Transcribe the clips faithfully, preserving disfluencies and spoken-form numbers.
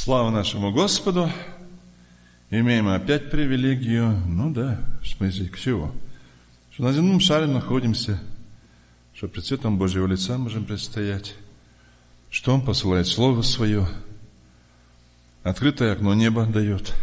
Слава нашему Господу! Имеем опять привилегию, ну да, в смысле, к чему? Что на земном шаре находимся, что пред светом Божьего лица можем предстоять, что Он посылает Слово Свое, открытое окно неба дает,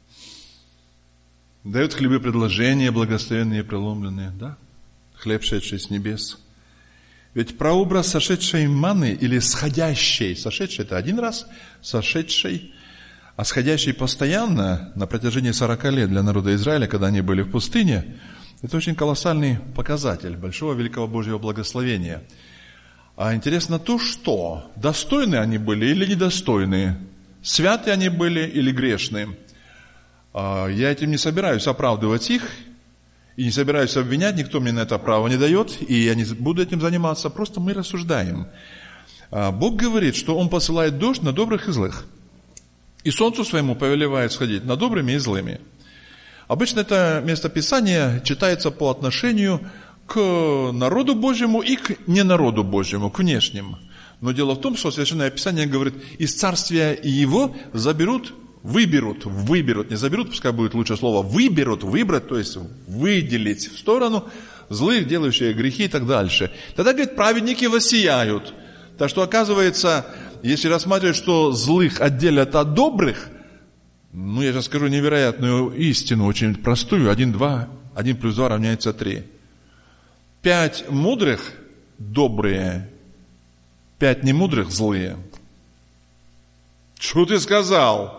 дает хлебы предложения, благословенные и преломленные, да? Хлеб, шедший с небес. Ведь прообраз сошедшей маны или сходящей, сошедшей это один раз, сошедшей, а сходящей постоянно на протяжении сорока лет для народа Израиля, когда они были в пустыне, это очень колоссальный показатель большого великого Божьего благословения. А интересно то, что достойны они были или недостойны, святы они были или грешны. Я этим не собираюсь оправдывать их, и не собираюсь обвинять, никто мне на это право не дает, и я не буду этим заниматься, просто мы рассуждаем. Бог говорит, что Он посылает дождь на добрых и злых, и солнцу своему повелевает сходить над добрыми и злыми. Обычно это местописание читается по отношению к народу Божьему и к ненароду Божьему, к внешним. Но дело в том, что Священное Писание говорит, из царствия Его заберут, выберут, выберут, не заберут, пускай будет лучшее слово, выберут, выбрать, то есть выделить в сторону злых, делающих грехи и так дальше. Тогда, говорит, праведники воссияют. Так что, оказывается, если рассматривать, что злых отделят от добрых, ну, я сейчас скажу невероятную истину, очень простую, один, два, один плюс два равняется три. Пять мудрых добрые, пять немудрых злые. Что ты сказал?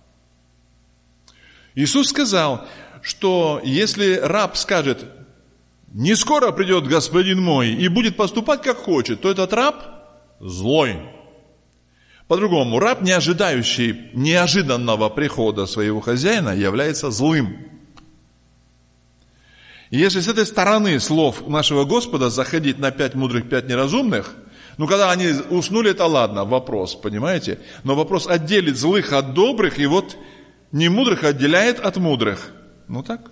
Иисус сказал, что если раб скажет, не скоро придет господин мой и будет поступать как хочет, то этот раб злой. По-другому, раб, не ожидающий неожиданного прихода своего хозяина, является злым. И если с этой стороны слов нашего Господа заходить на пять мудрых, пять неразумных, ну, когда они уснули, это ладно, вопрос, понимаете? Но вопрос отделить злых от добрых, и вот немудрых отделяет от мудрых. Ну так.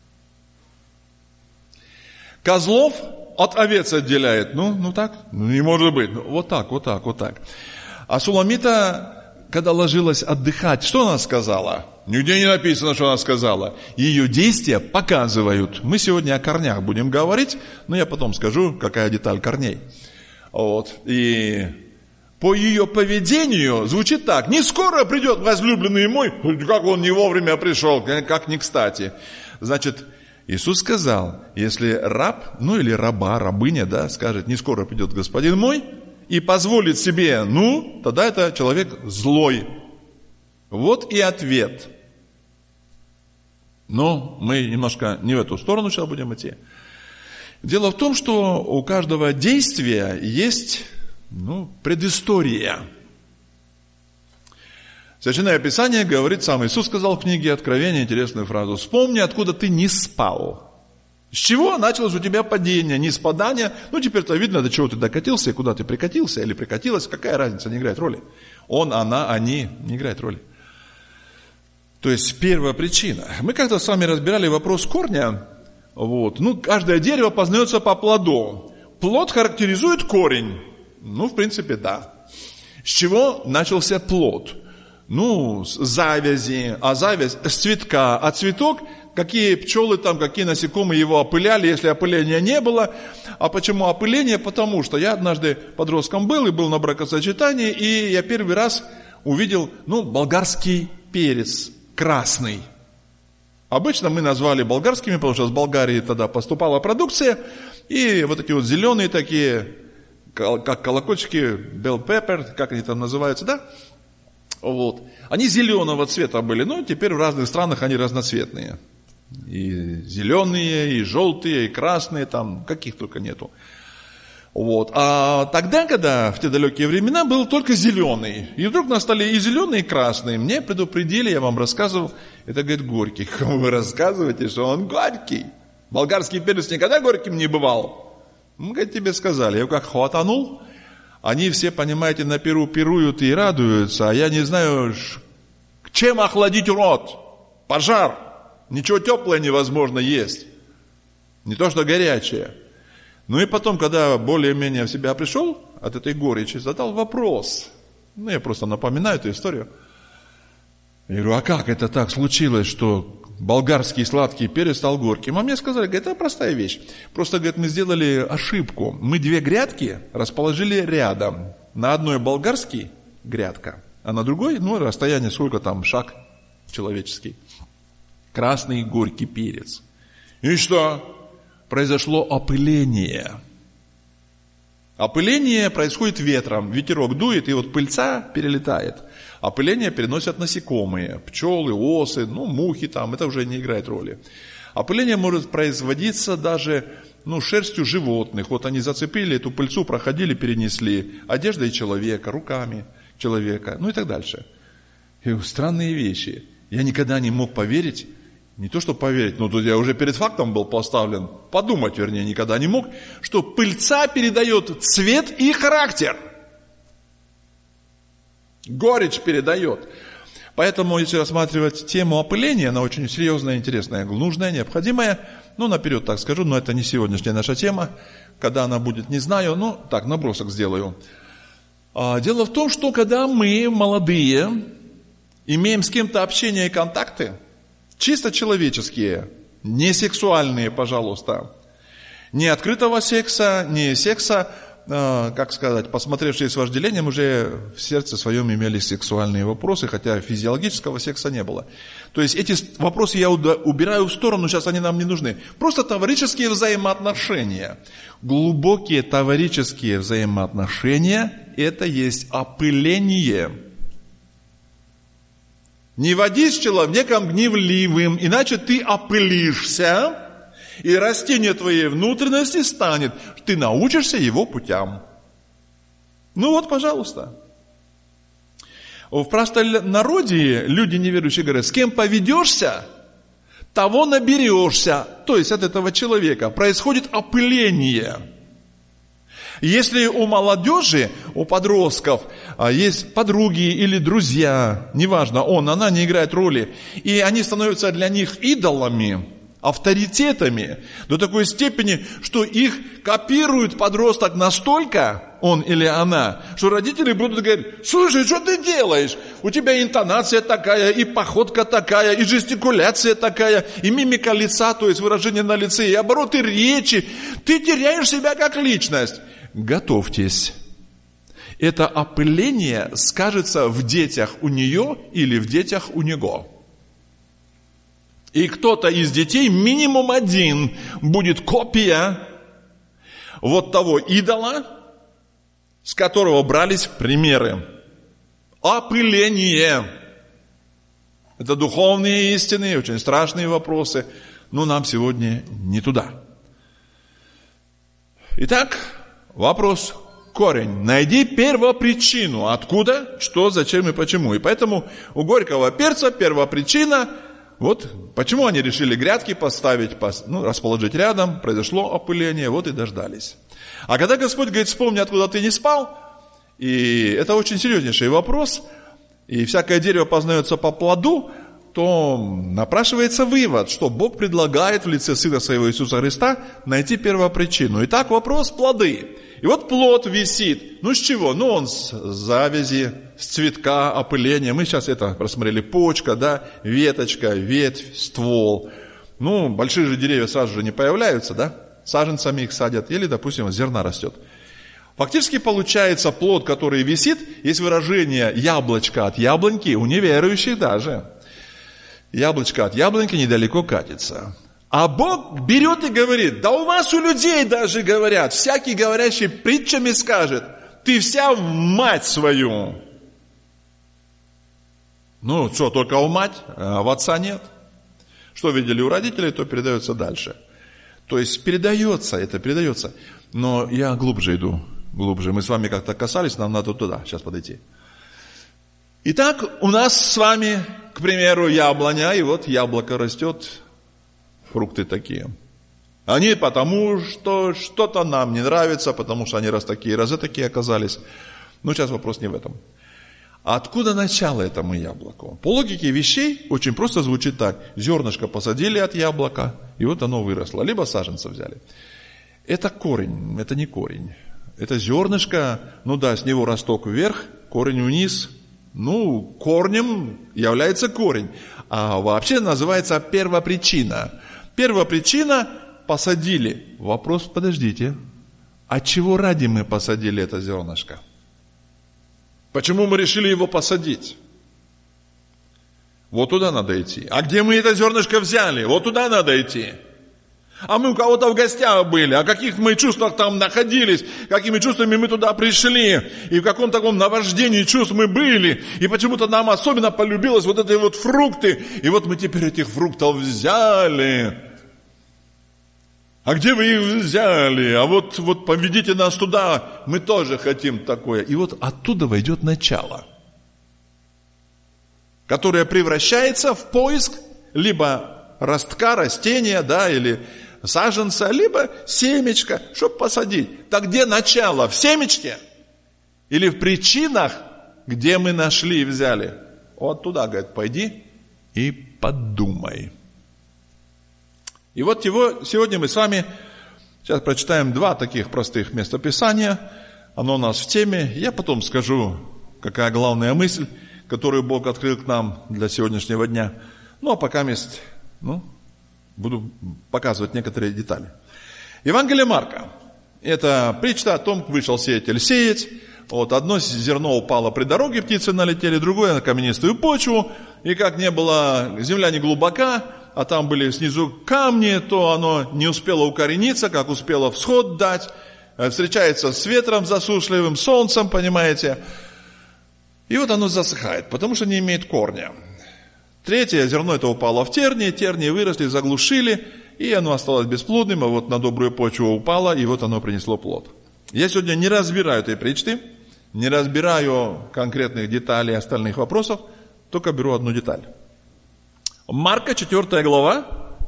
Козлов от овец отделяет. Ну, ну так. Ну, не может быть. Ну, вот так, вот так, вот так. А Суламита, когда ложилась отдыхать, что она сказала? Нигде не написано, что она сказала. Ее действия показывают. Мы сегодня о корнях будем говорить, но я потом скажу, какая деталь корней. Вот. И по ее поведению звучит так. Не скоро придет возлюбленный мой. Как он не вовремя пришел, как не кстати. Значит, Иисус сказал, если раб, ну или раба, рабыня, да, скажет, не скоро придет господин мой, и позволит себе, ну, тогда это человек злой. Вот и ответ. Но мы немножко не в эту сторону сейчас будем идти. Дело в том, что у каждого действия есть, ну, предыстория. Священное Писание говорит, сам Иисус сказал в книге Откровения интересную фразу. Вспомни, откуда ты не спал. С чего началось у тебя падение, ниспадание? Ну, теперь-то видно, до чего ты докатился и куда ты прикатился или прикатилась. Какая разница, не играет роли. Он, она, они, не играет роли. То есть, первая причина. Мы как-то с вами разбирали вопрос корня. Вот. Ну, каждое дерево познается по плоду. Плод характеризует корень. Ну, в принципе, да. С чего начался плод? Ну, с завязи, а завязь с цветка, а цветок, какие пчелы там, какие насекомые его опыляли, если опыления не было. А почему опыление? Потому что я однажды подростком был и был на бракосочетании, и я первый раз увидел, ну, болгарский перец, красный. Обычно мы назвали болгарскими, потому что с Болгарии тогда поступала продукция, и вот эти вот зеленые такие, как колокольчики, bell pepper, как они там называются, да? Вот. Они зеленого цвета были, но теперь в разных странах они разноцветные. И зеленые, и желтые, и красные, там каких только нету. Вот. А тогда, когда в те далекие времена был только зеленый, и вдруг на столе и зеленый, и красный, мне предупредили, я вам рассказывал, это, говорит, горький. Кому вы рассказываете, что он горький? Болгарский перец никогда горьким не бывал. Ну, как тебе сказали, я как хватанул. Они все, понимаете, на перу пируют и радуются, а я не знаю, чем охладить рот. Пожар. Ничего теплое невозможно есть. Не то, что горячее. Ну и потом, когда более-менее в себя пришел от этой горечи, задал вопрос. Ну, я просто напоминаю эту историю. Я говорю, а как это так случилось, что болгарский сладкий перец стал горьким? А мне сказали, говорит, это простая вещь. Просто, говорит, мы сделали ошибку. Мы две грядки расположили рядом. На одной болгарский грядка, а на другой, ну, расстояние сколько там, шаг человеческий. Красный горький перец. И что? Произошло опыление. Опыление происходит ветром. Ветерок дует, и вот пыльца перелетает. Опыление переносят насекомые. Пчелы, осы, ну, мухи там. Это уже не играет роли. Опыление может производиться даже, ну, шерстью животных. Вот они зацепили эту пыльцу, проходили, перенесли. Одеждой человека, руками человека, ну и так дальше. И странные вещи. Я никогда не мог поверить. Не то, что поверить, но тут я уже перед фактом был поставлен, подумать, вернее, никогда не мог, что пыльца передает цвет и характер. Горечь передает. Поэтому, если рассматривать тему опыления, она очень серьезная, интересная, нужная, необходимая. Ну, наперед так скажу, но это не сегодняшняя наша тема. Когда она будет, не знаю, ну, так, набросок сделаю. Дело в том, что когда мы, молодые, имеем с кем-то общение и контакты, чисто человеческие, не сексуальные, пожалуйста. Не открытого секса, не секса, э, как сказать, посмотревшие с вожделением, уже в сердце своем имели сексуальные вопросы, хотя физиологического секса не было. То есть эти вопросы я убираю в сторону, сейчас они нам не нужны. Просто товарищеские взаимоотношения. Глубокие товарищеские взаимоотношения – это есть опыление. Не води с человеком гневливым, иначе ты опылишься, и растение твоей внутренности станет. Ты научишься его путям. Ну вот, пожалуйста. В простонародье люди неверующие говорят, с кем поведешься, того наберешься. То есть от этого человека происходит опыление. Если у молодежи, у подростков есть подруги или друзья, неважно, он, она, не играет роли, и они становятся для них идолами, авторитетами, до такой степени, что их копирует подросток настолько, он или она, что родители будут говорить, слушай, что ты делаешь? У тебя интонация такая, и походка такая, и жестикуляция такая, и мимика лица, то есть выражение на лице, и обороты речи. Ты теряешь себя как личность. Готовьтесь. Это опыление скажется в детях у нее или в детях у него. И кто-то из детей, минимум один, будет копия вот того идола, с которого брались примеры. Опыление. Это духовные истины, очень страшные вопросы, но нам сегодня не туда. Итак, вопрос, корень. Найди первопричину. Откуда, что, зачем и почему. И поэтому у горького перца первопричина, вот почему они решили грядки поставить, ну, расположить рядом, произошло опыление, вот и дождались. А когда Господь говорит, вспомни, откуда ты не спал, и это очень серьезнейший вопрос, и всякое дерево познается по плоду, то напрашивается вывод, что Бог предлагает в лице Сына Своего Иисуса Христа найти первопричину. Итак, вопрос плоды. И вот плод висит. Ну с чего? Ну он с завязи, с цветка, опыления. Мы сейчас это рассмотрели. Почка, да, веточка, ветвь, ствол. Ну, большие же деревья сразу же не появляются, да? Саженцами их садят. Или, допустим, зерна растет. Фактически получается плод, который висит, есть выражение яблочко от яблоньки, у неверующих даже. Яблочко от яблоньки недалеко катится. А Бог берет и говорит, да у вас у людей даже говорят, всякий говорящий притчами скажет, ты вся в мать свою. Ну, что, только у мать, а в отца нет. Что видели у родителей, то передается дальше. То есть передается, это передается. Но я глубже иду, глубже. Мы с вами как-то касались, нам надо туда сейчас подойти. Итак, у нас с вами, к примеру, яблоня, и вот яблоко растет, фрукты такие. Они потому, что что-то нам не нравится, потому что они раз такие, раз такие оказались. Но сейчас вопрос не в этом. А откуда начало этому яблоку? По логике вещей очень просто звучит так. Зернышко посадили от яблока, и вот оно выросло. Либо саженца взяли. Это корень, это не корень. Это зернышко, ну да, с него росток вверх, корень вниз. Ну, корнем является корень. А вообще называется первопричина. Первопричина – посадили. Вопрос, подождите, а чего ради мы посадили это зернышко? Почему мы решили его посадить? Вот туда надо идти. А где мы это зернышко взяли? Вот туда надо идти. А мы у кого-то в гостях были, о каких мы чувствах там находились, какими чувствами мы туда пришли, и в каком таком наваждении чувств мы были, и почему-то нам особенно полюбилось вот эти вот фрукты, и вот мы теперь этих фруктов взяли. А где вы их взяли? А вот, вот поведите нас туда, мы тоже хотим такое. И вот оттуда войдет начало, которое превращается в поиск либо ростка, растения, да, или саженца, либо семечка, чтобы посадить. Так где начало? В семечке? Или в причинах, где мы нашли и взяли? Вот туда, говорит, пойди и подумай. И вот его, сегодня мы с вами сейчас прочитаем два таких простых местописания. Оно у нас в теме. Я потом скажу, какая главная мысль, которую Бог открыл к нам для сегодняшнего дня. Ну, а пока мест, ну, буду показывать некоторые детали. Евангелие Марка. Это притча о том, как вышел сеятель сеять. Вот одно зерно упало при дороге, птицы налетели, другое на каменистую почву. И как не было, земля не глубока, а там были снизу камни, то оно не успело укорениться, как успело всход дать. Встречается с ветром засушливым, солнцем, понимаете. И вот оно засыхает, потому что не имеет корня. Третье зерно это упало в тернии, тернии выросли, заглушили, и оно осталось бесплодным, а вот на добрую почву упало, и вот оно принесло плод. Я сегодня не разбираю этой притчи, не разбираю конкретных деталей остальных вопросов, только беру одну деталь. Марка, четвёртая глава,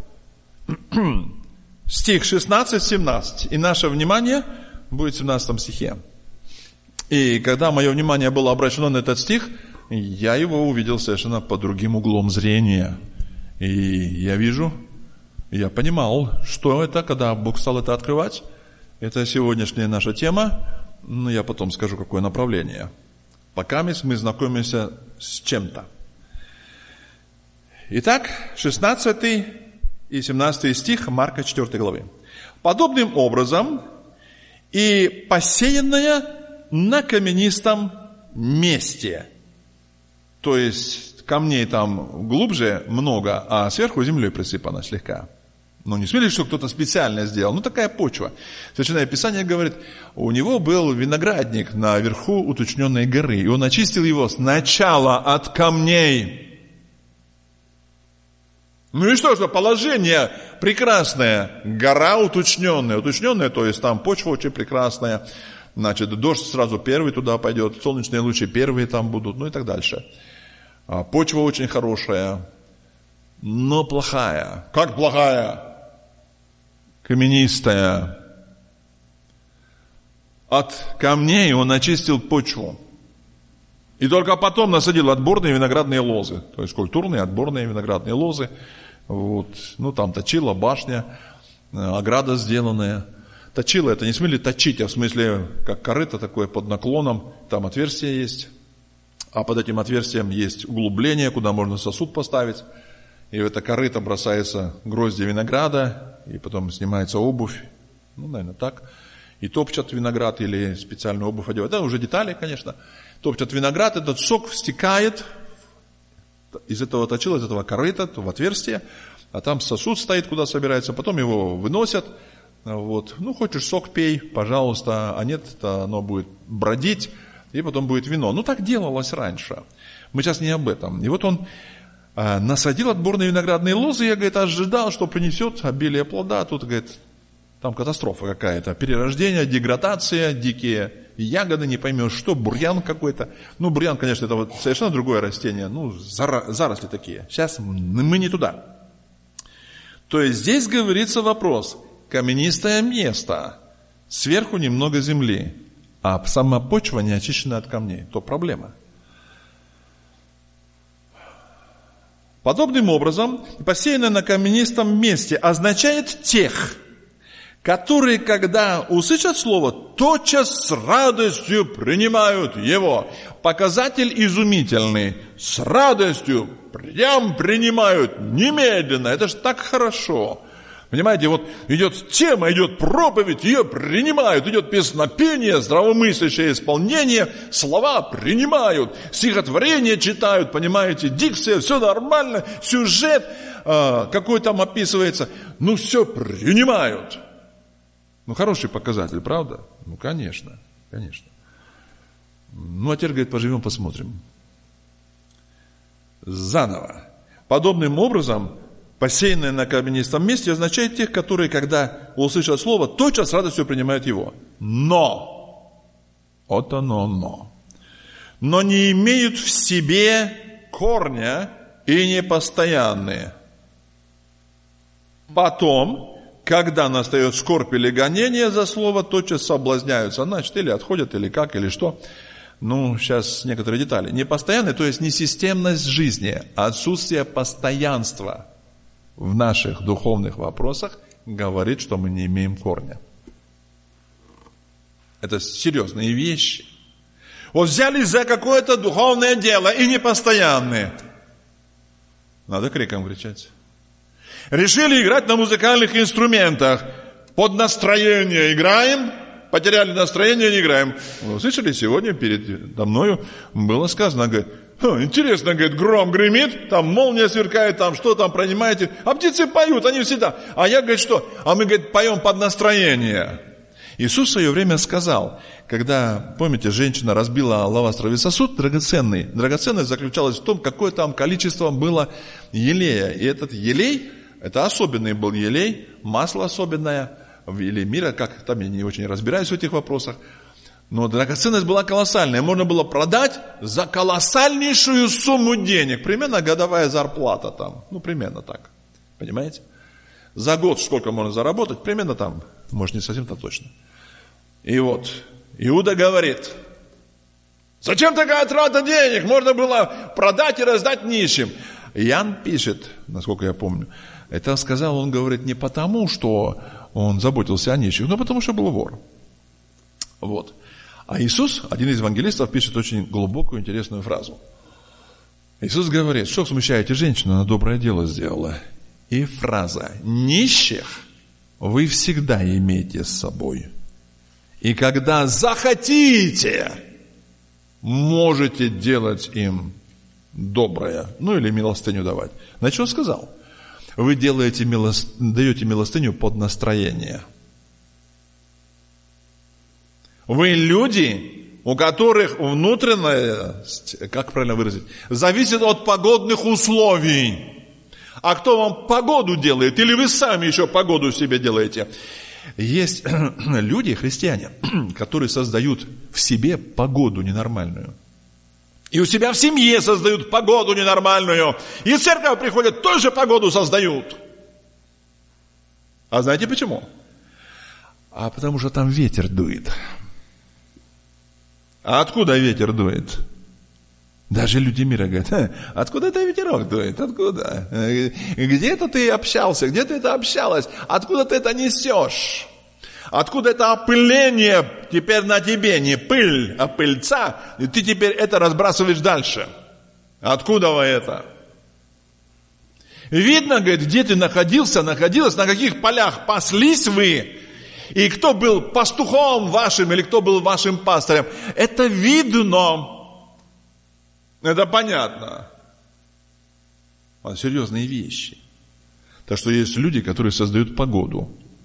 стих шестнадцать-семнадцать, и наше внимание будет в семнадцатом стихе. И когда мое внимание было обращено на этот стих, я его увидел совершенно под другим углом зрения. И я вижу, я понимал, что это, когда Бог стал это открывать. Это сегодняшняя наша тема, но я потом скажу, какое направление. Пока мы знакомимся с чем-то. Итак, шестнадцатый и семнадцатый стих Марка четвёртой главы. Подобным образом и посеянное на каменистом месте. То есть камней там глубже много, а сверху землей присыпано слегка. Ну, не смели, что кто-то специально сделал. Ну, такая почва. Священное Писание говорит, у него был виноградник наверху уточненной горы, и он очистил его сначала от камней. Ну и что, что положение прекрасное, гора уточненная. Уточненная, то есть там почва очень прекрасная. Значит, дождь сразу первый туда пойдет, солнечные лучи первые там будут, ну и так дальше. А почва очень хорошая, но плохая. Как плохая? Каменистая. От камней он очистил почву. И только потом насадил отборные виноградные лозы. То есть культурные отборные виноградные лозы. Вот. Ну там точила, башня, ограда сделанная. Точила это не в смысле точить, а в смысле как корыто такое под наклоном. Там отверстие есть. А под этим отверстием есть углубление, куда можно сосуд поставить. И в это корыто бросается грозди винограда, и потом снимается обувь. Ну, наверное, так. И топчат виноград или специальную обувь одевают. Да, уже детали, конечно. Топчат виноград, этот сок стекает из этого точила, из этого корыта в отверстие. А там сосуд стоит, куда собирается. Потом его выносят. Вот. Ну, хочешь сок пей, пожалуйста. А нет, то оно будет бродить. И потом будет вино. Ну, так делалось раньше. Мы сейчас не об этом. И вот он а, насадил отборные виноградные лозы. Я, говорит, ожидал, что принесет обилие плода. Тут, говорит, там катастрофа какая-то. Перерождение, деградация, дикие ягоды, не поймешь что, бурьян какой-то. Ну, бурьян, конечно, это вот совершенно другое растение. Ну, заросли такие. Сейчас мы не туда. То есть здесь говорится вопрос. Каменистое место. Сверху немного земли. А сама почва не очищена от камней, то проблема. Подобным образом, посеянное на каменистом месте означает тех, которые, когда услышат слово, тотчас с радостью принимают его. Показатель изумительный. С радостью прям принимают немедленно. Это же так хорошо. Понимаете, вот идет тема, идет проповедь, ее принимают, идет песнопение, здравомыслящее исполнение, слова принимают, стихотворение читают, понимаете, дикция, все нормально, сюжет э, какой там описывается, ну все принимают. Ну хороший показатель, правда? Ну конечно, конечно. Ну а теперь, говорит, поживем, посмотрим. Заново. Подобным образом, посеянное на каменистом месте означает тех, которые, когда услышат слово, тотчас с радостью принимают его. Но, вот оно но, но не имеют в себе корня и непостоянные. Потом, когда настает скорбь или гонение за слово, тотчас соблазняются, значит, или отходят, или как, или что. Ну, сейчас некоторые детали. Непостоянные, то есть не системность жизни, а отсутствие постоянства в наших духовных вопросах говорит, что мы не имеем корня. Это серьезные вещи. Вот взялись за какое-то духовное дело и непостоянные. Надо криком кричать. Решили играть на музыкальных инструментах. Под настроение играем, потеряли настроение, не играем. Вы слышали, сегодня передо мною было сказано, говорит, интересно, говорит, гром гремит, там молния сверкает, там что там, понимаете, а птицы поют, они всегда. А я, говорит, что? А мы, говорит, поем под настроение. Иисус в свое время сказал, когда, помните, женщина разбила алавастровый сосуд драгоценный, драгоценность заключалась в том, какое там количество было елея. И этот елей, это особенный был елей, масло особенное, или мира, как там, я не очень разбираюсь в этих вопросах. Но драгоценность была колоссальная. Можно было продать за колоссальнейшую сумму денег. Примерно годовая зарплата там. Ну, примерно так. Понимаете? За год сколько можно заработать? Примерно там. Может, не совсем-то точно. И вот, Иуда говорит, зачем такая трата денег? Можно было продать и раздать нищим. Иоанн пишет, насколько я помню, это сказал, он говорит, не потому, что он заботился о нищих, но потому, что был вор. Вот. А Иисус, один из евангелистов, пишет очень глубокую, интересную фразу. Иисус говорит, что смущаете женщину, она доброе дело сделала. И фраза, нищих вы всегда имеете с собой. И когда захотите, можете делать им доброе, ну или милостыню давать. Значит, он сказал, вы делаете милост... даете милостыню под настроение. Вы люди, у которых внутренность, как правильно выразить, зависит от погодных условий. А кто вам погоду делает? Или вы сами еще погоду себе делаете? Есть люди, христиане, которые создают в себе погоду ненормальную. И у себя в семье создают погоду ненормальную. И в церковь приходят, тоже погоду создают. А знаете почему? А потому что там ветер дует. А откуда ветер дует? Даже люди мира говорят, откуда это ветерок дует? Откуда? Где-то ты общался, где ты это общалась? Откуда ты это несешь? Откуда это опыление теперь на тебе? Не пыль, а пыльца. И ты теперь это разбрасываешь дальше. Откуда вы это? Видно, говорит, где ты находился, находилась, на каких полях паслись вы. И кто был пастухом вашим, или кто был вашим пастырем. Это видно. Это понятно. Это серьезные вещи. Так что есть люди, которые создают погоду.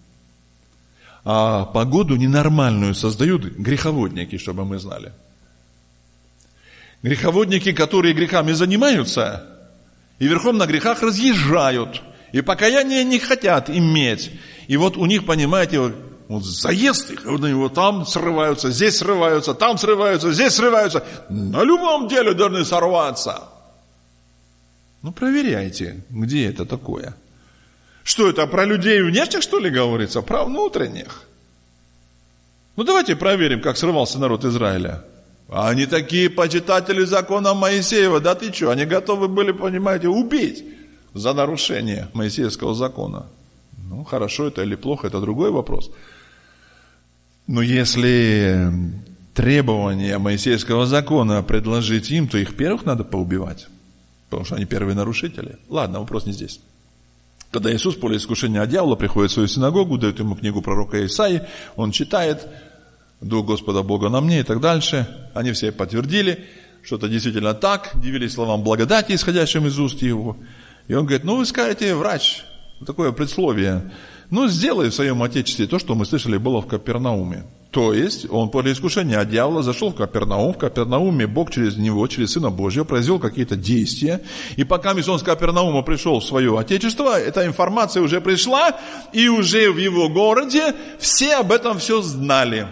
А погоду ненормальную создают греховодники, чтобы мы знали. Греховодники, которые грехами занимаются, и верхом на грехах разъезжают, и покаяния не хотят иметь. И вот у них, понимаете, вот заезд их, вот они вот там срываются, здесь срываются, там срываются, здесь срываются. На любом деле должны сорваться. Ну, проверяйте, где это такое. Что это, про людей внешних, что ли, говорится? Про внутренних. Ну, давайте проверим, как срывался народ Израиля. Они такие почитатели закона Моисеева. Да ты что, они готовы были, понимаете, убить за нарушение Моисеевского закона. Ну, хорошо это или плохо, это другой вопрос. Но если требования Моисейского закона предложить им, то их первых надо поубивать. Потому что они первые нарушители. Ладно, вопрос не здесь. Когда Иисус в поле искушения от дьявола приходит в свою синагогу, дает ему книгу пророка Исаии, он читает, «Дух Господа Бога на мне» и так дальше. Они все подтвердили, что это действительно так, дивились словам благодати, исходящим из уст его. И он говорит, ну вы скажете, врач, такое предсловие, ну сделай в своем отечестве то, что мы слышали было в Капернауме. То есть, он после искушения от дьявола зашел в Капернаум, в Капернауме Бог через него, через Сына Божьего, произвел какие-то действия, и пока он с Капернаума пришел в свое отечество, эта информация уже пришла, и уже в его городе все об этом все знали.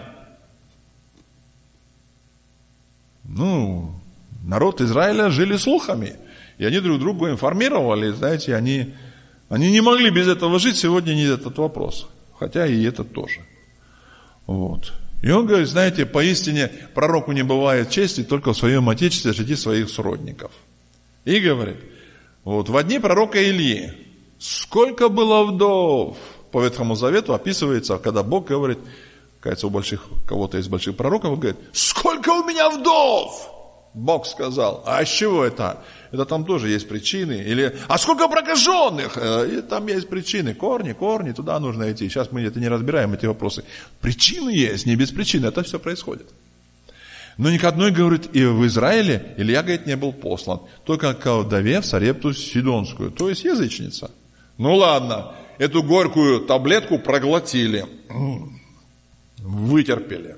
Ну, народ Израиля жили слухами, и они друг друга информировали, знаете, они, они не могли без этого жить, сегодня не этот вопрос, хотя и этот тоже. Вот. И он говорит, знаете, поистине пророку не бывает чести только в своем отечестве среди своих сродников. И говорит, вот в дни пророка Илии сколько было вдов, по Ветхому Завету описывается, когда Бог говорит, кажется, у больших, кого-то из больших пророков, говорит, сколько у меня вдов? Бог сказал, а с чего это? Это там тоже есть причины. Или, а сколько прокаженных? И там есть причины, корни, корни, туда нужно идти. Сейчас мы это не разбираем, эти вопросы. Причины есть, не без причины, это все происходит. Но ни к одной, говорит, и в Израиле Илья, говорит, не был послан. Только к вдове в Сарепту Сидонскую, то есть язычница. Ну ладно, эту горькую таблетку проглотили, вытерпели.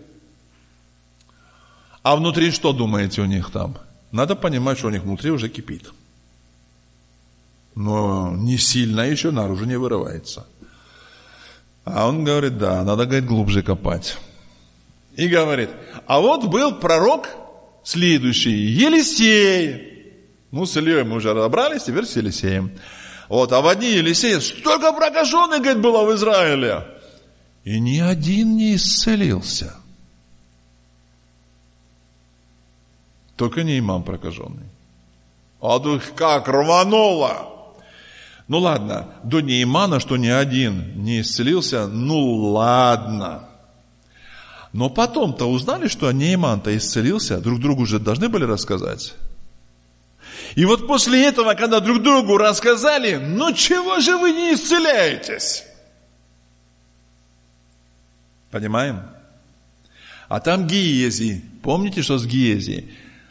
А внутри что, думаете, у них там? Надо понимать, что у них внутри уже кипит. Но не сильно еще наружу не вырывается. А он говорит, да, надо, говорит, глубже копать. И говорит, а вот был пророк следующий, Елисей. Ну, с Ильей мы уже разобрались, теперь с Елисеем. Вот, а в одни Елисея столько прокаженных, говорит, было в Израиле. И ни один не исцелился. Только не имам прокаженный. А тут как рвануло. Ну ладно, до Неимана, что ни один не исцелился, ну ладно. Но потом-то узнали, что Неиман-то исцелился, друг другу же должны были рассказать. И вот после этого, когда друг другу рассказали, ну чего же вы не исцеляетесь? Понимаем? А там Гиези. Помните, что с Гиези?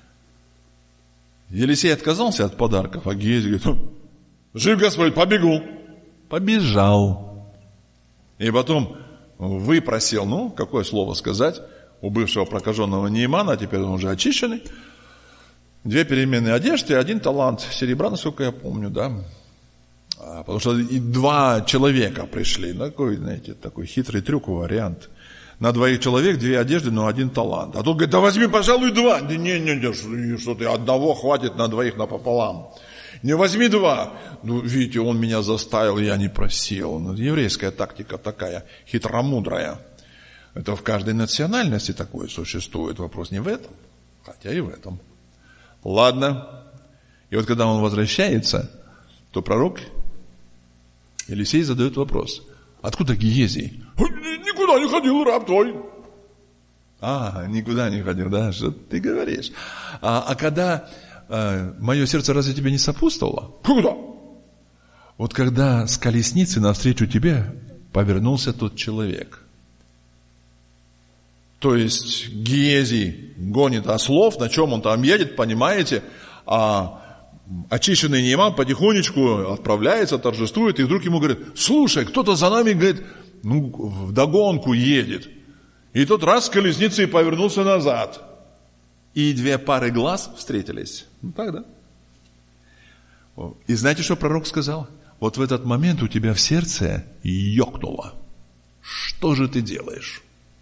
Елисей отказался от подарков, а Гиези говорит, жив Господь, побегу. Побежал. И потом выпросил, ну, какое слово сказать, у бывшего прокаженного Неимана, а теперь он уже очищенный, две переменные одежды и один талант серебра, насколько я помню, да. А, потому что и два человека пришли, такой, знаете, такой хитрый трюк, вариант. На двоих человек две одежды, но один талант. А тут говорит, да возьми, пожалуй, два. Да не, не, не, что ты, одного хватит на двоих напополам. Не возьми два. Ну, видите, он меня заставил, я не просил. Ну, еврейская тактика такая, хитромудрая. Это в каждой национальности такое существует. Вопрос не в этом, хотя и в этом. Ладно. И вот когда он возвращается, то пророк Елисей задает вопрос. Откуда Гиези? Никуда не ходил, раб твой. А, никуда не ходил, да? Что ты говоришь? А, а когда а, мое сердце разве тебе не сопутствовало? Куда? Вот когда с колесницы навстречу тебе повернулся тот человек. То есть Гиези гонит ослов, на чем он там едет, понимаете? А очищенный Неиман потихонечку отправляется, торжествует, и вдруг ему говорит, слушай, кто-то за нами, говорит, ну, вдогонку едет. И тот раз с колесницы и повернулся назад. И две пары глаз встретились. Ну так, да? И знаете, что пророк сказал? Вот в этот момент у тебя в сердце ёкнуло. Что же ты делаешь?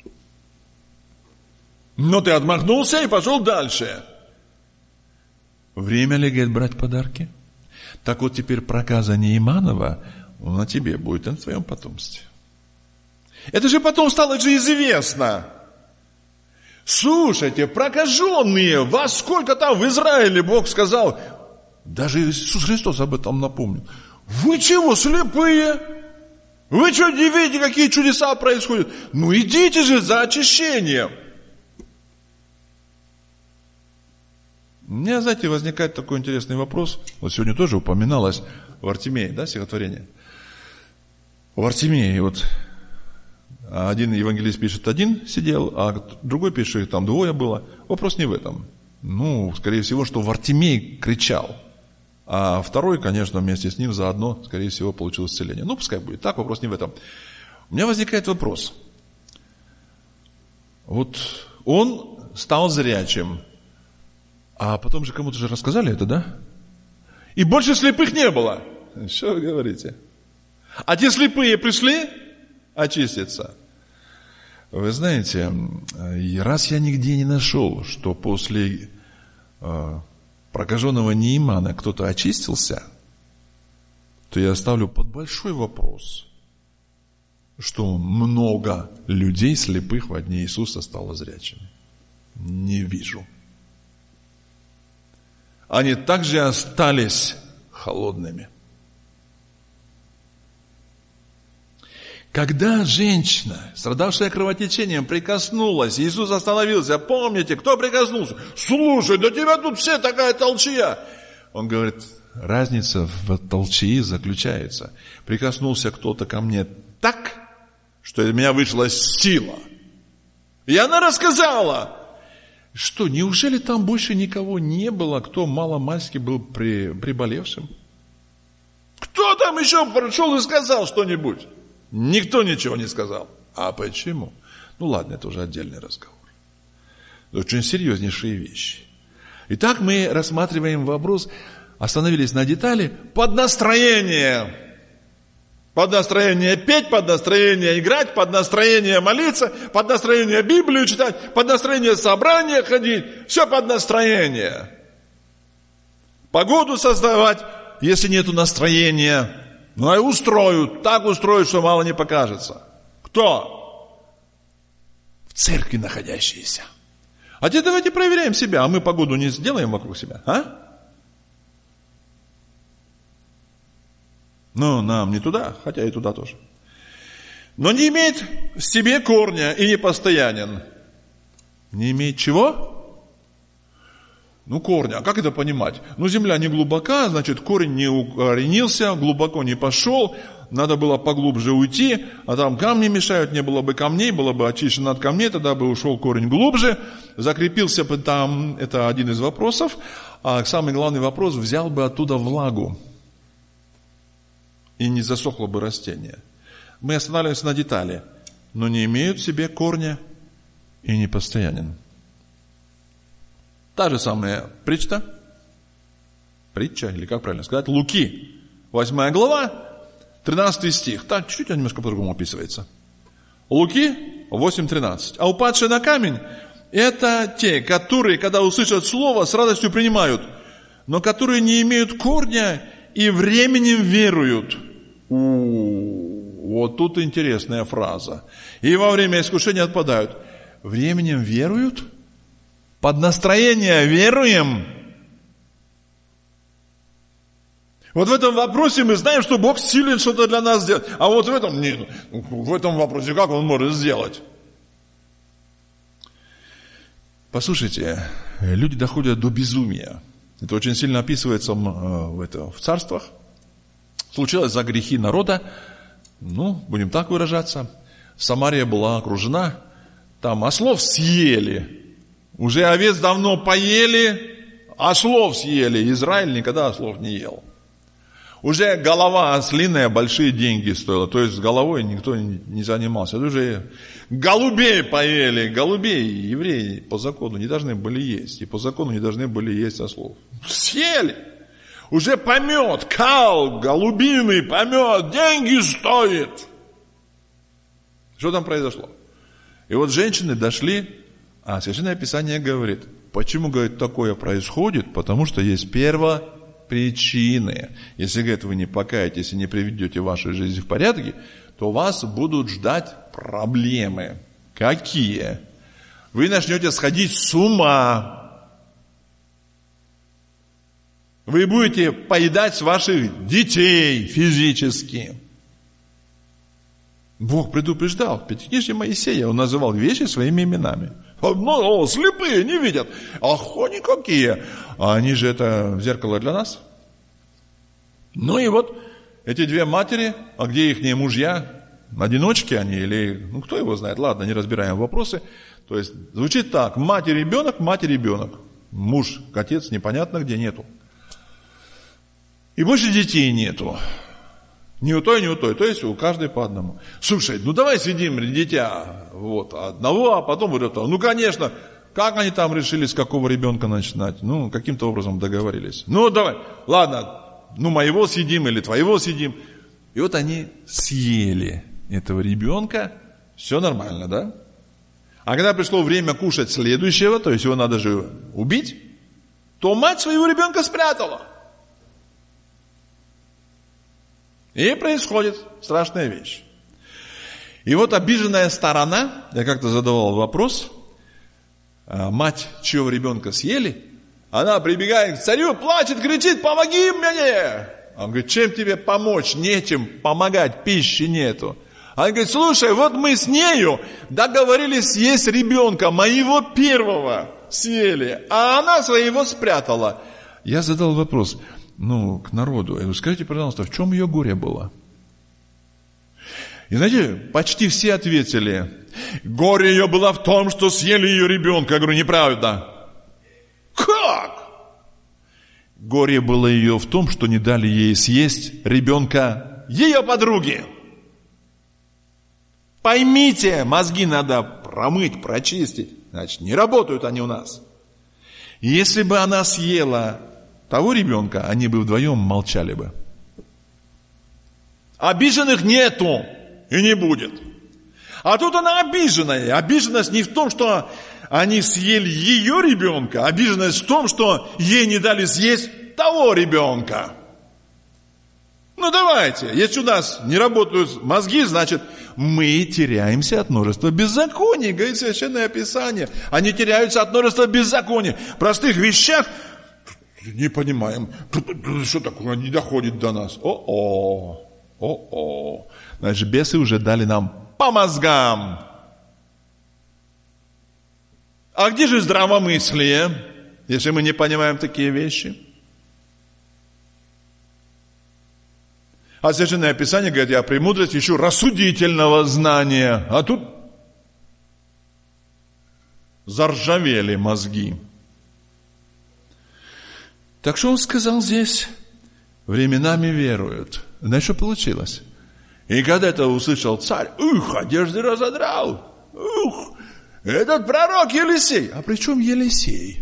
Но ты отмахнулся и пошел дальше. Время ли, говорит, брать подарки? Так вот теперь проказа Неиманова на тебе будет и на твоем потомстве. Это же потом стало же известно. Слушайте, прокаженные, вас сколько там в Израиле, Бог сказал, даже Иисус Христос об этом напомнил. Вы чего, слепые? Вы что, не видите, какие чудеса происходят? Ну идите же за очищением. У меня, знаете, возникает такой интересный вопрос. Вот сегодня тоже упоминалось в Артемии, да, стихотворение. В Артемии вот один евангелист пишет, один сидел, а другой пишет, там двое было. Вопрос не в этом. Ну, скорее всего, что в Артемии кричал. А второй, конечно, вместе с ним заодно, скорее всего, получил исцеление. Ну, пускай будет так, вопрос не в этом. У меня возникает вопрос. Вот он стал зрячим, а потом же кому-то же рассказали это, да? И больше слепых не было. Что вы говорите? А те слепые пришли очиститься. Вы знаете, раз я нигде не нашел, что после э, прокаженного Неимана кто-то очистился, то я ставлю под большой вопрос, что много людей слепых во дне Иисуса стало зрячими. Не вижу. Они также остались холодными. Когда женщина, страдавшая кровотечением, прикоснулась, Иисус остановился. Помните, кто прикоснулся? Слушай, да тебя тут все такая толчья. Он говорит, разница в толчьи заключается. Прикоснулся кто-то ко мне так, что из меня вышла сила. И она рассказала. Что, неужели там больше никого не было, кто маломальски был при, приболевшим? Кто там еще пришел и сказал что-нибудь? Никто ничего не сказал. А почему? Ну ладно, это уже отдельный разговор. Очень серьезнейшие вещи. Итак, мы рассматриваем вопрос, остановились на детали, под настроение. Под настроение петь, под настроение играть, под настроение молиться, под настроение Библию читать, под настроение собрания ходить. Все под настроение. Погоду создавать, если нету настроения. Ну, и устроят, так устроят, что мало не покажется. Кто? В церкви находящиеся. А теперь давайте проверяем себя, а мы погоду не сделаем вокруг себя, а? Ну, нам не туда, хотя и туда тоже. Но не имеет в себе корня и не постоянен. Не имеет чего? Ну, корня. А как это понимать? Ну, земля не глубока, значит, корень не укоренился, глубоко не пошел, надо было поглубже уйти, а там камни мешают, не было бы камней, было бы очищено от камней, тогда бы ушел корень глубже, закрепился бы там, это один из вопросов, а самый главный вопрос, взял бы оттуда влагу. И не засохло бы растение. Мы останавливаемся на детали, но не имеют в себе корня и не постоянен. Та же самая притча, притча, или как правильно сказать, Луки, восьмая глава, тринадцатый стих. Так, чуть-чуть немножко по-другому описывается. Луки восемь тринадцать. А упадшие на камень, это те, которые, когда услышат слово, с радостью принимают, но которые не имеют корня и временем веруют. У-у-у, вот тут интересная фраза. И во время искушения отпадают. Временем веруют? Под настроение веруем? Вот в этом вопросе мы знаем, что Бог силен что-то для нас сделать. А вот в этом нет. В этом вопросе как Он может сделать? Послушайте, люди доходят до безумия. Это очень сильно описывается в, это, в царствах. Случилось за грехи народа, ну, будем так выражаться. Самария была окружена, там ослов съели. Уже овец давно поели, ослов съели. Израиль никогда ослов не ел. Уже голова ослиная большие деньги стоила. То есть с головой никто не занимался. Это уже голубей поели. Голубей евреи по закону не должны были есть. И по закону не должны были есть ослов. Съели. Уже помет, кал, голубиный помет, деньги стоит. Что там произошло? И вот женщины дошли, а Священное Писание говорит, почему, говорит, такое происходит? Потому что есть первопричины. Если, говорит, вы не покаетесь и не приведете вашу жизнь в порядке, то вас будут ждать проблемы. Какие? Вы начнете сходить с ума. Вы будете поедать ваших детей физически. Бог предупреждал. В Пятикнижье Моисея Он называл вещи своими именами. Ну, слепые не видят. Ах, они какие. А они же это зеркало для нас. Ну и вот эти две матери, а где их мужья? Одиночки они или, ну кто его знает, ладно, не разбираем вопросы. То есть звучит так: мать и ребенок, мать и ребенок. Муж, отец, непонятно где, нету. И больше детей нету. Ни у той, ни у той. То есть у каждой по одному. Слушай, ну давай сведим дитя вот, одного, а потом вот этого. Ну конечно, как они там решили, с какого ребенка начинать? Ну, каким-то образом договорились. Ну давай, ладно, ну моего съедим или твоего съедим. И вот они съели этого ребенка, все нормально, да? А когда пришло время кушать следующего, то есть его надо же убить, то мать своего ребенка спрятала. И происходит страшная вещь. И вот обиженная сторона, я как-то задавал вопрос, мать, чьего ребенка съели, она прибегает к царю, плачет, кричит: помоги мне! Он говорит: чем тебе помочь? Нечем помогать, пищи нету. Она говорит: слушай, вот мы с нею договорились съесть ребенка, моего первого съели, а она своего спрятала. Я задал вопрос, ну, к народу. Я говорю: скажите, пожалуйста, в чем ее горе было? И знаете, почти все ответили: горе ее было в том, что съели ее ребенка. Я говорю: неправда. Как? Горе было ее в том, что не дали ей съесть ребенка ее подруги. Поймите, мозги надо промыть, прочистить. Значит, не работают они у нас. И если бы она съела того ребенка, они бы вдвоем молчали бы. Обиженных нету и не будет. А тут она обиженная. Обиженность не в том, что они съели ее ребенка. Обиженность в том, что ей не дали съесть того ребенка. Ну давайте, если у нас не работают мозги, значит мы теряемся от множества беззаконий, говорит Священное Писание. Они теряются от множества беззаконий. В простых вещах не понимаем, что такое, не доходит до нас. О-о, о-о. Значит, бесы уже дали нам по мозгам. А где же здравомыслие, если мы не понимаем такие вещи? А Священное Писание говорит: я премудрость ищу рассудительного знания. А тут заржавели мозги. Так что он сказал здесь? Временами веруют. Знаешь, что получилось? И когда это услышал царь, ух, одежды разодрал. Ух, этот пророк Елисей. А при чем Елисей?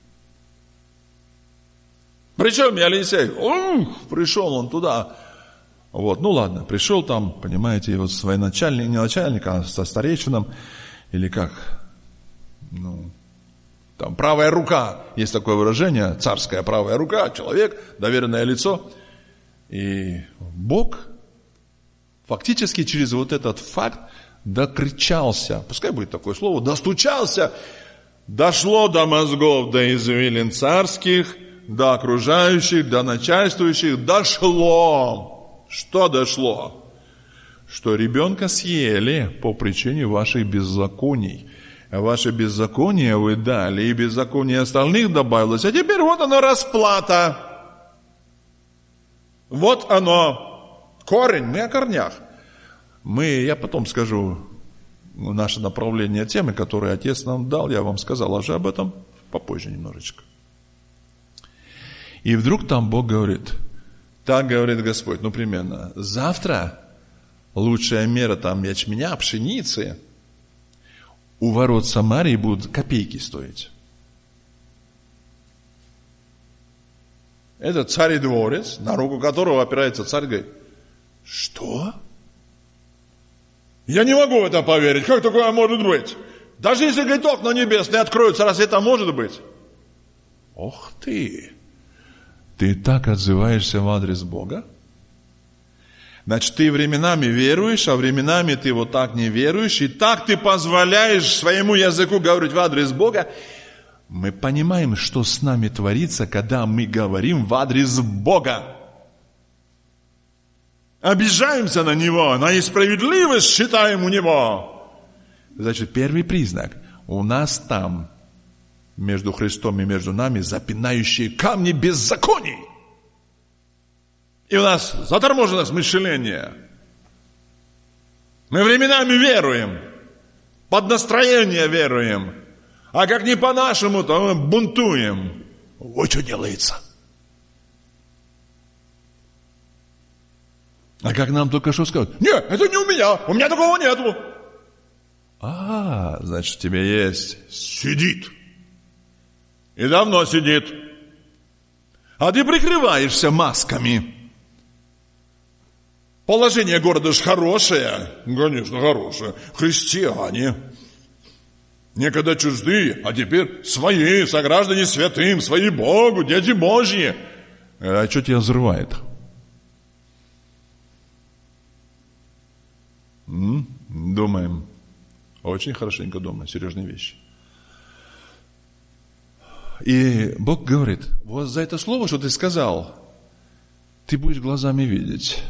При чем Елисей? Ух, пришел он туда. Вот, ну ладно, пришел там, понимаете, вот с военачальником, не начальником, а со старейшином, или как, ну, там правая рука, есть такое выражение, царская правая рука, человек, доверенное лицо. И Бог фактически через вот этот факт докричался, пускай будет такое слово, достучался, дошло до мозгов, до извилин царских, до окружающих, до начальствующих, дошло. Что дошло? Что ребенка съели по причине ваших беззаконий. Ваше беззаконие вы дали, и беззаконие остальных добавилось. А теперь вот оно расплата. Вот оно. Корень. Мы о корнях. Мы, я потом скажу наше направление темы, которое Отец нам дал. Я вам сказал уже об этом попозже немножечко. И вдруг там Бог говорит: так говорит Господь, ну примерно, завтра лучшая мера там ячменя, пшеницы у ворот Самарии будут копейки стоить. Это царедворец, на руку которого опирается царь, говорит: что? Я не могу в это поверить, как такое может быть? Даже если, говорит, окна небесные откроются, раз это может быть. Ох ты! Ты так отзываешься в адрес Бога? Значит, ты временами веруешь, а временами ты вот так не веруешь, и так ты позволяешь своему языку говорить в адрес Бога. Мы понимаем, что с нами творится, когда мы говорим в адрес Бога. Обижаемся на Него, на несправедливость считаем у Него. Значит, первый признак. У нас там, между Христом и между нами, запинающие камни беззаконий. И у нас заторможенность мышления. Мы временами веруем, под настроение веруем, а как не по-нашему, то мы бунтуем. Вот что делается. А как нам только что сказать? Нет, это не у меня, у меня такого нету. А, значит, у тебя есть. Сидит. И давно сидит. А ты прикрываешься масками. Положение города же хорошее. Конечно, хорошее. Христиане. Некогда чуждые, а теперь свои, сограждане святым, свои Богу, дети Божьи. А что тебя взрывает? М? Думаем. Очень хорошенько думаем. Серьезные вещи. И Бог говорит, вот за это слово, что ты сказал, ты будешь глазами видеть.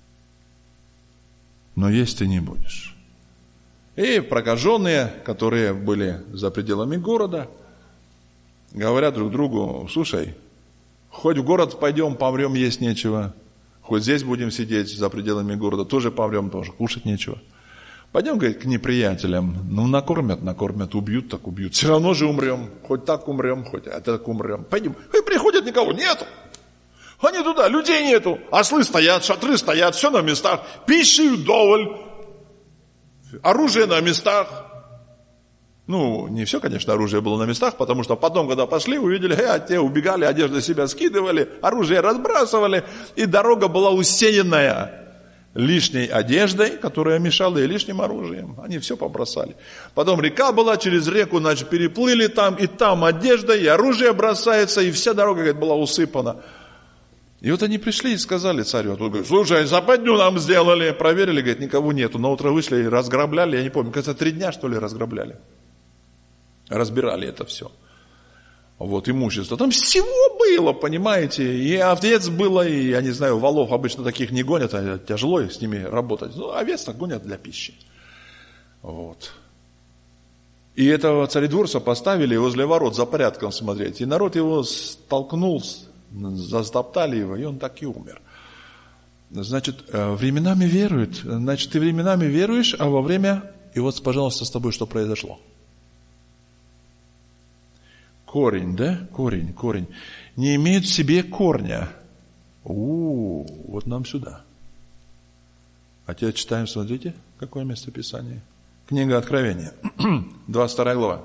Но есть ты не будешь. И прокаженные, которые были за пределами города, говорят друг другу, слушай, хоть в город пойдем, помрем, есть нечего. Хоть здесь будем сидеть за пределами города, тоже помрем, тоже кушать нечего. Пойдем, говорит, к неприятелям. Ну, накормят, накормят, убьют, так убьют. Все равно же умрем. Хоть так умрем, хоть так умрем. Пойдем. И приходят, никого нету. Они туда, людей нету. Ослы стоят, шатры стоят, все на местах. Пищи вдоволь. Оружие на местах. Ну, не все, конечно, оружие было на местах, потому что потом, когда пошли, увидели, э, те убегали, одежды себя скидывали, оружие разбрасывали, и дорога была усеянная лишней одеждой, которая мешала, и лишним оружием. Они все побросали. Потом река была, через реку, значит, переплыли там, и там одежда, и оружие бросается, и вся дорога, говорит, была усыпана. И вот они пришли и сказали царю, а тут говорит, слушай, западню нам сделали, проверили, говорит, никого нету. На утро вышли и разграбляли, я не помню, кажется, три дня, что ли, разграбляли. Разбирали это все. Вот, имущество. Там всего было, понимаете, и овец было, и, я не знаю, волов обычно таких не гонят, а тяжело с ними работать. Ну, овец так гонят для пищи. Вот. И этого царедворца поставили возле ворот за порядком смотреть. И народ его столкнул, застоптали его, и он так и умер. Значит, временами верует. Значит, ты временами веруешь, а во время... И вот, пожалуйста, с тобой что произошло? Корень, да? Корень, корень. Не имеют в себе корня. У, вот нам сюда. А теперь читаем, смотрите, какое место Писания. Книга Откровения, двадцать вторая глава.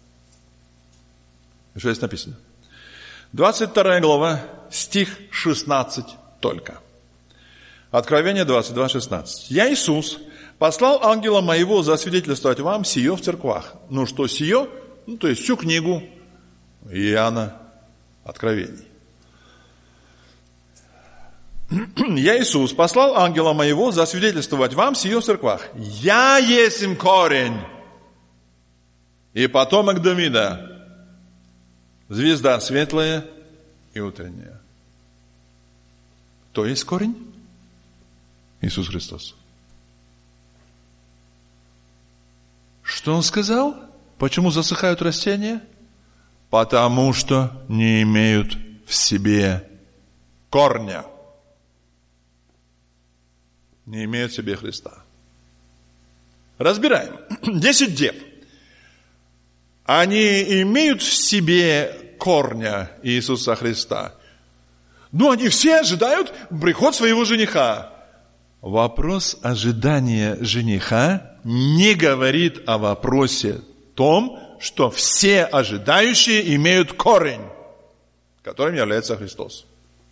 Что здесь написано? двадцать вторая глава, стих шестнадцать только. Откровение двадцать два, шестнадцать. «Я, Иисус, послал ангела моего засвидетельствовать вам сие в церквах». Ну, что сие? Ну, то есть всю книгу Иоанна Откровений. «Я, Иисус, послал ангела моего засвидетельствовать вам сие в церквах. Я есть им корень и потомок Давида, звезда светлая и утренняя». Кто есть корень? Иисус Христос. Что Он сказал? Почему засыхают растения? Потому что не имеют в себе корня. Не имеют в себе Христа. Разбираем. Десять дев. Они имеют в себе корня Иисуса Христа. Но они все ожидают приход своего жениха. Вопрос ожидания жениха не говорит о вопросе том, что все ожидающие имеют корень, которым является Христос.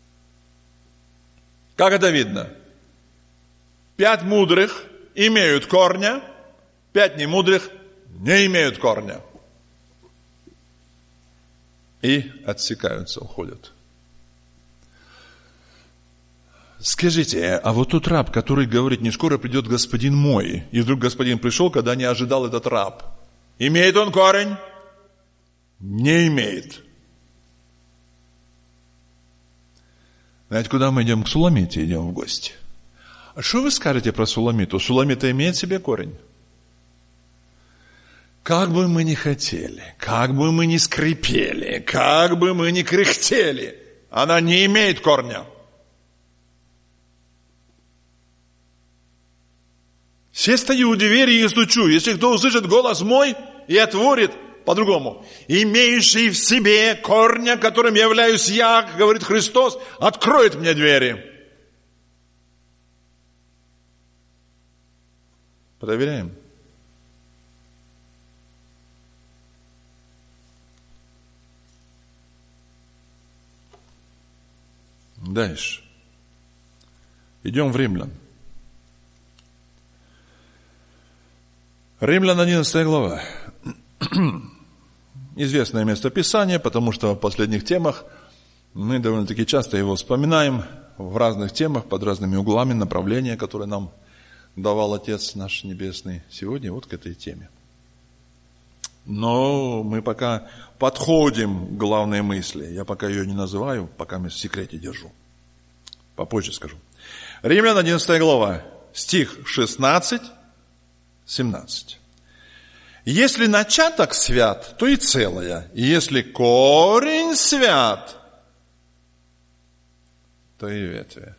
Как это видно? Пять мудрых имеют корня, пять немудрых не имеют корня. И отсекаются, уходят. Скажите, а вот тот раб, который говорит, не скоро придет господин мой, и вдруг господин пришел, когда не ожидал этот раб, имеет он корень? Не имеет. Знаете, куда мы идем? К Суламите идем в гости. А что вы скажете про Суламиту? Суламита имеет в себе корень? Как бы мы ни хотели, как бы мы ни скрипели, как бы мы ни кряхтели, она не имеет корня. Все стою у двери и стучу. Если кто услышит голос мой и отворит, по-другому, имеющий в себе корня, которым являюсь я, говорит Христос, откроет мне двери. Проверяем. Дальше. Идем в Римлян. Римлян одиннадцатая глава. Известное место Писания, потому что в последних темах мы довольно-таки часто его вспоминаем в разных темах, под разными углами, направления, которые нам давал Отец наш Небесный. Сегодня вот к этой теме. Но мы пока подходим к главной мысли. Я пока ее не называю, пока я в секрете держу. Попозже скажу. Римлян одиннадцатая глава, стих шестнадцать, семнадцать. Если начаток свят, то и целое. И если корень свят, то и ветви.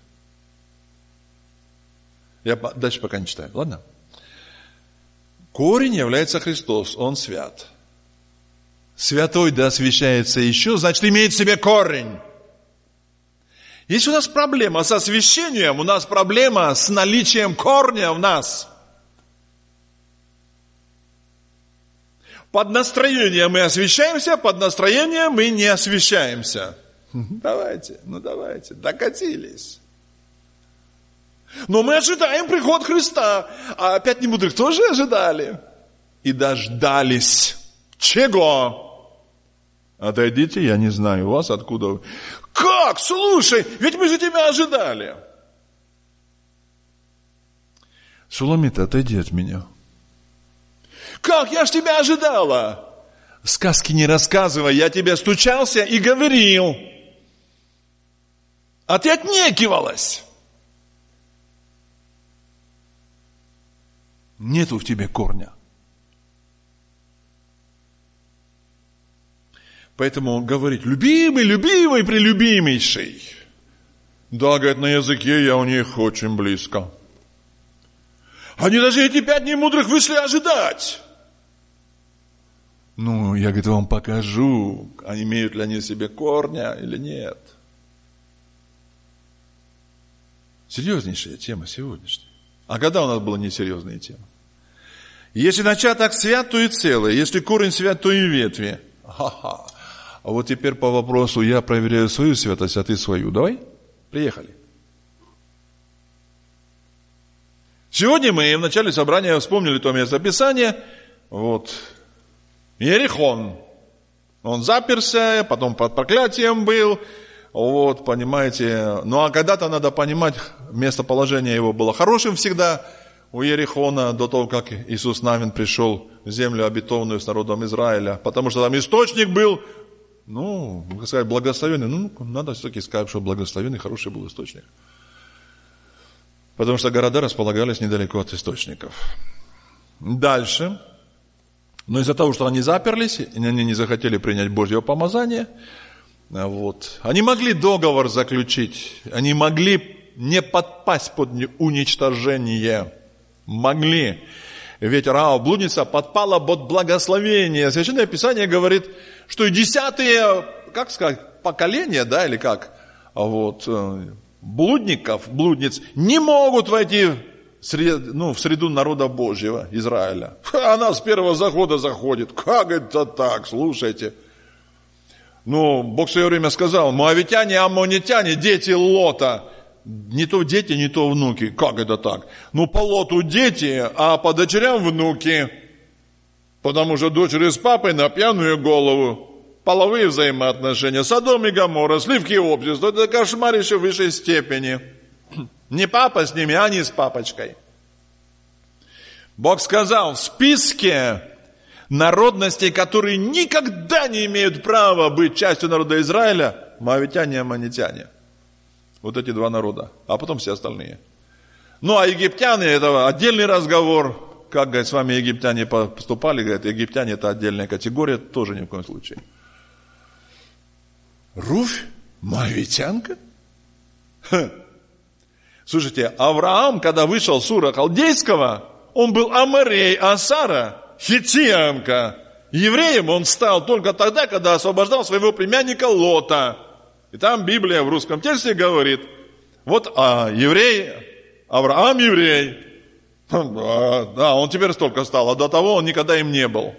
Я дальше пока не читаю, ладно? Корень является Христос, Он свят. Святой да освящается еще, значит, имеет в себе корень. Если у нас проблема с освящением, у нас проблема с наличием корня в нас. Под настроением мы освящаемся, под настроением мы не освящаемся. Давайте, ну давайте, докатились. Но мы ожидаем приход Христа, а пять немудрых тоже ожидали. И дождались. Чего? Отойдите, я не знаю вас, откуда вы. Как? Слушай, ведь мы же тебя ожидали. Суламит, отойди от меня. Как? Я ж тебя ожидала. Сказки не рассказывай, я тебе стучался и говорил. А ты отнекивалась. Нету в тебе корня. Поэтому говорить, любимый, любимый, прелюбимейший. Да, говорит, на языке я у них очень близко. Они даже эти пять немудрых вышли ожидать. Ну, я, говорит, вам покажу, а имеют ли они в себе корня или нет. Серьезнейшая тема сегодняшняя. А когда у нас была несерьезная тема? Если начаток свят, то и целое. Если корень свят, то и ветви. Ха-ха. А вот теперь по вопросу, я проверяю свою святость, а ты свою. Давай, приехали. Сегодня мы в начале собрания вспомнили то место Писания. Вот. Иерихон. Он заперся, потом под проклятием был. Вот, понимаете. Ну, а когда-то надо понимать, местоположение его было хорошим всегда. У Иерихона до того, как Иисус Навин пришел в землю обетованную с народом Израиля. Потому что там источник был, ну, как сказать, благословенный. Ну, надо все-таки сказать, что благословенный, хороший был источник. Потому что города располагались недалеко от источников. Дальше. Но из-за того, что они заперлись, и они не захотели принять Божье помазание, вот, они могли договор заключить, они могли не подпасть под уничтожение. Могли. Ведь Раав, блудница, подпала под благословение. Священное Писание говорит, что и десятые, как сказать, поколения, да, или как, вот, блудников, блудниц не могут войти в среду, ну, в среду народа Божьего, Израиля. Она с первого захода заходит. Как это так? Слушайте. Ну, Бог в свое время сказал, моавитяне, аммонитяне, дети Лота. Не то дети, не то внуки. Как это так? Ну, по Лоту дети, а по дочерям внуки. Потому что дочери с папой на пьяную голову. Половые взаимоотношения. Содом и Гоморра, сливки общества. Это кошмарище в высшей степени. Не папа с ними, а они с папочкой. Бог сказал, в списке народностей, которые никогда не имеют права быть частью народа Израиля, моавитяне и аммонитяне. Вот эти два народа, а потом все остальные. Ну, а египтяне, это отдельный разговор. как, говорит, с вами египтяне поступали, говорит, египтяне это отдельная категория, тоже ни в коем случае. Руфь? Моавитянка? Ха. Слушайте, Авраам, когда вышел с Ура Халдейского, он был аморей, а Сара хиттиянка. Евреем он стал только тогда, когда освобождал своего племянника Лота. И там Библия в русском тексте говорит, вот а, еврей, Авраам еврей. Да, он теперь столько стал, а до того он никогда им не был.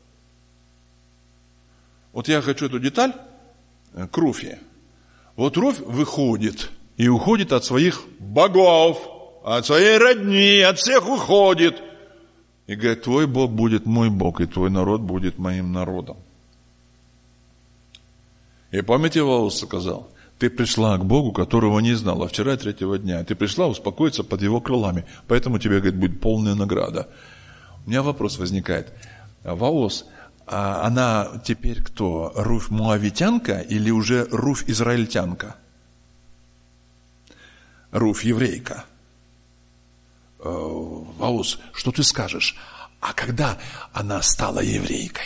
Вот я хочу эту деталь к Руфе. Вот Руфь выходит и уходит от своих богов, от своей родни, от всех уходит. И говорит, твой Бог будет мой Бог, и твой народ будет моим народом. И помните, Ваус сказал, ты пришла к Богу, которого не знала вчера и третьего дня. Ты пришла успокоиться под его крылами, поэтому тебе, говорит, будет полная награда. У меня вопрос возникает. Ваус, а она теперь кто? Руфь моавитянка или уже Руфь израильтянка? Руфь еврейка. Ваус, что ты скажешь? А когда она стала еврейкой?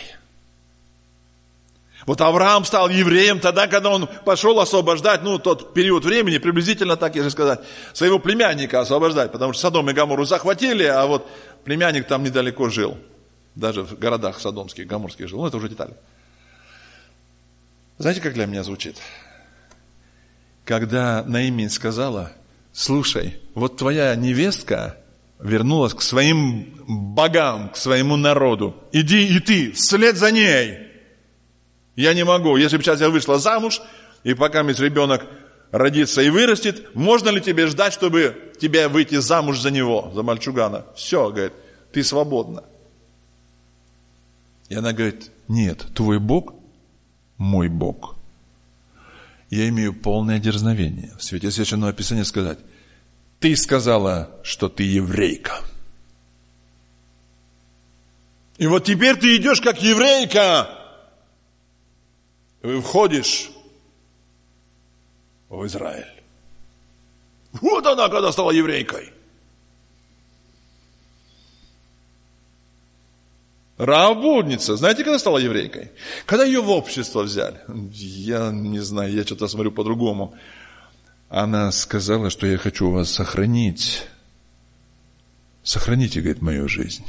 Вот Авраам стал евреем тогда, когда он пошел освобождать, ну, тот период времени, приблизительно так, если сказать, своего племянника освобождать, потому что Содом и Гоморру захватили, а вот племянник там недалеко жил, даже в городах содомских, гоморских жил. Ну, это уже детали. Знаете, как для меня звучит? Когда Наимень сказала, слушай, вот твоя невестка вернулась к своим богам, к своему народу. Иди и ты, вслед за ней. Я не могу. Если бы сейчас я вышла замуж, и пока ребенок родится и вырастет, можно ли тебе ждать, чтобы тебе выйти замуж за него, за мальчугана? Все, говорит, ты свободна. И она говорит, нет, твой Бог, мой Бог. Я имею полное дерзновение в свете Священного Писания сказать, ты сказала, что ты еврейка. И вот теперь ты идешь как еврейка. И входишь в Израиль. Вот она, когда стала еврейкой. Раавь-блудница, знаете, когда стала еврейкой? Когда ее в общество взяли. Я не знаю, я что-то смотрю по-другому. Она сказала, что я хочу вас сохранить. Сохраните, говорит, мою жизнь.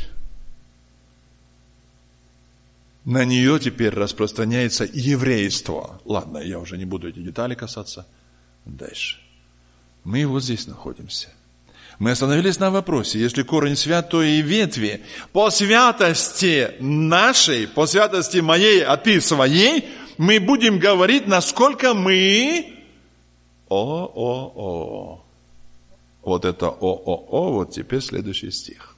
На нее теперь распространяется еврейство. Ладно, я уже не буду эти детали касаться. Дальше. Мы вот здесь находимся. Мы остановились на вопросе, если корень свят, то и ветви. По святости нашей, по святости моей, а ты своей, мы будем говорить, насколько мы... О-о-о. Вот это о-о-о, вот теперь следующий стих.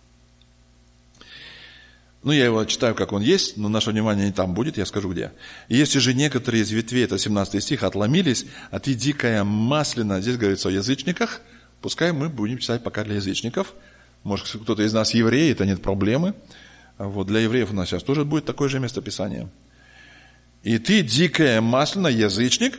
Ну, я его читаю, как он есть, но наше внимание не там будет, я скажу где. Если же некоторые из ветвей, это семнадцатый стих, отломились, а ты дикая маслина, здесь говорится о язычниках, пускай мы будем читать пока для язычников. Может, кто-то из нас еврей, это нет проблемы. Вот для евреев у нас сейчас тоже будет такое же местописание. И ты, дикая маслина, язычник,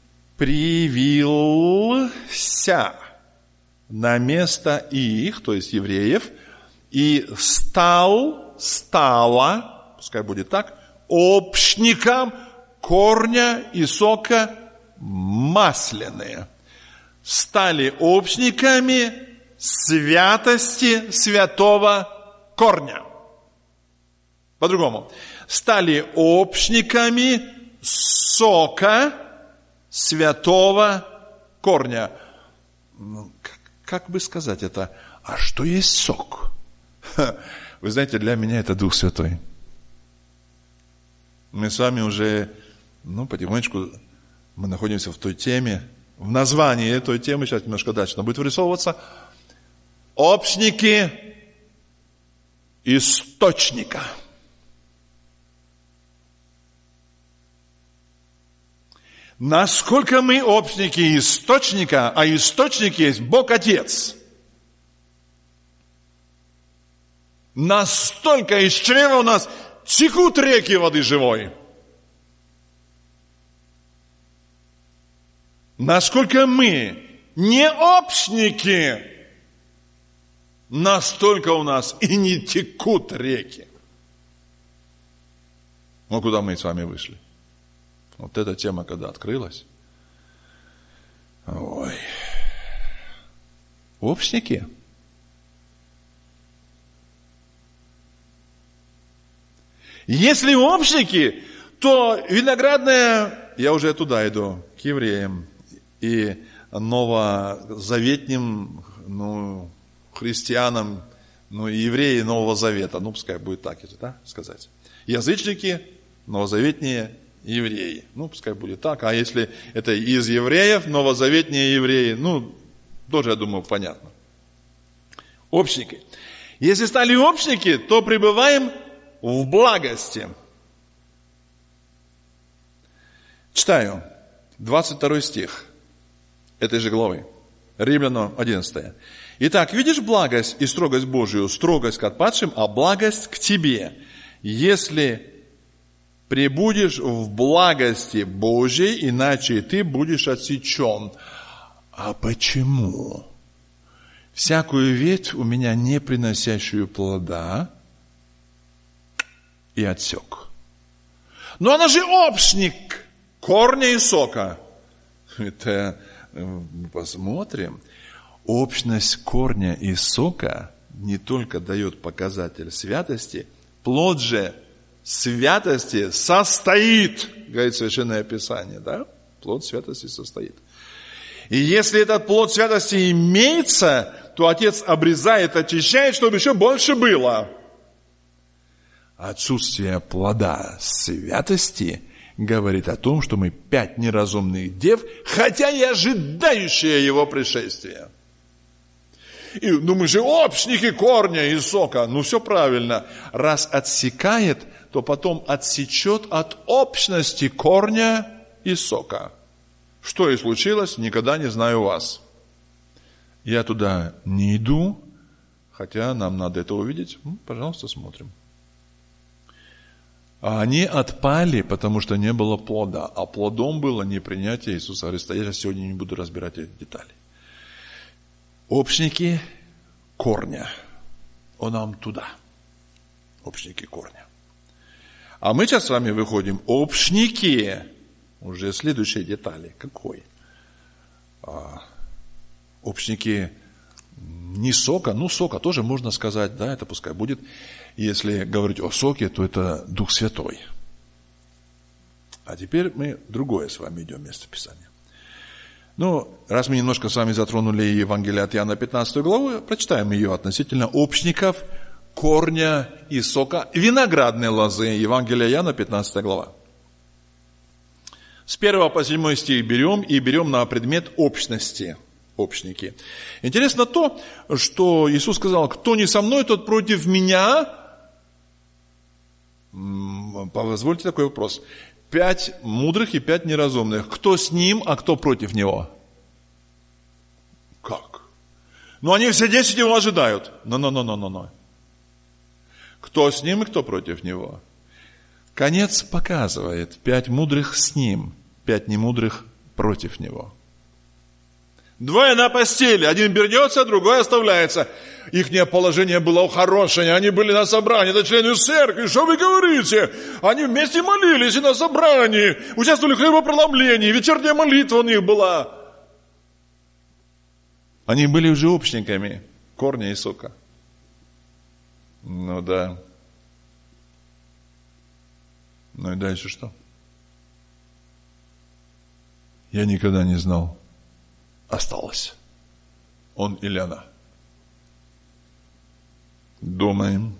привился на место их, то есть евреев, и стал, стала, пускай будет так, общником корня и сока масляные. Стали общниками святости святого корня. По-другому. Стали общниками сока святого корня. Как, как бы сказать это? А что есть сок? Вы знаете, для меня это Дух Святой. Мы с вами уже, ну, потихонечку, мы находимся в той теме, в названии этой темы, сейчас немножко дальше, но будет вырисовываться общники источника. Насколько мы общники источника, а источник есть Бог Отец. Настолько из чрева у нас текут реки воды живой. Насколько мы не общники Настолько у нас и не текут реки. Ну, куда мы с вами вышли? Вот эта тема, когда открылась. Ой. Общники. Если общники, то виноградная, я уже туда иду, к евреям и новозаветним, ну, христианам, ну, и евреи Нового Завета, ну, пускай будет так, да, сказать. Язычники, новозаветние евреи, ну, пускай будет так. А если это из евреев, новозаветние евреи, ну, тоже, я думаю, понятно. Общники. Если стали общники, то пребываем в благости. Читаю двадцать второй стих этой же главы. Римлянам одиннадцать. Итак, видишь благость и строгость Божию, строгость к отпадшим, а благость к тебе. Если пребудешь в благости Божьей, иначе ты будешь отсечен. А почему? Всякую ветвь у меня, не приносящую плода, и отсек. Но она же общник корня и сока. Это посмотрим. Общность корня и сока не только дает показатель святости, плод же святости состоит, говорит Священное Писание, да? Плод святости состоит. И если этот плод святости имеется, то Отец обрезает, очищает, чтобы еще больше было. Отсутствие плода святости говорит о том, что мы пять неразумных дев, хотя и ожидающие его пришествия. И, ну мы же общники корня и сока. Ну все правильно. Раз отсекает, то потом отсечет от общности корня и сока. Что и случилось, никогда не знаю вас. Я туда не иду, хотя нам надо это увидеть. Ну, пожалуйста, смотрим. А они отпали, потому что не было плода. А плодом было непринятие Иисуса Христа. Я сегодня не буду разбирать эти детали. Общники корня. Он нам туда. Общники корня. А мы сейчас с вами выходим. Общники. Уже следующие детали. Какой? А, общники не сока. Ну, сока тоже можно сказать. Да, это пускай будет. Если говорить о соке, то это Дух Святой. А теперь мы другое с вами идем место Писания. Ну, раз мы немножко с вами затронули Евангелие от Иоанна пятнадцатую главу, прочитаем ее относительно общников, корня и сока виноградной лозы. Евангелие Иоанна пятнадцатая глава. С первого по седьмой стих берем и берем на предмет общности. Общники. Интересно то, что Иисус сказал, кто не со мной, тот против меня. Позвольте такой вопрос. Пять мудрых и пять неразумных. Кто с ним, а кто против него? Как? Ну, они все десять его ожидают. Но-но-но-но-но. Кто с ним и кто против него? Конец показывает. Пять мудрых с ним, пять немудрых против него. Двое на постели, один бернется, другой оставляется. Ихнее положение было хорошее, они были на собрании, это члены церкви, что вы говорите? Они вместе молились и на собрании, участвовали в хлебопроломлении, вечерняя молитва у них была. Они были уже общниками корня и сока. Ну да. Ну и дальше что? Я никогда не знал. Осталось. Он или она. Думаем.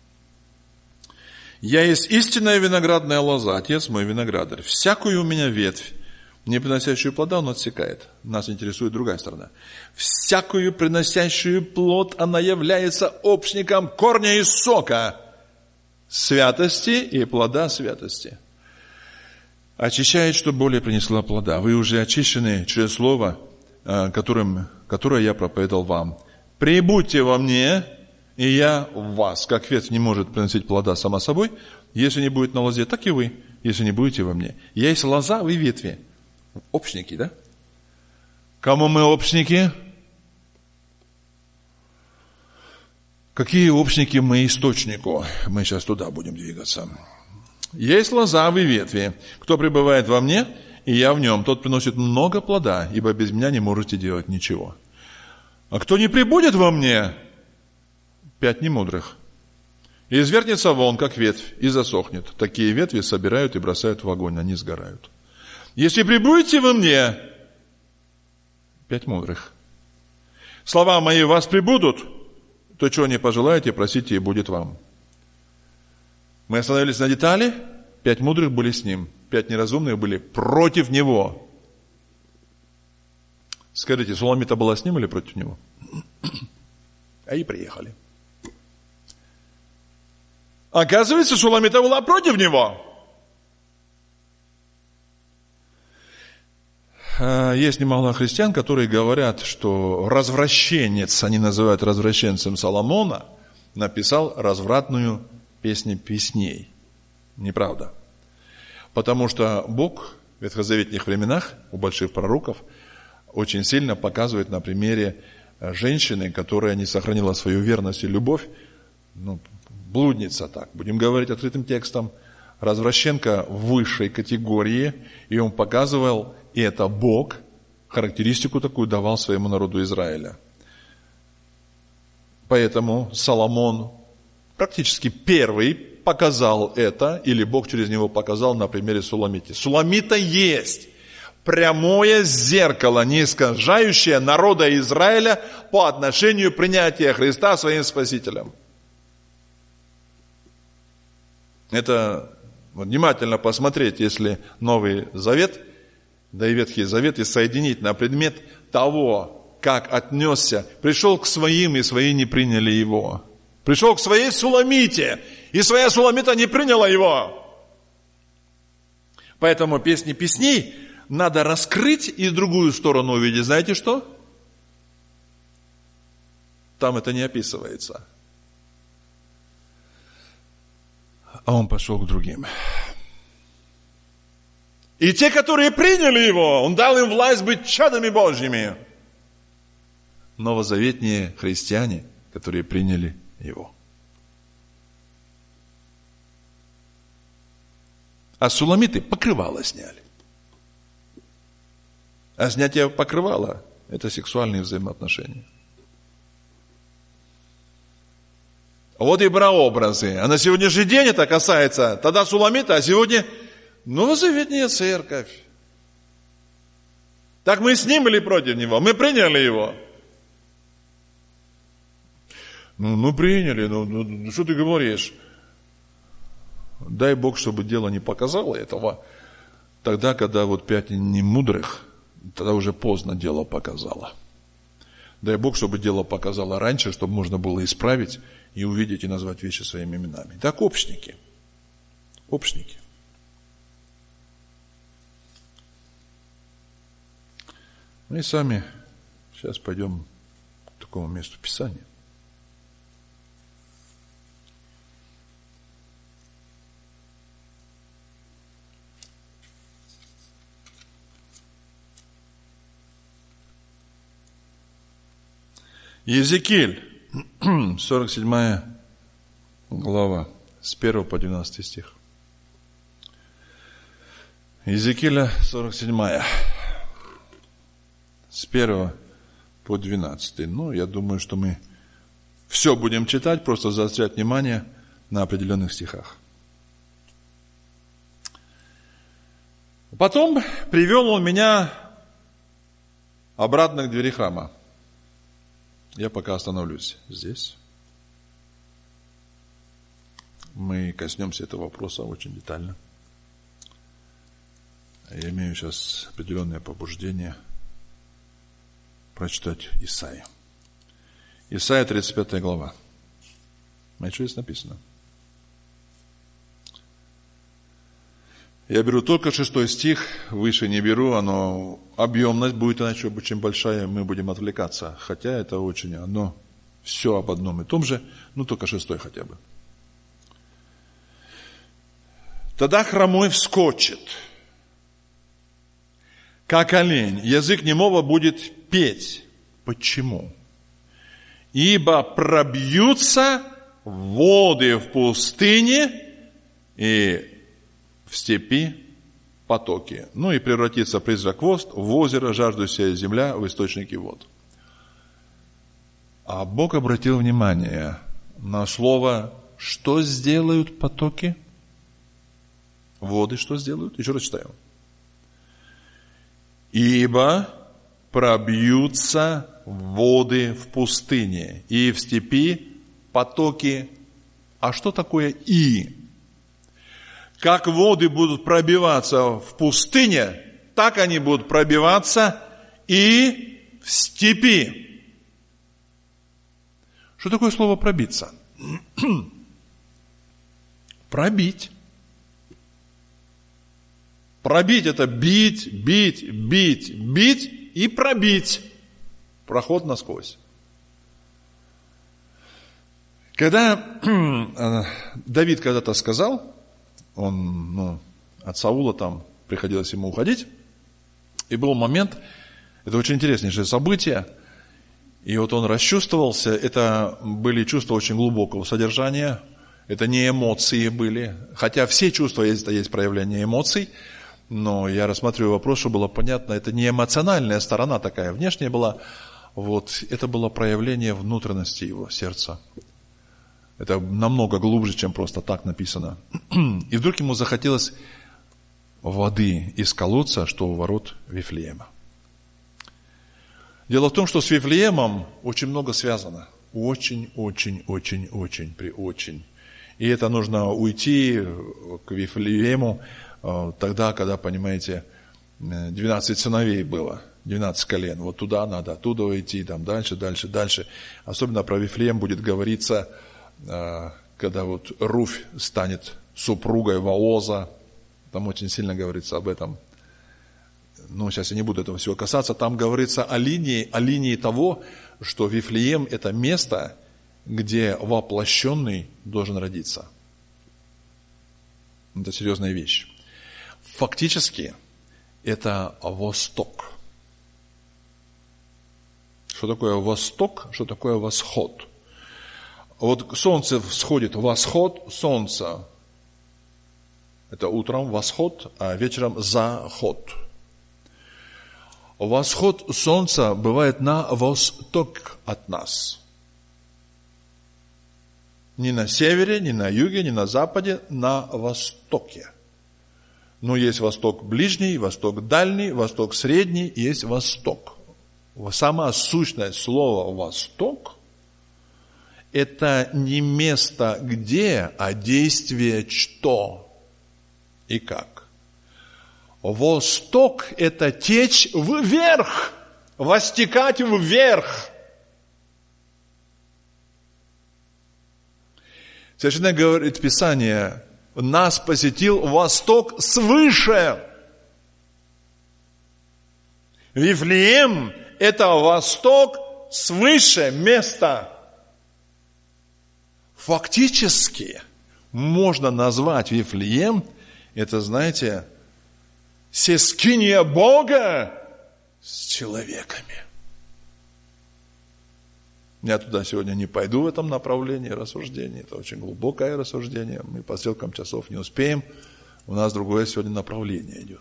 Я есть истинная виноградная лоза, Отец мой виноградарь. Всякую у меня ветвь, не приносящую плода, он отсекает. Нас интересует другая сторона. Всякую приносящую плод, она является общником корня и сока святости и плода святости. Очищает, чтобы более принесла плода. Вы уже очищены через слово, которым, которое я проповедовал вам. Прибудьте во мне, и я в вас. Как ветвь не может приносить плода сама собой, если не будет на лозе, так и вы, если не будете во мне. Я есть лоза, вы ветви. Общники, да? Кому мы общники? Какие общники мы источнику? Мы сейчас туда будем двигаться. Есть лоза в ветви. Кто пребывает во мне, и я в нем, тот приносит много плода, ибо без меня не можете делать ничего. А кто не пребудет во мне, пять немудрых, и извергнется вон, как ветвь, и засохнет. Такие ветви собирают и бросают в огонь, они сгорают. Если пребудете во мне, пять мудрых, слова мои в вас пребудут, то, чего не пожелаете, просите, и будет вам. Мы остановились на детали, пять мудрых были с ним, пять неразумных были против него. Скажите, Суламита была с ним или против него? А и приехали. Оказывается, Суламита была против него. Есть немало христиан, которые говорят, что развращенец, они называют развращенцем Соломона, написал развратную песню песней. Неправда. Потому что Бог в ветхозаветных временах у больших пророков очень сильно показывает на примере женщины, которая не сохранила свою верность и любовь, ну, блудница так, будем говорить открытым текстом, развращенка высшей категории, и он показывал, и это Бог, характеристику такую давал своему народу Израиля. Поэтому Соломон практически первый показал это, или Бог через него показал на примере Суламиты. Суламита есть прямое зеркало, не искажающее народа Израиля по отношению принятия Христа своим Спасителем. Это внимательно посмотреть, если Новый Завет, да и Ветхий Завет, и соединить на предмет того, как отнесся, пришел к своим, и свои не приняли его. Пришел к своей Суламите, и своя Суламита не приняла его. Поэтому песни песней надо раскрыть и другую сторону увидеть. Знаете что? Там это не описывается. А он пошел к другим. И те, которые приняли его, он дал им власть быть чадами Божьими. Новозаветные христиане, которые приняли его. А суламиты покрывало сняли. А снятие покрывала – это сексуальные взаимоотношения. Вот и прообразы. А на сегодняшний день это касается тогда суламита, а сегодня новозаветная церковь. Так мы с ним или против него? Мы приняли его. Ну, ну приняли, ну, ну, ну что ты говоришь? Дай Бог, чтобы дело не показало этого. Тогда, когда вот пять немудрых, тогда уже поздно дело показало. Дай Бог, чтобы дело показало раньше, чтобы можно было исправить и увидеть, и назвать вещи своими именами. Так, общники. Общники. Мы сами сейчас пойдем к такому месту Писания. Иезекииль, сорок седьмая глава, с первого по двенадцатый стих. Иезекииля, сорок седьмая, с первого по двенадцатый. Ну, я думаю, что мы все будем читать, просто заострять внимание на определенных стихах. Потом привел он меня обратно к двери храма. Я пока остановлюсь здесь. Мы коснемся этого вопроса очень детально. Я имею сейчас определенное побуждение прочитать Исаию. Исайя, тридцать пятая глава. Знаете, что здесь написано? Я беру только шестой стих, выше не беру, оно, объемность будет иначе очень большая, мы будем отвлекаться. Хотя это очень, оно все об одном и том же, ну только шестой хотя бы. Тогда хромой вскочит, как олень, язык немого будет петь. Почему? ибо пробьются воды в пустыне и в степи потоки. Ну и превратится призрак хвост в озеро, жаждущая земля в источники вод. А Бог обратил внимание на слово, что сделают потоки? Воды что сделают? Еще раз читаем. Ибо пробьются воды в пустыне и в степи потоки. А что такое «и»? Как воды будут пробиваться в пустыне, так они будут пробиваться и в степи. Что такое слово «пробиться»? Пробить. Пробить – это бить, бить, бить, бить и пробить. Проход насквозь. Когда Давид когда-то сказал, он, ну, от Саула там приходилось ему уходить, и был момент, это очень интереснейшее событие, и вот он расчувствовался, это были чувства очень глубокого содержания, это не эмоции были, хотя все чувства есть, это есть проявление эмоций, но я рассматриваю вопрос, чтобы было понятно, это не эмоциональная сторона такая, внешняя была, вот, это было проявление внутренности его сердца. Это намного глубже, чем просто так написано. И вдруг ему захотелось воды из колодца, что у ворот Вифлеема. Дело в том, что с Вифлеемом очень много связано. Очень, очень, очень, очень, при очень. И это нужно уйти к Вифлеему тогда, когда, понимаете, двенадцать сыновей было, двенадцать колен. Вот туда надо, оттуда уйти, там дальше, дальше, дальше. Особенно про Вифлеем будет говориться, когда вот Руфь станет супругой Вооза. Там очень сильно говорится об этом. Ну, сейчас я не буду этого всего касаться. Там говорится о линии, о линии того, что Вифлеем – это место, где воплощенный должен родиться. Это серьезная вещь. Фактически, это Восток. Что такое Восток? Что такое Восход? Вот солнце всходит, восход солнца. Это утром восход, а вечером заход. Восход солнца бывает на восток от нас. Не на севере, не на юге, не на западе, на востоке. Но есть восток ближний, восток дальний, восток средний, есть восток. Сама сущность слова «восток» – это не место где, а действие что и как. Восток – это течь вверх, востекать вверх. Совершенно говорит Писание, нас посетил восток свыше. Вифлеем – это восток свыше места. Фактически можно назвать Вифлеем, это, знаете, сескиния Бога с человеками. Я туда сегодня не пойду в этом направлении рассуждения. Это очень глубокое рассуждение. Мы по стрелкам часов не успеем. У нас другое сегодня направление идет.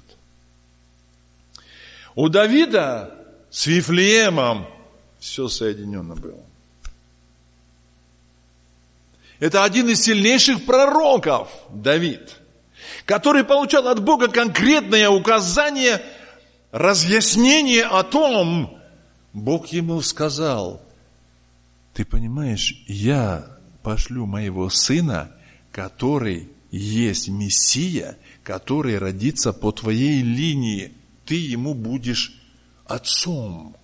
У Давида с Вифлеемом все соединено было. Это один из сильнейших пророков, Давид, который получал от Бога конкретное указание, разъяснение о том, Бог ему сказал: ты понимаешь, я пошлю моего сына, который есть Мессия, который родится по твоей линии. Ты ему будешь отцом.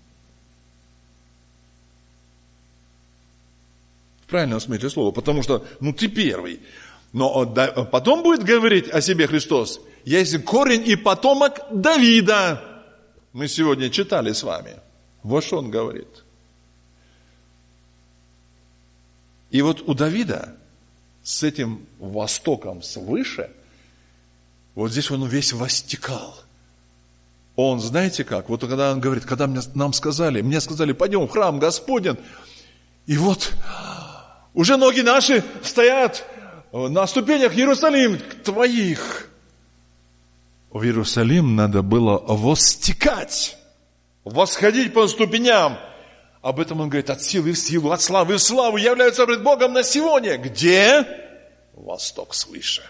В правильном смысле слова, потому что, ну, ты первый. Но потом будет говорить о себе Христос: я есть корень и потомок Давида. Мы сегодня читали с вами. Вот что он говорит. И вот у Давида с этим востоком свыше, вот здесь он весь востекал. Он, знаете как, вот когда он говорит, когда мне, нам сказали, мне сказали, пойдем в храм Господень, И вот уже ноги наши стоят на ступенях Иерусалим твоих. В Иерусалим надо было воссекать, восходить по ступеням. Об этом он говорит: от силы в силу, от славы в славу являются пред Богом на Сионе. Где? Восток свыше.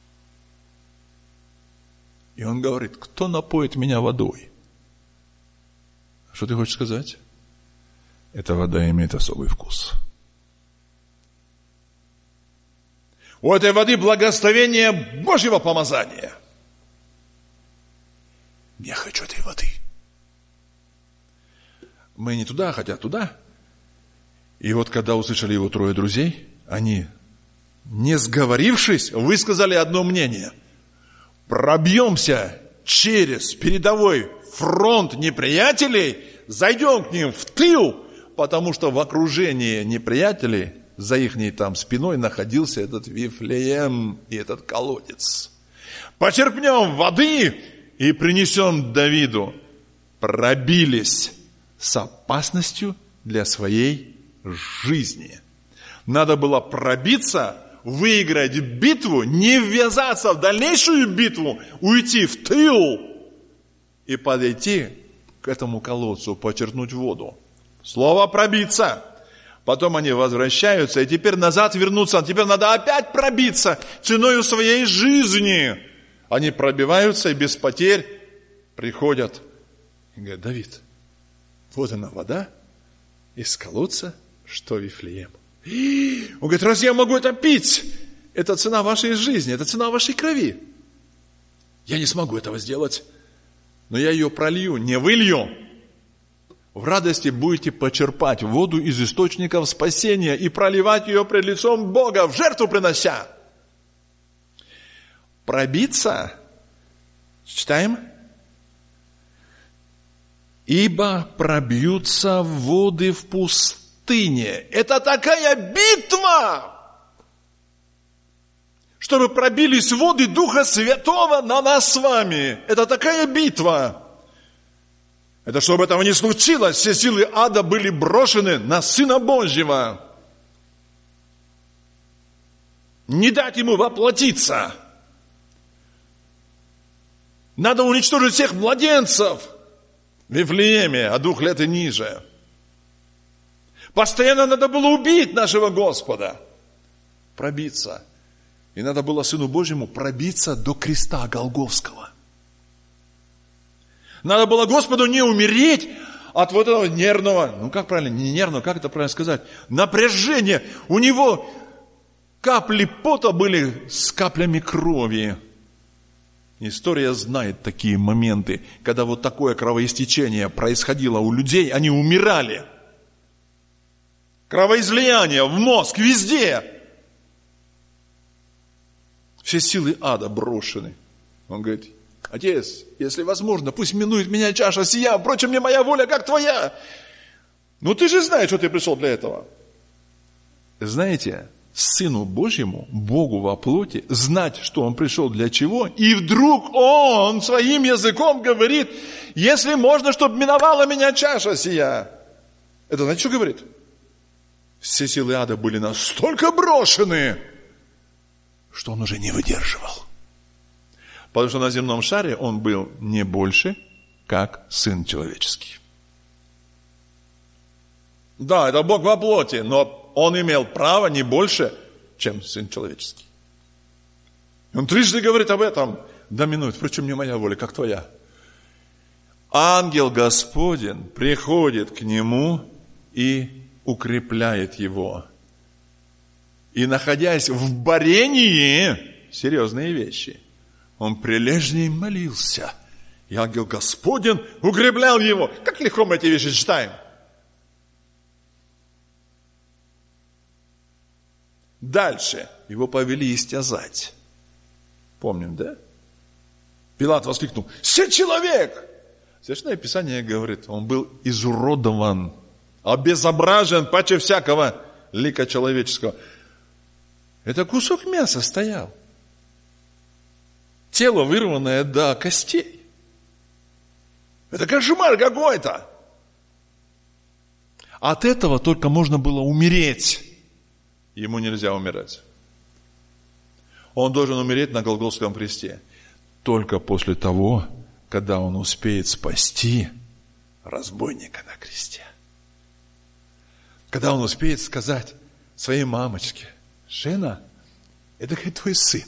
И он говорит: кто напоит меня водой? Что ты хочешь сказать? Эта вода имеет особый вкус. У этой воды благословение Божьего помазания. Я хочу этой воды. Мы не туда, хотя туда. И вот когда услышали его трое друзей, они, не сговорившись, высказали одно мнение: пробьемся через передовой фронт неприятелей, зайдем к ним в тыл, потому что в окружении неприятелей, за ихней там спиной, находился этот Вифлеем и этот колодец. Почерпнем воды и принесем Давиду. Пробились с опасностью для своей жизни. Надо было пробиться, выиграть битву, не ввязаться в дальнейшую битву, уйти в тыл и подойти к этому колодцу, почерпнуть воду. Слово «пробиться». Потом они возвращаются, и теперь назад вернуться. Теперь надо опять пробиться ценою своей жизни. Они пробиваются и без потерь приходят. И говорят: Давид, вот она вода из колодца, что Вифлеем. Он говорит: раз я могу это пить, это цена вашей жизни, это цена вашей крови. Я не смогу этого сделать, но я ее пролью, не вылью. В радости будете почерпать воду из источников спасения и проливать ее пред лицом Бога, в жертву принося. Пробиться, читаем, ибо пробьются воды в пустыне. Это такая битва, чтобы пробились воды Духа Святого на нас с вами. Это такая битва. Это чтобы этого не случилось, все силы ада были брошены на Сына Божьего. Не дать ему воплотиться. Надо уничтожить всех младенцев в Вифлееме, от двух лет и ниже. Постоянно надо было убить нашего Господа. Пробиться. И надо было Сыну Божьему пробиться до креста Голгофского. Надо было Господу не умереть от вот этого нервного, ну как правильно, не нервного, как это правильно сказать, напряжения. У него капли пота были с каплями крови. История знает такие моменты, когда вот такое кровоистечение происходило у людей, они умирали. Кровоизлияние в мозг, везде. Все силы ада брошены. Он говорит: Отец, если возможно, пусть минует меня чаша сия, впрочем, не моя воля, как твоя. Ну ты же знаешь, что ты пришел для этого. Знаете, Сыну Божьему, Богу во плоти, знать, что Он пришел для чего, и вдруг Он своим языком говорит: если можно, чтобы миновала меня чаша сия. Это знаете, что говорит? Все силы ада были настолько брошены, что Он уже не выдерживал. Потому что на земном шаре Он был не больше, как Сын человеческий. Да, это Бог во плоти, но Он имел право не больше, чем Сын человеческий. Он трижды говорит об этом. Да минует, впрочем, не моя воля, как твоя. Ангел Господень приходит к нему и укрепляет его. И находясь в борении, серьезные вещи, он прилежней молился. И ангел Господень укреплял его. Как легко мы эти вещи читаем. Дальше его повели истязать. Помним, да? Пилат воскликнул: «Се человек!» Священное Писание говорит, он был изуродован, обезображен паче всякого лика человеческого. Это кусок мяса стоял. Тело, вырванное до костей. Это кошмар какой-то. От этого только можно было умереть. Ему нельзя умирать. Он должен умереть на Голгофском кресте. Только после того, когда он успеет спасти разбойника на кресте. Когда он успеет сказать своей мамочке: «Жена, это, говорит, твой сын».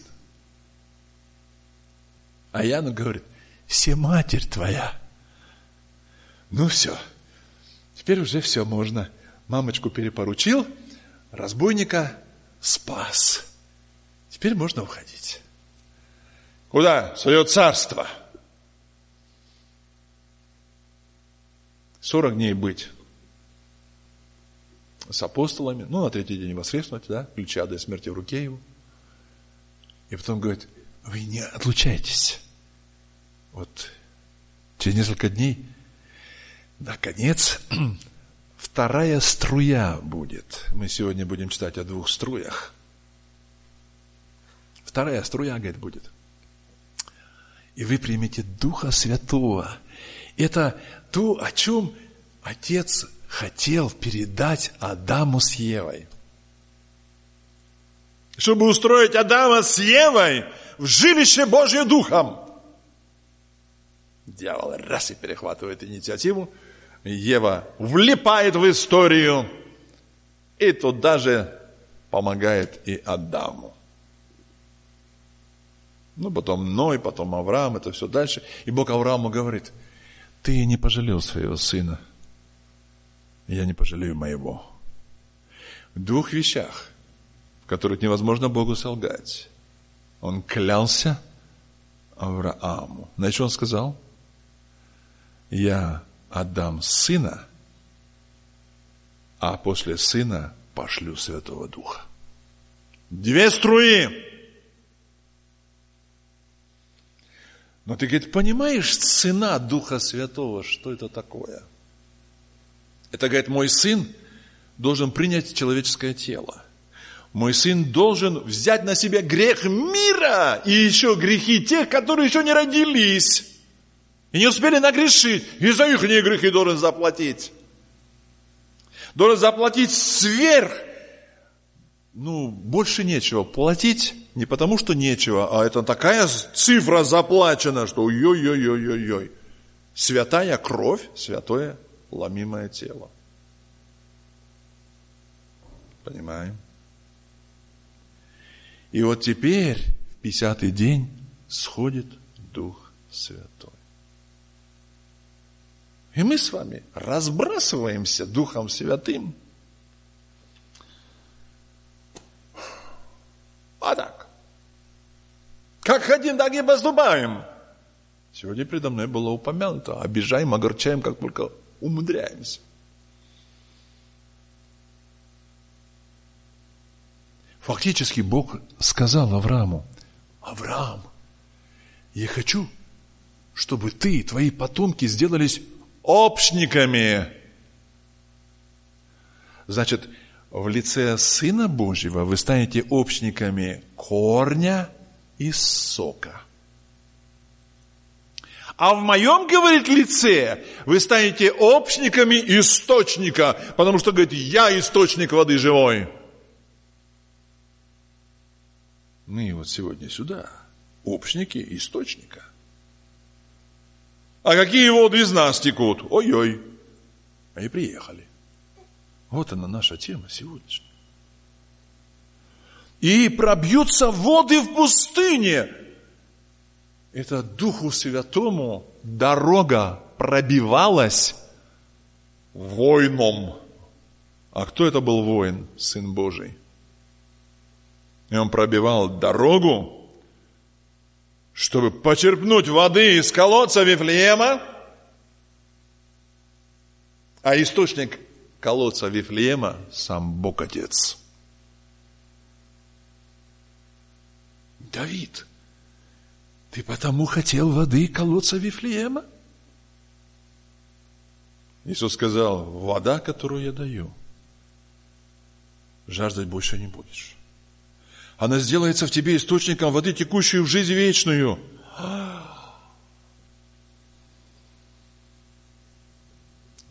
А Яна говорит: «Се матерь твоя». Ну все, теперь уже все можно. Мамочку перепоручил, разбойника спас. Теперь можно уходить. Куда? В свое царство. Сорок дней быть с апостолами, ну, на третий день воскреснуть, да, ключи ада и смерти в руке его. И потом говорит: вы не отлучайтесь. Вот через несколько дней, наконец, вторая струя будет. Мы сегодня будем читать о двух струях. Вторая струя, говорит, будет. И вы примете Духа Святого. Это то, о чем Отец хотел передать Адаму с Евой. Чтобы устроить Адама с Евой в жилище Божье Духом. Дьявол раз и перехватывает инициативу. Ева влипает в историю. И туда же помогает и Адаму. Ну, потом Ной, потом Авраам, это все дальше. И Бог Аврааму говорит: ты не пожалел своего сына, я не пожалею моего. В двух вещах, в которых невозможно Богу солгать. Он клялся Аврааму. Знаете, что он сказал? Я отдам сына, а после сына пошлю Святого Духа. Две струи. Но ты, говорит, понимаешь, цена Духа Святого, что это такое? Это, говорит, мой сын должен принять человеческое тело. Мой сын должен взять на себя грех мира и еще грехи тех, которые еще не родились и не успели нагрешить. И за их грехи должен заплатить. Должен заплатить сверх. Ну, больше нечего платить. Не потому, что нечего, а это такая цифра заплачена, что ой-ой-ой-ой-ой. Святая кровь, святое ломимое тело. Понимаем? И вот теперь, в пятидесятый день, сходит Дух Святой. И мы с вами разбрасываемся Духом Святым. А так. Как хотим, так и поступаем. Сегодня предо мной было упомянуто: обижаем, огорчаем, как только умудряемся. Фактически Бог сказал Аврааму: Авраам, я хочу, чтобы ты и твои потомки сделались общниками. Значит, в лице Сына Божьего вы станете общниками корня и сока. А в моем, говорит, лице вы станете общниками источника, потому что, говорит, я источник воды живой. Мы вот сегодня сюда, общники источника. А какие воды из нас текут? Ой-ой. Они приехали. Вот она наша тема сегодняшняя. И пробьются воды в пустыне. Это Духу Святому дорога пробивалась воином. А кто это был воин? Сын Божий. И он пробивал дорогу, чтобы почерпнуть воды из колодца Вифлеема. А источник колодца Вифлеема сам Бог Отец. Давид, ты потому хотел воды колодца Вифлеема? Иисус сказал: вода, которую я даю, жаждать больше не будешь. Она сделается в тебе источником воды, текущей в жизнь вечную.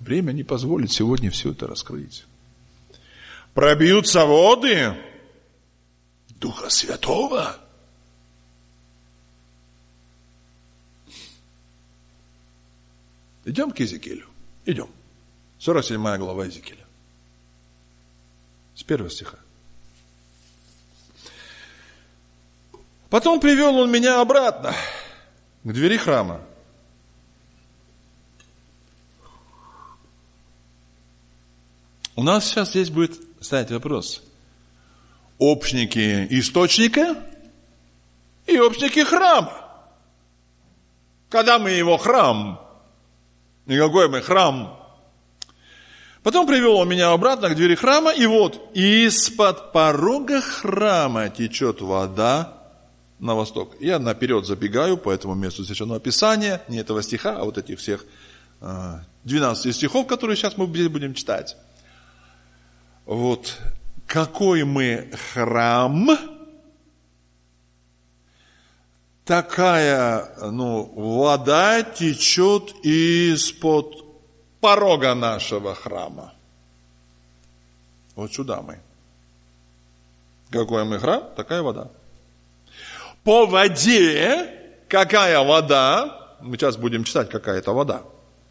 время не позволит сегодня все это раскрыть. Пробьются воды Духа Святого. Идем к Иезекиилю. Идем. сорок седьмая глава Иезекииля. С первого стиха. Потом привел он меня обратно к двери храма. У нас сейчас здесь будет стоять вопрос. Общники источника и общники храма. Когда мы его храм? Никакой мы храм. Потом привел он меня обратно к двери храма, и вот из-под порога храма течет вода на восток. Я наперед забегаю по этому месту Священного Писания, не этого стиха, а вот этих всех двенадцати стихов, которые сейчас мы здесь будем читать. Вот какой мы храм, такая, ну, вода течет из-под порога нашего храма. Вот сюда мы. Какой мы храм, такая вода. По воде, какая вода, мы сейчас будем читать, какая это вода.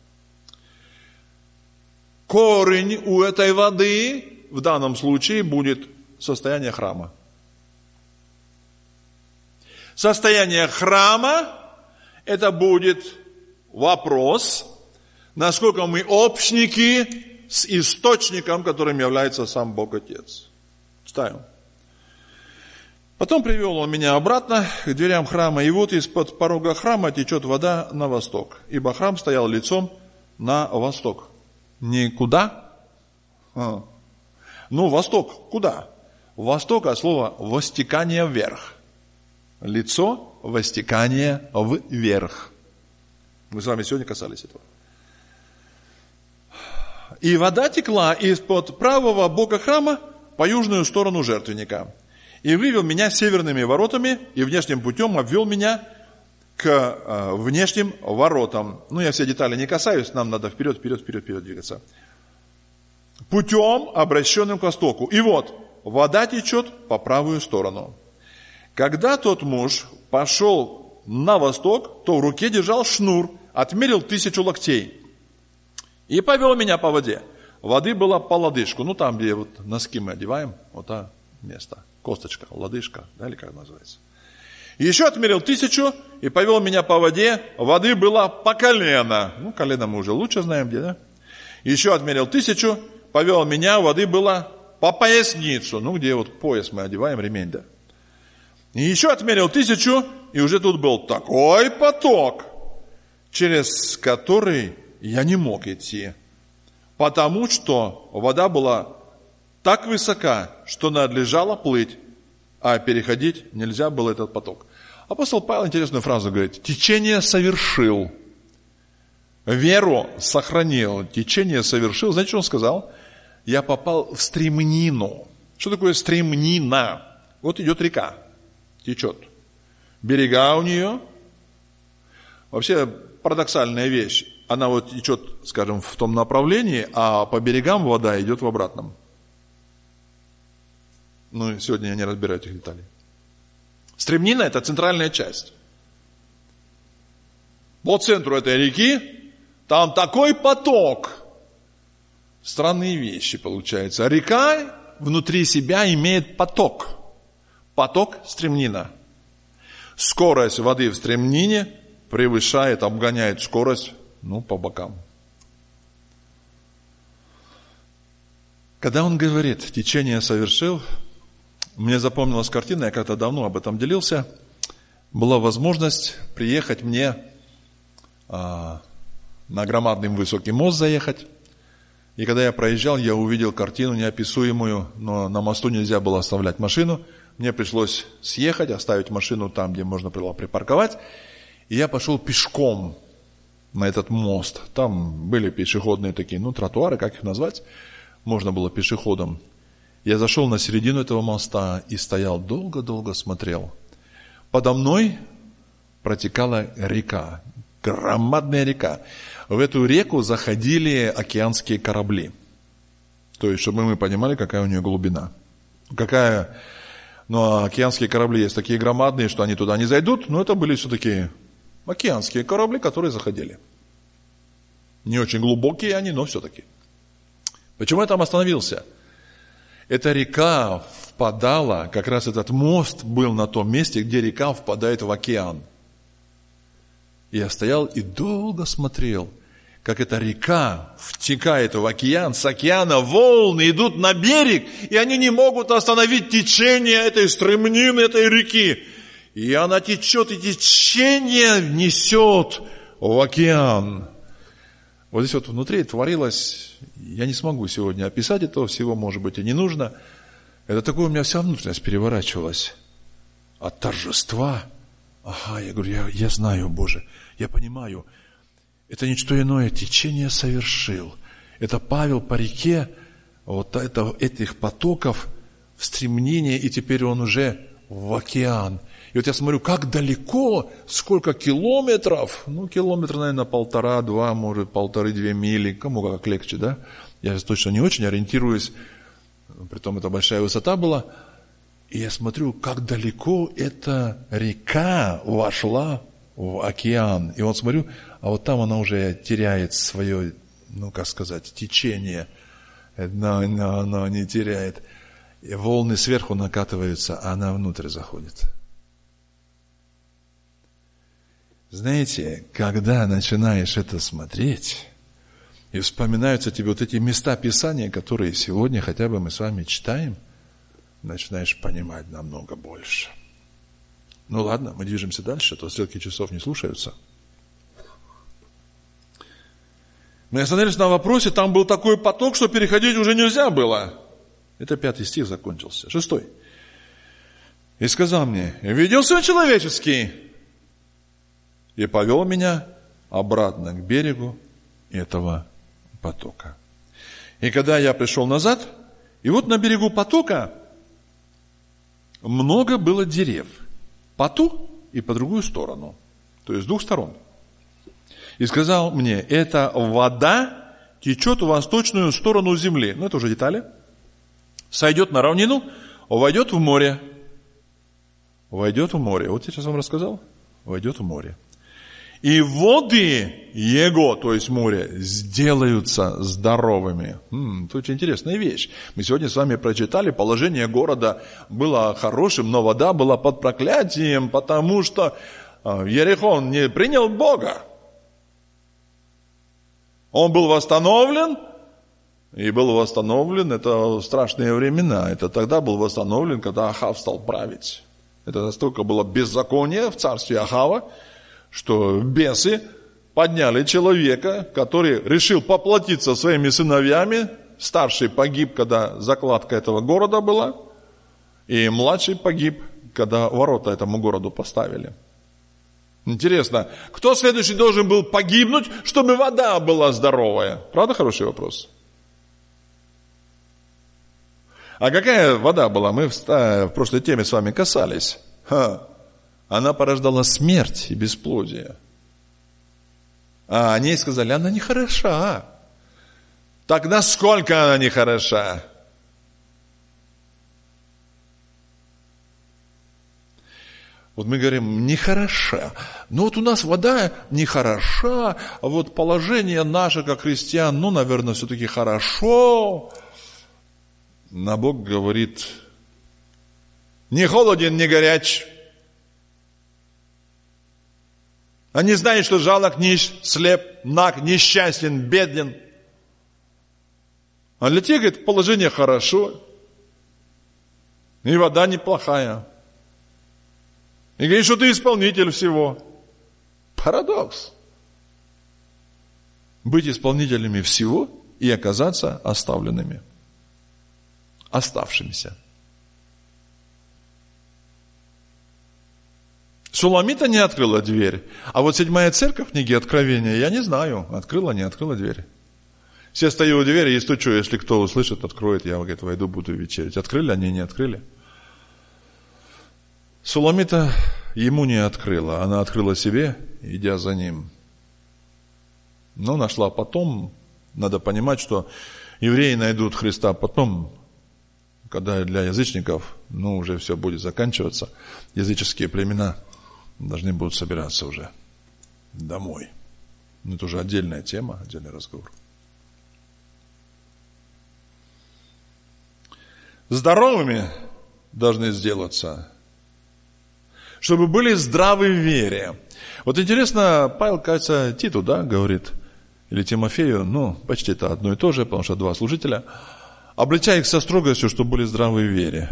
Корень у этой воды в данном случае будет состояние храма. Состояние храма – это будет вопрос, насколько мы общники с источником, которым является сам Бог Отец. Читаем. Потом привел он меня обратно к дверям храма, и вот из-под порога храма течет вода на восток, ибо храм стоял лицом на восток. Не куда? А. Ну, восток куда? Восток от слова «востекание вверх». Лицо – востекание вверх. Мы с вами сегодня касались этого. И вода текла из-под правого бока храма по южную сторону жертвенника. И вывел меня северными воротами, и внешним путем обвел меня к внешним воротам. Ну, я все детали не касаюсь, нам надо вперед, вперед, вперед, вперед двигаться. Путем, обращенным к востоку. И вот, вода течет по правую сторону. Когда тот муж пошел на восток, то в руке держал шнур, отмерил тысячу локтей и повел меня по воде. Воды было по лодыжку, ну там, где вот носки мы одеваем, вот это место, косточка, лодыжка, да, или как называется. Еще отмерил тысячу и повел меня по воде, воды было по колено. Ну, колено мы уже лучше знаем где, да? Еще отмерил тысячу, повел меня, воды было по поясницу, ну, где вот пояс мы одеваем, ремень, да. И еще отмерил тысячу, и уже тут был такой поток, через который я не мог идти, потому что вода была так высока, что надлежало плыть, а переходить нельзя было этот поток. Апостол Павел интересную фразу говорит: течение совершил, веру сохранил, течение совершил. Знаете, что он сказал? Я попал в стремнину. Что такое стремнина? Вот идет река, течет. Берега у нее. Вообще парадоксальная вещь. Она вот течет, скажем, в том направлении, а по берегам вода идет в обратном. Ну, сегодня я не разбираю этих деталей. Стремнина – это центральная часть. По центру этой реки там такой поток. Странные вещи получаются. Река внутри себя имеет поток. Поток – стремнина. Скорость воды в стремнине превышает, обгоняет скорость, ну, по бокам. Когда он говорит «течение совершил», мне запомнилась картина, я как-то давно об этом делился. Была возможность приехать мне а, на громадный высокий мост заехать. И когда я проезжал, я увидел картину неописуемую, но на мосту нельзя было оставлять машину. Мне пришлось съехать, оставить машину там, где можно было припарковать. И я пошел пешком на этот мост. Там были пешеходные такие, ну, тротуары, как их назвать, можно было пешеходом. Я зашел на середину этого моста и стоял, долго-долго смотрел. Подо мной протекала река. громадная река. В эту реку заходили океанские корабли. То есть, чтобы мы понимали, какая у нее глубина. Какая... Ну, океанские корабли есть такие громадные, что они туда не зайдут, но это были все-таки океанские корабли, которые заходили. Не очень глубокие они, но все-таки. Почему я там остановился? Эта река впадала, как раз этот мост был на том месте, где река впадает в океан. И я стоял и долго смотрел, как эта река втекает в океан, с океана волны идут на берег, и они не могут остановить течение этой стремнины, этой реки. И она течет, и течение несет в океан. Вот здесь вот внутри творилось, я не смогу сегодня описать этого всего, может быть, и не нужно. Это такое у меня вся внутренность переворачивалась от торжества. Ага, я говорю, я, я знаю, Боже, я понимаю, это не что иное, течение совершил. Это Павел по реке вот это, этих потоков в стремнение, и теперь он уже в океан. И вот я смотрю, как далеко, сколько километров, ну, километр, наверное, полтора-два, может, полторы-две мили, кому как легче, да? Я точно не очень ориентируюсь, притом это большая высота была. И я смотрю, как далеко эта река вошла в океан. И вот смотрю, а вот там она уже теряет свое, ну, как сказать, течение. Но она, она не теряет. И волны сверху накатываются, а она внутрь заходит. Знаете, когда начинаешь это смотреть, и вспоминаются тебе вот эти места Писания, которые сегодня хотя бы мы с вами читаем, начинаешь понимать намного больше. Ну ладно, мы движемся дальше, а то стрелки часов не слушаются. Мы остановились на вопросе, там был такой поток, что переходить уже нельзя было. Это пятый стих закончился. Шестой. И сказал мне, видел Сын Человеческий, и повел меня обратно к берегу этого потока. И когда я пришел назад, и вот на берегу потока много было дерев. По ту и по другую сторону. То есть с двух сторон. И сказал мне, эта вода течет в восточную сторону земли. Ну, это уже детали. Сойдет на равнину, войдет в море. Войдет в море. Вот я сейчас вам рассказал. Войдет в море. И воды его, то есть море, сделаются здоровыми. М-м, это очень интересная вещь. Мы сегодня с вами прочитали, положение города было хорошим, но вода была под проклятием, потому что Иерихон не принял Бога. Он был восстановлен, и был восстановлен, это страшные времена. Это тогда был восстановлен, когда Ахав стал править. Это настолько было беззаконие в царстве Ахава, что бесы подняли человека, который решил поплатиться своими сыновьями. Старший погиб, когда закладка этого города была, и младший погиб, когда ворота этому городу поставили. Интересно, кто следующий должен был погибнуть, чтобы вода была здоровая? Правда, хороший вопрос? А какая вода была? Мы в прошлой теме с вами касались. Ха. Она порождала смерть и бесплодие. А о ней сказали, она нехороша. Так насколько она нехороша? Вот мы говорим, нехороша. Ну вот у нас вода нехороша, а вот положение наше, как христиан, ну, наверное, все-таки хорошо. Но Бог говорит, не холоден, не горяч. Они знают, что жалок, нищ, слеп, наг, несчастен, беден. А для тех, говорит, положение хорошо. И вода неплохая. И говорит, что ты исполнитель всего. Парадокс. Быть исполнителями всего и оказаться оставленными. Оставшимися. Суламита не открыла дверь. А вот седьмая церковь в книге Откровения, я не знаю, открыла, не открыла дверь. Все стою у двери и стучу, если кто услышит, откроет, я, говорит, войду, буду вечерить. Открыли они, не открыли. Суламита ему не открыла, она открыла себе, идя за ним. Но нашла потом. Надо понимать, что евреи найдут Христа потом, когда для язычников, ну, уже все будет заканчиваться. Языческие племена должны будут собираться уже домой. Но это уже отдельная тема, отдельный разговор. Здоровыми должны сделаться, чтобы были здравы в вере. Вот интересно, Павел, кажется, Титу, да, говорит, или Тимофею, ну, почти это одно и то же, потому что два служителя, обличая их со строгостью, чтобы были здравы в вере.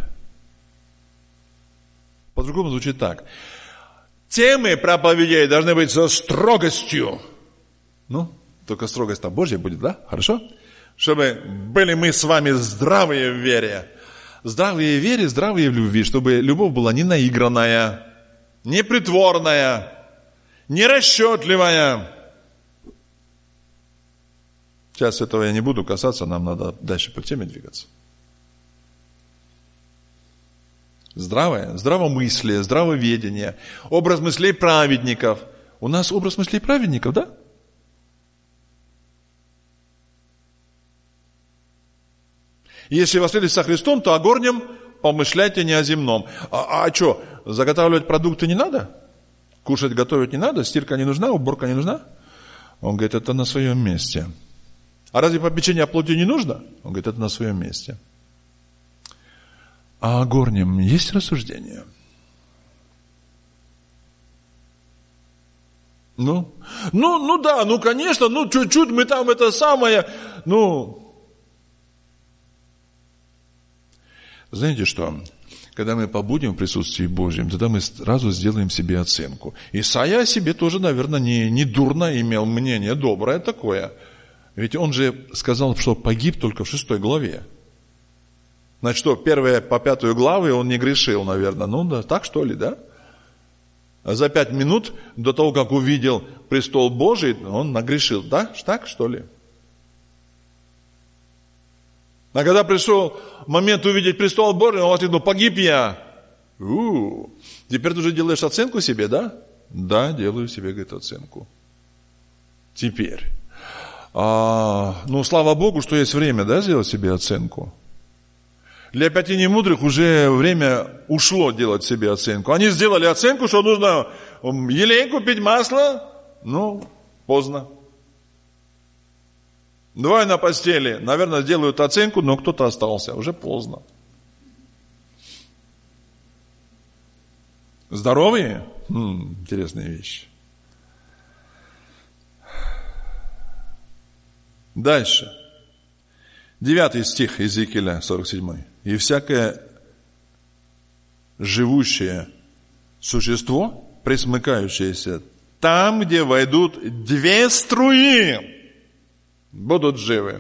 По-другому звучит так. Темы проповедей должны быть со строгостью. Ну, только строгость там Божья будет, да? Хорошо? Чтобы были мы с вами здравые в вере. Здравые в вере, здравые в любви, чтобы любовь была не наигранная, не притворная, не расчетливая. Сейчас этого я не буду касаться, нам надо дальше по теме двигаться. Здравое, здравомыслие, здравоведение, образ мыслей праведников. У нас образ мыслей праведников, да? Если вы следуете со Христом, то о горнем помышляйте, не о земном. А, а что, заготавливать продукты не надо? Кушать, готовить не надо? Стирка не нужна? Уборка не нужна? Он говорит, это на своем месте. А разве попечение о плоти не нужно? Он говорит, это на своем месте. А о горнем есть рассуждение? Ну, ну, ну да, ну конечно, ну чуть-чуть мы там это самое, ну... Знаете что? Когда мы побудем в присутствии Божьем, тогда мы сразу сделаем себе оценку. Исайя о себе тоже, наверное, не, не дурно имел мнение, доброе такое. Ведь он же сказал, что погиб только в шестой главе. Значит, что, первые по пятую главы он не грешил, наверное. Ну, да, так что ли, да? А за пять минут до того, как увидел престол Божий, он нагрешил, да? Так, что ли? А когда пришел момент увидеть престол Божий, он говорит, ну погиб я. У-у-у. Теперь ты уже делаешь оценку себе, да? Да, делаю себе, говорит, оценку. Теперь. А, ну, слава Богу, что есть время, да, сделать себе оценку. Для пяти немудрых уже время ушло делать себе оценку. Они сделали оценку, что нужно елей купить, масло. Ну, поздно. Двое на постели, наверное, делают оценку, но кто-то остался. Уже поздно. Здоровые? М-м, интересная вещь. Дальше. Девятый стих Иезекииля сорок седьмой. И всякое живущее существо, пресмыкающееся там, где войдут две струи, будут живы.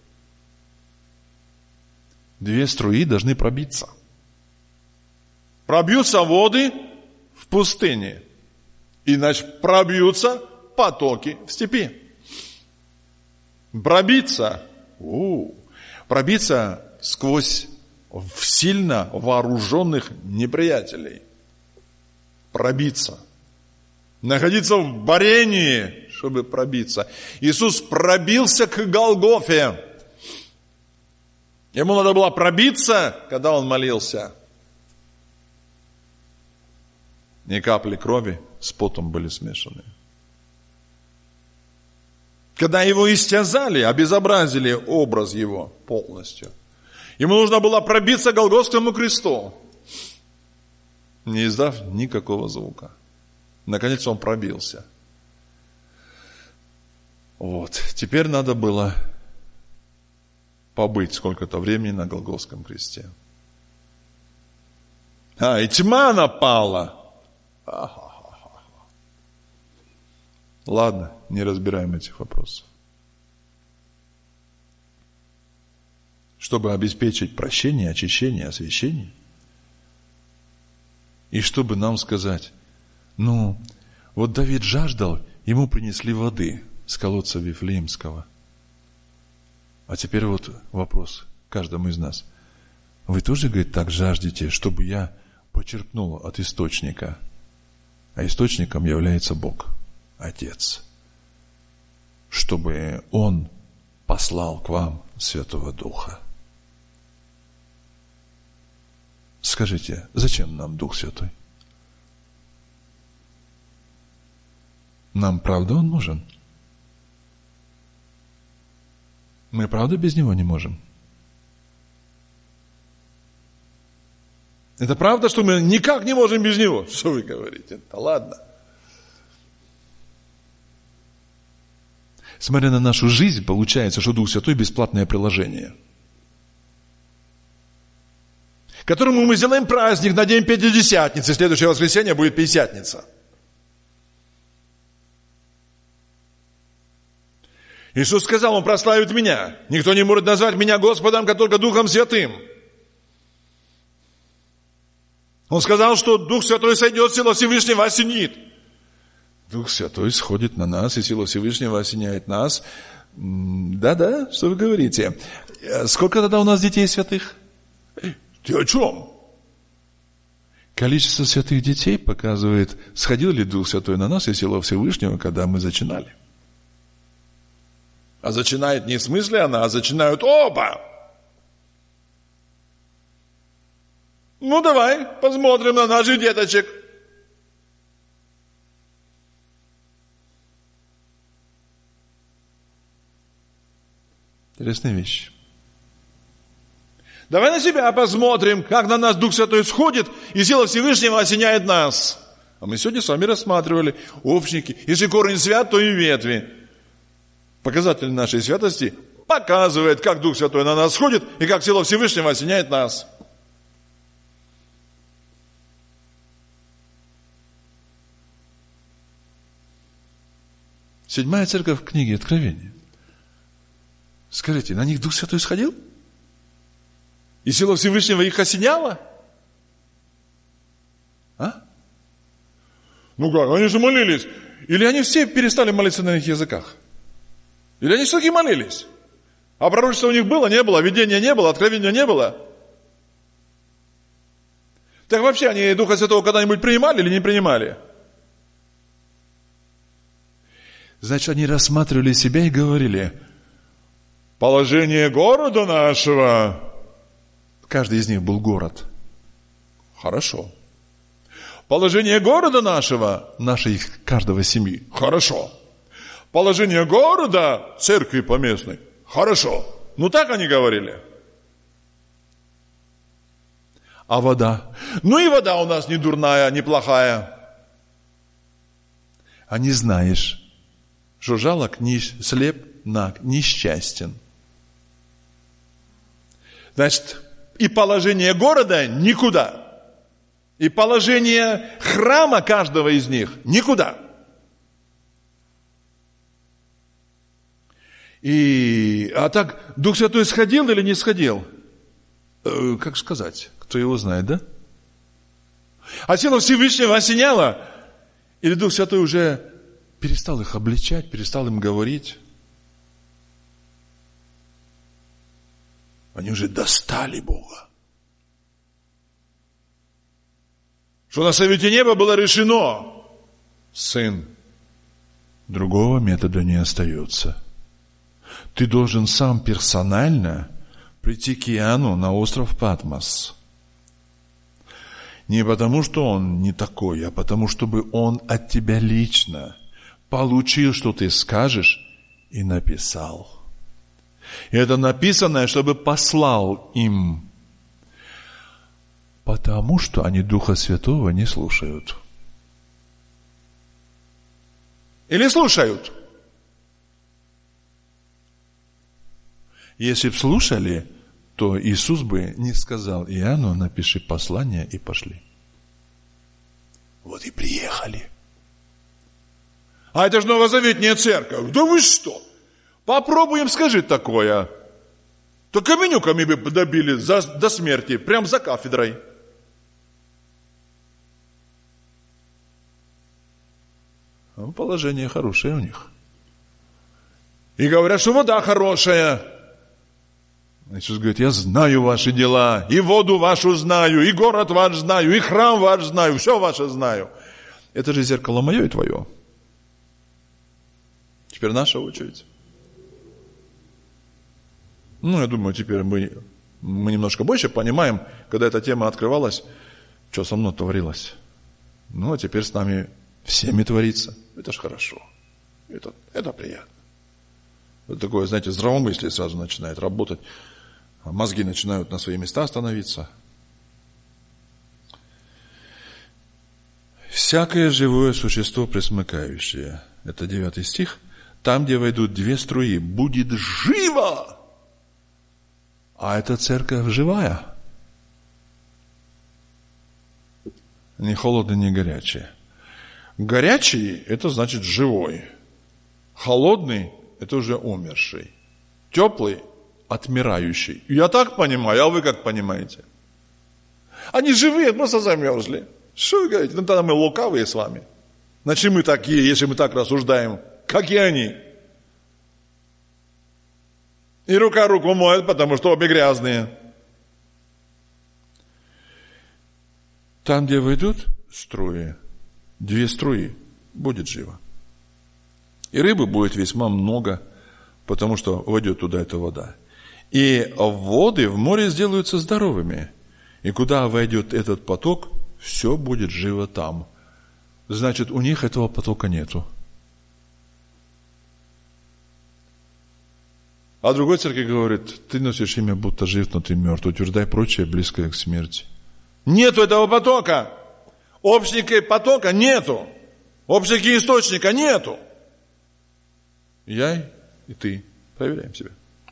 Две струи должны пробиться. Пробьются воды в пустыне, иначе пробьются потоки в степи. Пробиться, у, пробиться сквозь сильно вооруженных неприятелей. Пробиться. Находиться в борении, чтобы пробиться. Иисус пробился к Голгофе. Ему надо было пробиться, когда он молился. И капли крови с потом были смешаны. Когда его истязали, обезобразили образ его полностью. Ему нужно было пробиться к Голгофскому кресту, не издав никакого звука. Наконец он пробился. Вот. Теперь надо было побыть сколько-то времени на Голгофском кресте. А, и тьма напала. А-ха-ха-ха. Ладно, не разбираем этих вопросов. Чтобы обеспечить прощение, очищение, освящение. И чтобы нам сказать, ну, вот Давид жаждал, ему принесли воды с колодца Вифлеемского. А теперь вот вопрос каждому из нас. Вы тоже, говорит, так жаждете, чтобы я почерпнул от источника? А источником является Бог, Отец. чтобы Он послал к вам Святого Духа. Скажите, зачем нам Дух Святой? Нам, правда, Он нужен? Мы, правда, без Него не можем? Это правда, что мы никак не можем без Него? Что вы говорите? Да ладно. Смотря на нашу жизнь, получается, что Дух Святой – бесплатное приложение, которому мы сделаем праздник на день Пятидесятницы. Следующее воскресенье будет Пятидесятница. Иисус сказал, Он прославит Меня. Никто не может назвать Меня Господом, как только Духом Святым. Он сказал, что Дух Святой сойдет, сила Всевышнего осенит. Дух Святой сходит на нас, и сила Всевышнего осеняет нас. Да-да, что вы говорите? Сколько тогда у нас детей святых? Ты о чем? Количество святых детей показывает, сходил ли Дух Святой на нас и сила Всевышнего, когда мы зачинали. А зачинает не в смысле она, а зачинают оба. Ну, давай посмотрим на наших деточек. Интересная вещь. Давай на себя посмотрим, как на нас Дух Святой сходит, и сила Всевышнего осеняет нас. А мы сегодня с вами рассматривали общники. Если корень свят, то и ветви. Показатель нашей святости показывает, как Дух Святой на нас сходит, и как сила Всевышнего осеняет нас. Седьмая церковь в книге Откровения. Скажите, на них Дух Святой сходил? И сила Всевышнего их осеняла? А? Ну как, они же молились. Или они все перестали молиться на их языках? Или они все-таки молились? А пророчества у них было, не было, видения не было, откровения не было? Так вообще они Духа Святого когда-нибудь принимали или не принимали? Значит, они рассматривали себя и говорили: положение города нашего. Каждый из них был город. Хорошо. Положение города нашего, нашей каждого семьи. Хорошо. Положение города, церкви поместной. Хорошо. Ну так они говорили. А вода? Ну и вода у нас не дурная, не плохая. А не знаешь, что жалок, ни слеп, наг, несчастен. Значит, и положение города никуда. И положение храма каждого из них никуда. И, а так, Дух Святой сходил или не сходил? Э, как сказать? Кто его знает, да? А сила Всевышнего осеняла? Или Дух Святой уже перестал их обличать, перестал им говорить? Они уже достали Бога. Что на совете неба было решено: сын, другого метода не остается. Ты должен сам персонально прийти к Иоанну на остров Патмос. Не потому, что он не такой, а потому, чтобы он от тебя лично получил, что ты скажешь, и написал. И это написанное, чтобы послал им. Потому что они Духа Святого не слушают. Или слушают? Если бы слушали, то Иисус бы не сказал Иоанну: напиши послание, и пошли. Вот и приехали. А это же новозаветная церковь. Да вы что? Попробуем, скажи такое. То каменюками бы добили за, до смерти, прям за кафедрой. Ну, положение хорошее у них. И говорят, что вода хорошая. Иисус говорит: я знаю ваши дела, и воду вашу знаю, и город ваш знаю, и храм ваш знаю, все ваше знаю. Это же зеркало мое и твое. Теперь наша очередь. Ну, я думаю, теперь мы, мы немножко больше понимаем, когда эта тема открывалась, что со мной творилось. Ну, а теперь с нами всеми творится. Это ж хорошо. Это, это приятно. Вот такое, знаете, здравомыслие сразу начинает работать. А мозги начинают на свои места становиться. Всякое живое существо пресмыкающее, это девятый стих, там, где войдут две струи, будет живо. А эта церковь живая. Не холодная, не горячая. Горячий – это значит живой. Холодный – это уже умерший. Теплый – отмирающий. Я так понимаю, а вы как понимаете? Они живые, просто замерзли. Что вы говорите? Ну, тогда мы лукавые с вами. Значит, мы такие, если мы так рассуждаем, как и они. И рука руку моет, потому что обе грязные. Там, где выйдут струи, две струи, будет живо. И рыбы будет весьма много, потому что войдет туда эта вода. И воды в море сделаются здоровыми. И куда войдет этот поток, все будет живо там. Значит, у них этого потока нету. А другой церкви говорит, ты носишь имя, будто жив, но ты мертв. Утверждай прочее, близкое к смерти. Нету этого потока. Общника потока нету. Общника источника нету. Я и ты проверяем себя.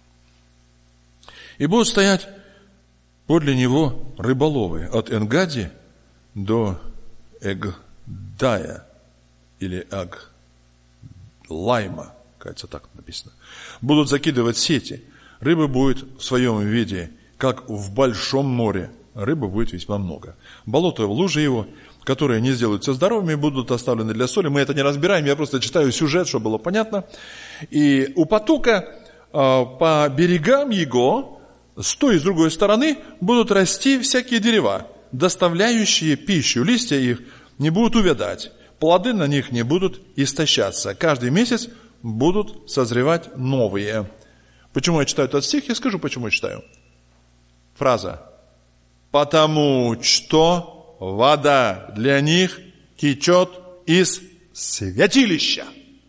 И будут стоять подле него рыболовы от Энгади до Эгдая или Аг-Лайма, кажется, так написано. Будут закидывать сети. Рыба будет в своем виде, как в большом море. Рыбы будет весьма много. Болото в луже его, которые не сделаются здоровыми, будут оставлены для соли. Мы это не разбираем, я просто читаю сюжет, чтобы было понятно. И у потока по берегам его, с той и с другой стороны, будут расти всякие дерева, доставляющие пищу. Листья их не будут увядать, плоды на них не будут истощаться. Каждый месяц будут созревать новые. Почему я читаю этот стих? Я скажу, почему я читаю. Фраза. Потому что вода для них течет из святилища.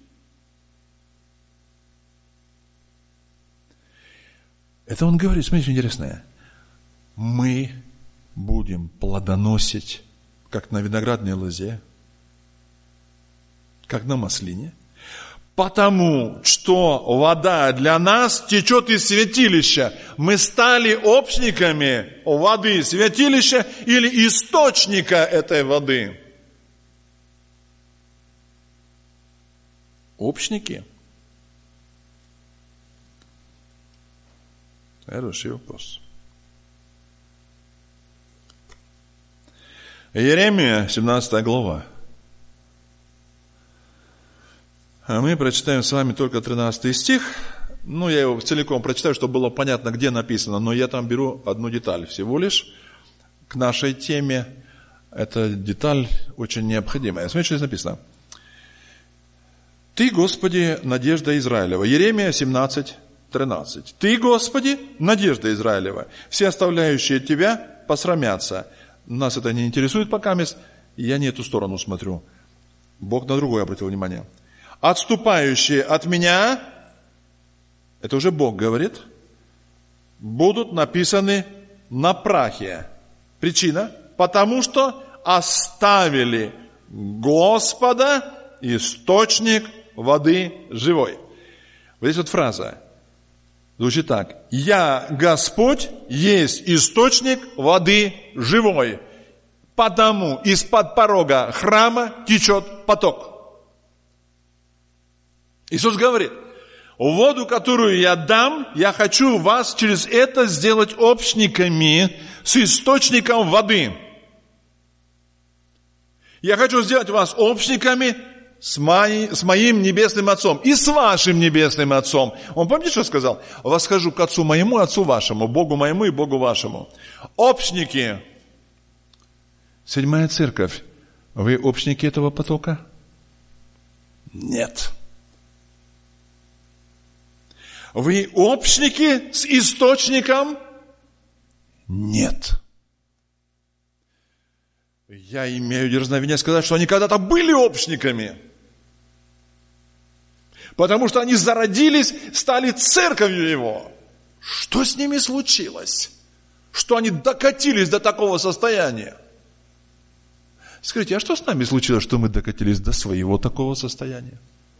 Это он говорит, смотрите, интересное. Мы будем плодоносить, как на виноградной лозе, как на маслине, потому что вода для нас течет из святилища. Мы стали общниками воды святилища или источника этой воды. Общники. Хороший вопрос. Иеремия, семнадцатая глава. А мы прочитаем с вами только тринадцатый стих. Ну, я его целиком прочитаю, чтобы было понятно, где написано. Но я там беру одну деталь всего лишь к нашей теме. Эта деталь очень необходимая. Смотрите, что здесь написано. Ты, Господи, надежда Израилева. Иеремия семнадцать, тринадцать. Ты, Господи, надежда Израилева. Все оставляющие тебя посрамятся. Нас это не интересует пока, я не эту сторону смотрю. Бог на другое обратил внимание. Отступающие от меня, это уже Бог говорит, будут написаны на прахе. Причина? Потому что оставили Господа, источник воды живой. Вот здесь вот фраза звучит так. Я, Господь, есть источник воды живой. Потому из-под порога храма течет поток. Иисус говорит, воду, которую я дам, я хочу вас через это сделать общниками с источником воды. Я хочу сделать вас общниками с, мои, с моим небесным Отцом и с вашим небесным Отцом. Он, помните, что сказал? Восхожу к Отцу моему, Отцу вашему, Богу моему и Богу вашему. Общники. Седьмая церковь. Вы общники этого потока? Нет. Вы общники с источником? Нет. Я имею дерзновение сказать, что они когда-то были общниками. Потому что они зародились, стали церковью Его. Что с ними случилось? Что они докатились до такого состояния? Скажите, а что с нами случилось, что мы докатились до своего такого состояния?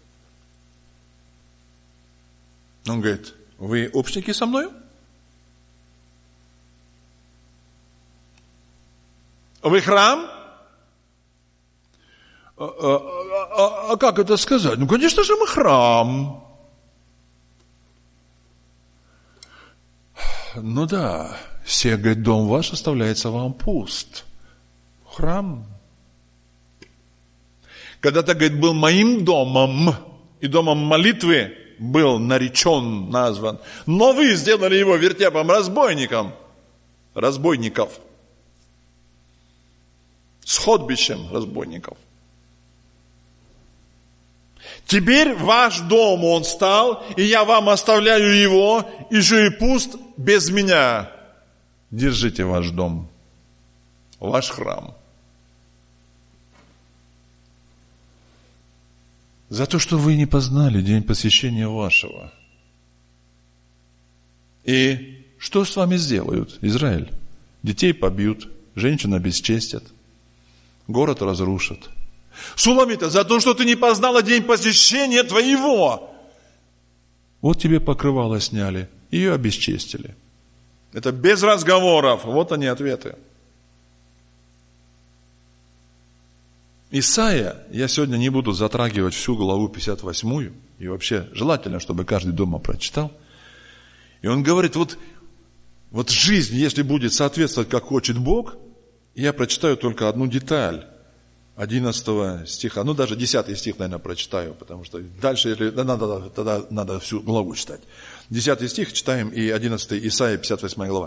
Он говорит, вы общники со мной? Вы храм? А, а, а, а как это сказать? Ну, конечно же, мы храм. Ну да, сей, говорит, дом ваш оставляется вам пуст. Храм. Когда-то, говорит, был моим домом, и домом молитвы был наречен, назван. Но вы сделали его вертепом разбойником, разбойников. Сходбищем разбойников. Теперь ваш дом он стал, и я вам оставляю его, и же и пуст без меня. Держите ваш дом, ваш храм. За то, что вы не познали день посещения вашего. И что с вами сделают, Израиль? Детей побьют, женщин обесчестят, город разрушат. Суламита, за то, что ты не познала день посещения твоего. Вот тебе покрывало сняли, ее обесчестили. Это без разговоров, вот они ответы. Исайя, я сегодня не буду затрагивать всю главу пятьдесят восьмую, и вообще желательно, чтобы каждый дома прочитал. И он говорит, вот, вот жизнь, если будет соответствовать, как хочет Бог, я прочитаю только одну деталь. одиннадцатого стиха, ну даже десятый стих, наверное, прочитаю, потому что дальше, если, надо, тогда надо всю главу читать. десятый стих читаем и одиннадцатый, Исайя, пятьдесят восьмая глава.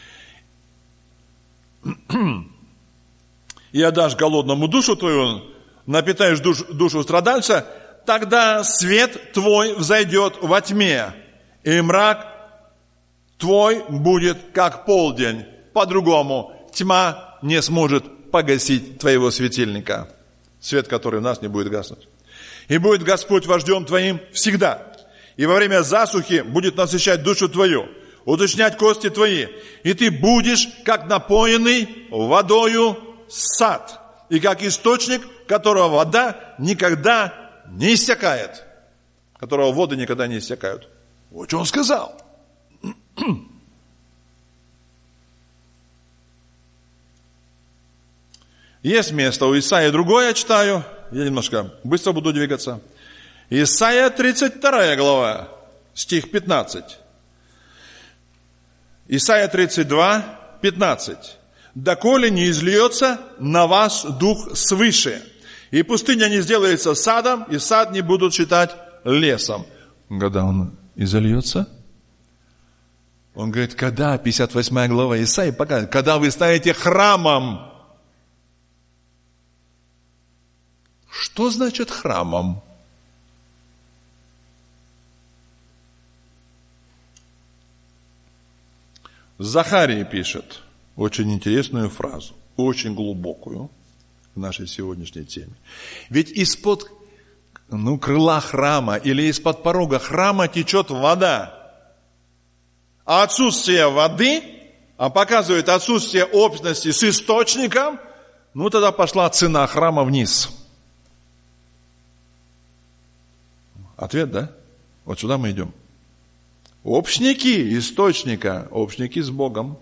«И отдашь голодному душу твою, напитаешь душ, душу страдальца, тогда свет твой взойдет во тьме, и мрак твой будет как полдень. По-другому тьма не сможет погасить твоего светильника». Свет, который в нас не будет гаснуть. «И будет Господь вождем твоим всегда, и во время засухи будет насыщать душу твою, уточнять кости твои, и ты будешь, как напоенный водою сад, и как источник, которого вода никогда не иссякает». Которого воды никогда не иссякают. Вот что он сказал. Есть место у Исаии другое, я читаю. Я немножко быстро буду двигаться. Исайя тридцать вторая глава, стих пятнадцать. Исайя тридцать два, пятнадцать. «Доколе не изльется на вас дух свыше, и пустыня не сделается садом, и сад не будут считать лесом». Когда он изольется? Он говорит, когда, пятьдесят восьмая глава Исаии показывает, когда вы станете храмом. Что значит храмом? Захария пишет очень интересную фразу, очень глубокую в нашей сегодняшней теме. Ведь из-под ну, крыла храма или из-под порога храма течет вода. А отсутствие воды, а показывает отсутствие общности с источником, ну тогда пошла цена храма вниз. Ответ, да? Вот сюда мы идем. Общники источника, общники с Богом.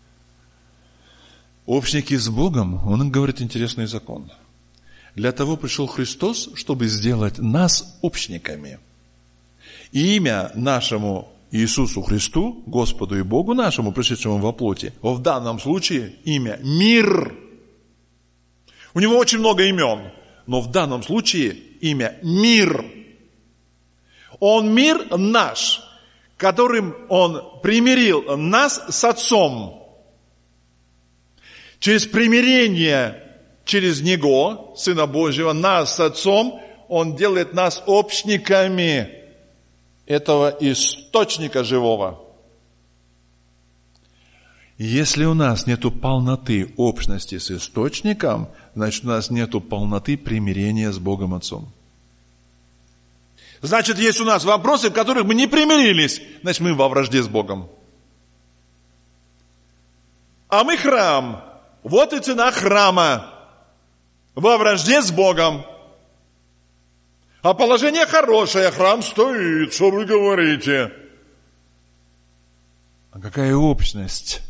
Общники с Богом, он говорит интересный закон. Для того пришел Христос, чтобы сделать нас общниками. И имя нашему Иисусу Христу, Господу и Богу нашему, пришедшему во плоти, в данном случае имя Мир. У него очень много имен, но в данном случае имя Мир. Он мир наш, которым Он примирил нас с Отцом. Через примирение, через Него, Сына Божьего, нас с Отцом, Он делает нас общниками. этого источника живого. Если у нас нету полноты общности с источником, значит, у нас нету полноты примирения с Богом Отцом. Значит, есть у нас вопросы, в которых мы не примирились, значит, мы во вражде с Богом. А мы храм. Вот и цена храма. Во вражде с Богом. А положение хорошее, храм стоит, что вы говорите? А какая общность?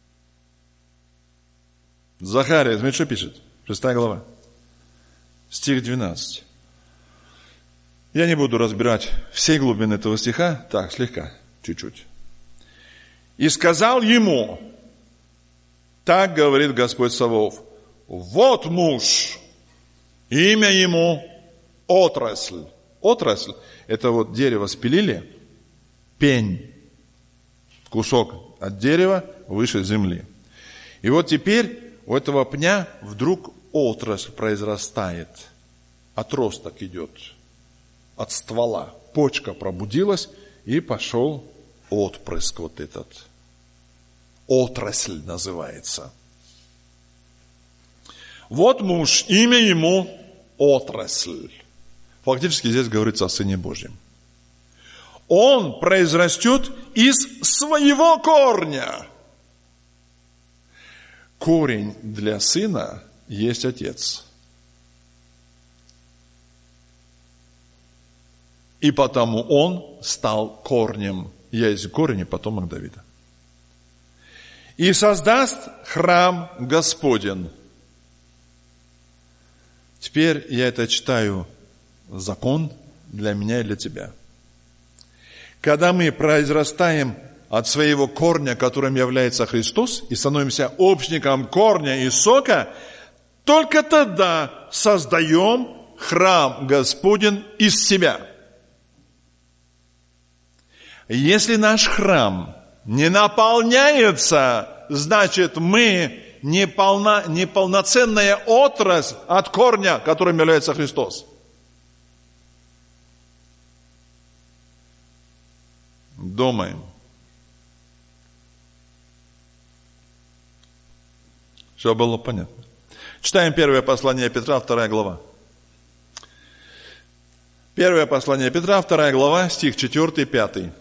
Захария, смотрите, что пишет? Шестая глава. Стих двенадцать. Я не буду разбирать всей глубины этого стиха, так, слегка, чуть-чуть. И сказал ему, так говорит Господь Саваоф, вот муж, имя ему отрасль. Отрасль, это вот дерево спилили, пень, кусок от дерева выше земли. И вот теперь у этого пня вдруг отрасль произрастает, отросток идет от ствола. Почка пробудилась, и пошел отпрыск вот этот. Отрасль называется. Вот муж, имя ему отрасль. Фактически здесь говорится о Сыне Божьем. Он произрастет из своего корня. Корень для сына есть отец. И потому он стал корнем. Я есть корень и потомок Давида. И создаст храм Господен. Теперь я это читаю, закон для меня и для тебя. Когда мы произрастаем от своего корня, которым является Христос, и становимся общником корня и сока, только тогда создаем храм Господен из себя. Если наш храм не наполняется, значит, мы не полна, неполноценная отрасль от корня, которым является Христос. Думаем. Все было понятно. Читаем первое послание Петра, вторая глава. Первое послание Петра, вторая глава, стих четвёртый, пятый.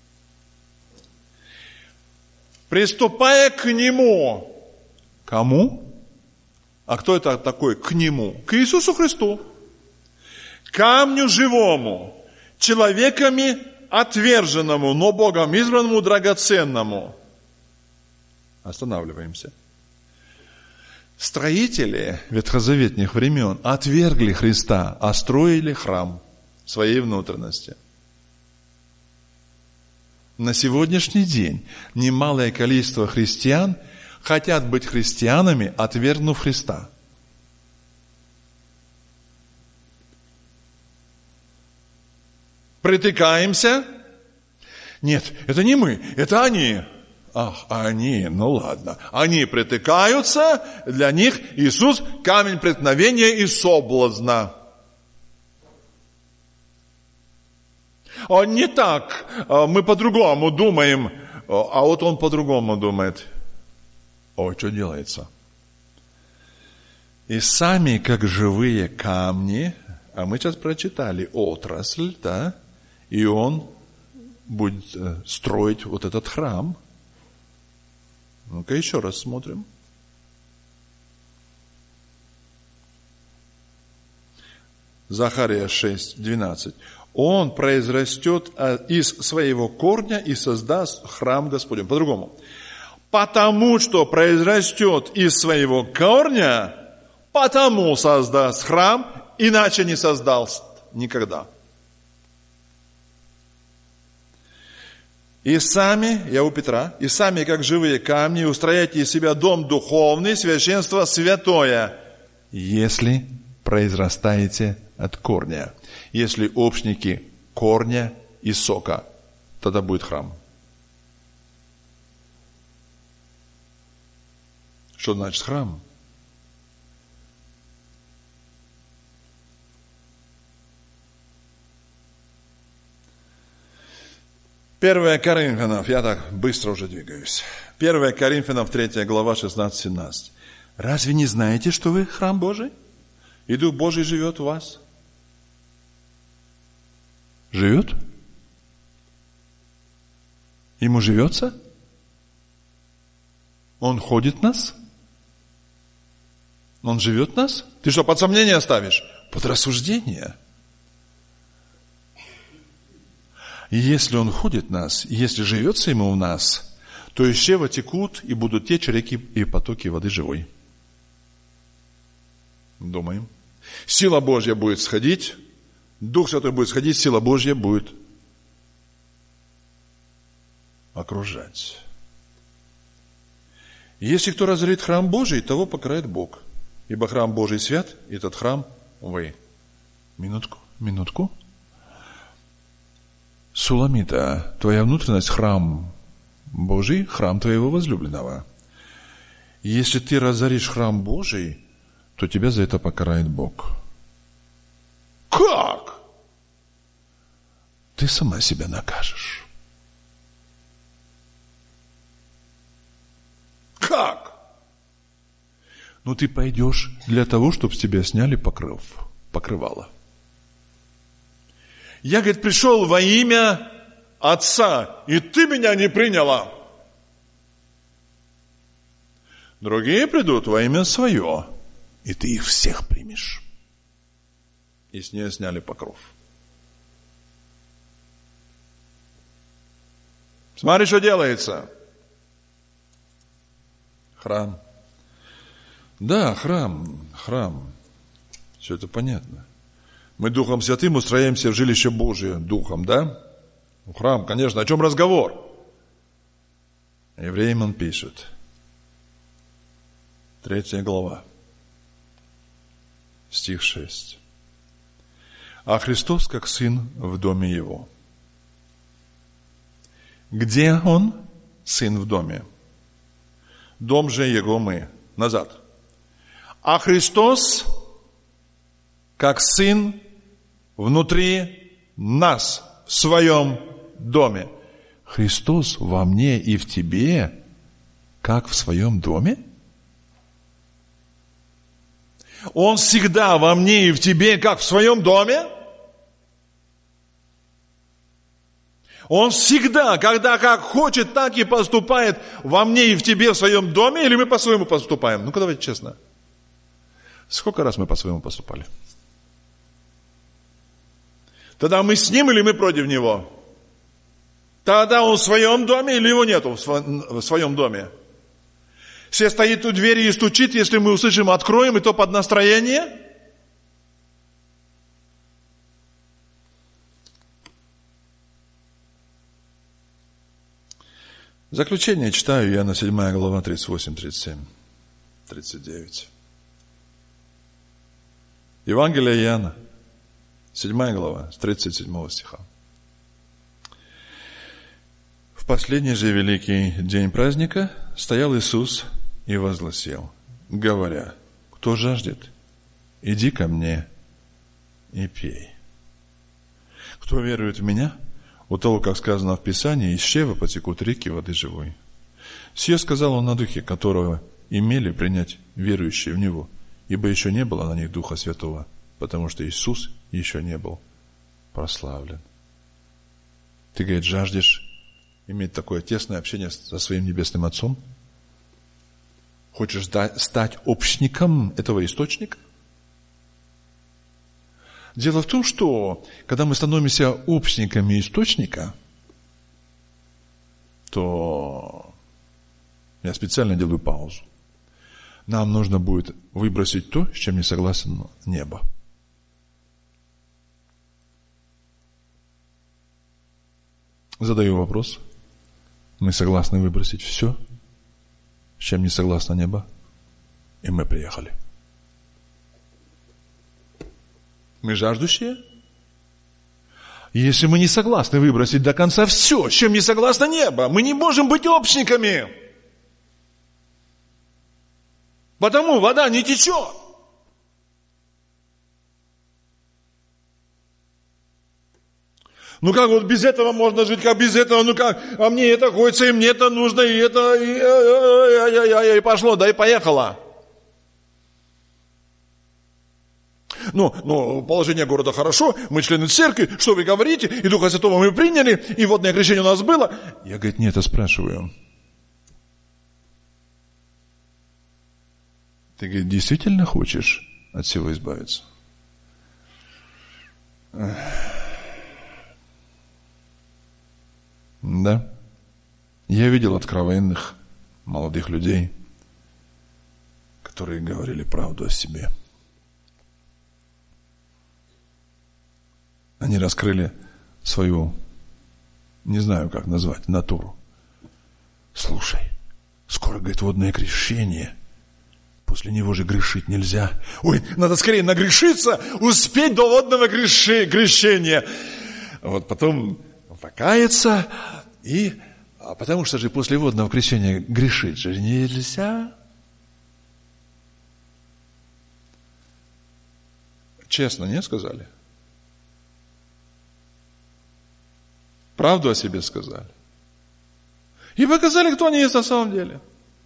Приступая к Нему. Кому? А кто это такой к Нему? К Иисусу Христу. Камню живому, человеками отверженному, но Богом избранному, драгоценному. Останавливаемся. Строители ветхозаветных времен отвергли Христа, а строили храм своей внутренности. На сегодняшний день немалое количество христиан хотят быть христианами, отвергнув Христа. Притыкаемся? Нет, это не мы, это они. Ах, они, ну ладно. Они притыкаются, для них Иисус камень преткновения и соблазна. А не так, мы по-другому думаем, а вот он по-другому думает. О, что делается? И сами, как живые камни, а мы сейчас прочитали отрасль, да, и он будет строить вот этот храм. Ну-ка еще раз смотрим. Захария шесть, двенадцать. Он произрастет из своего корня и создаст храм Господень. По-другому. Потому что произрастет из своего корня, потому создаст храм, иначе не создаст никогда. И сами, я у Петра, и сами, как живые камни, устрояйте из себя дом духовный, священство святое, если произрастаете от корня. Если общники корня и сока, тогда будет храм. Что значит храм? Первое Коринфянам, я так быстро уже двигаюсь. Первое Коринфянам, третья глава, шестнадцать-семнадцать. Разве не знаете, что вы храм Божий? И Дух Божий живет в вас? Живет? Ему живется? Он ходит в нас? Он живет в нас? Ты что, под сомнение ставишь? Под рассуждение. И если Он ходит в нас, и если живется Ему в нас, то из чрева текут и будут течь реки и потоки воды живой. Думаем. Сила Божья будет сходить, Дух Святой будет сходить, сила Божья будет окружать. Если кто разорит храм Божий, того покарает Бог. Ибо храм Божий свят, и этот храм вы. Минутку, минутку. Суламита, твоя внутренность храм Божий, храм твоего возлюбленного. Если ты разоришь храм Божий, то тебя за это покарает Бог. Как? Ты сама себя накажешь. Как? Ну, ты пойдешь для того, чтобы с тебя сняли покров, покрывало. Я, говорит, пришел во имя Отца, и ты меня не приняла. Другие придут во имя свое, и ты их всех примешь. И с нее сняли покров. Смотри, что делается. Храм. Да, храм, храм. Все это понятно. Мы Духом Святым устраиваемся в жилище Божие Духом, да? Храм, конечно. О чем разговор? Евреям он пишет. Третья глава. Стих шесть. А Христос как Сын в доме Его. Где Он? Сын в доме. Дом же Его мы. Назад. А Христос как Сын внутри нас, в своем доме. Христос во мне и в тебе, как в своем доме? Он всегда во мне и в тебе, как в своем доме? Он всегда, когда как хочет, так и поступает во мне и в тебе, в своем доме, или мы по-своему поступаем? Ну-ка, давайте честно. Сколько раз мы по-своему поступали? Тогда мы с ним или мы против него? Тогда он в своем доме или его нету в своем доме? Все стоит у двери и стучит, если мы услышим, откроем, и то под настроение? Заключение читаю Иоанна седьмая глава, тридцать восемь, тридцать семь, тридцать девять. Евангелие Иоанна, седьмая глава, с тридцать седьмого стиха. В последний же великий день праздника стоял Иисус и возгласил, говоря, кто жаждет, иди ко мне и пей. Кто верует в меня, у того, как сказано в Писании, из чрева потекут реки воды живой. Сие сказал он на духе, которого имели принять верующие в него, ибо еще не было на них Духа Святого, потому что Иисус еще не был прославлен. Ты, говорит, жаждешь иметь такое тесное общение со своим Небесным Отцом? Хочешь стать общником этого источника? Дело в том, что когда мы становимся общниками источника, то я специально делаю паузу. Нам нужно будет выбросить то, с чем не согласен небо. Задаю вопрос. Мы согласны выбросить все, с чем не согласно небо? И мы приехали. Мы жаждущие? Если мы не согласны выбросить до конца все, с чем не согласно небо, мы не можем быть общниками. Потому вода не течет. Ну как вот без этого можно жить, как без этого, ну как, а мне это хочется, и мне это нужно, и это, и, и, и, и пошло, да и поехало. Ну, ну, положение города хорошо, мы члены церкви, что вы говорите, и Духа Святого мы приняли, и водное крещение у нас было. Я, говорит, нет, я спрашиваю. Ты, говорит, действительно хочешь от всего избавиться? Да. Я видел откровенных молодых людей, которые говорили правду о себе. Они раскрыли свою, не знаю, как назвать, натуру. Слушай, скоро, говорит, водное крещение. После него же грешить нельзя. Ой, надо скорее нагрешиться, успеть до водного крещения. Вот потом покаяться и... А потому что же после водного крещения грешить же нельзя. Честно, не сказали? Правду о себе сказали. И показали, кто они есть на самом деле.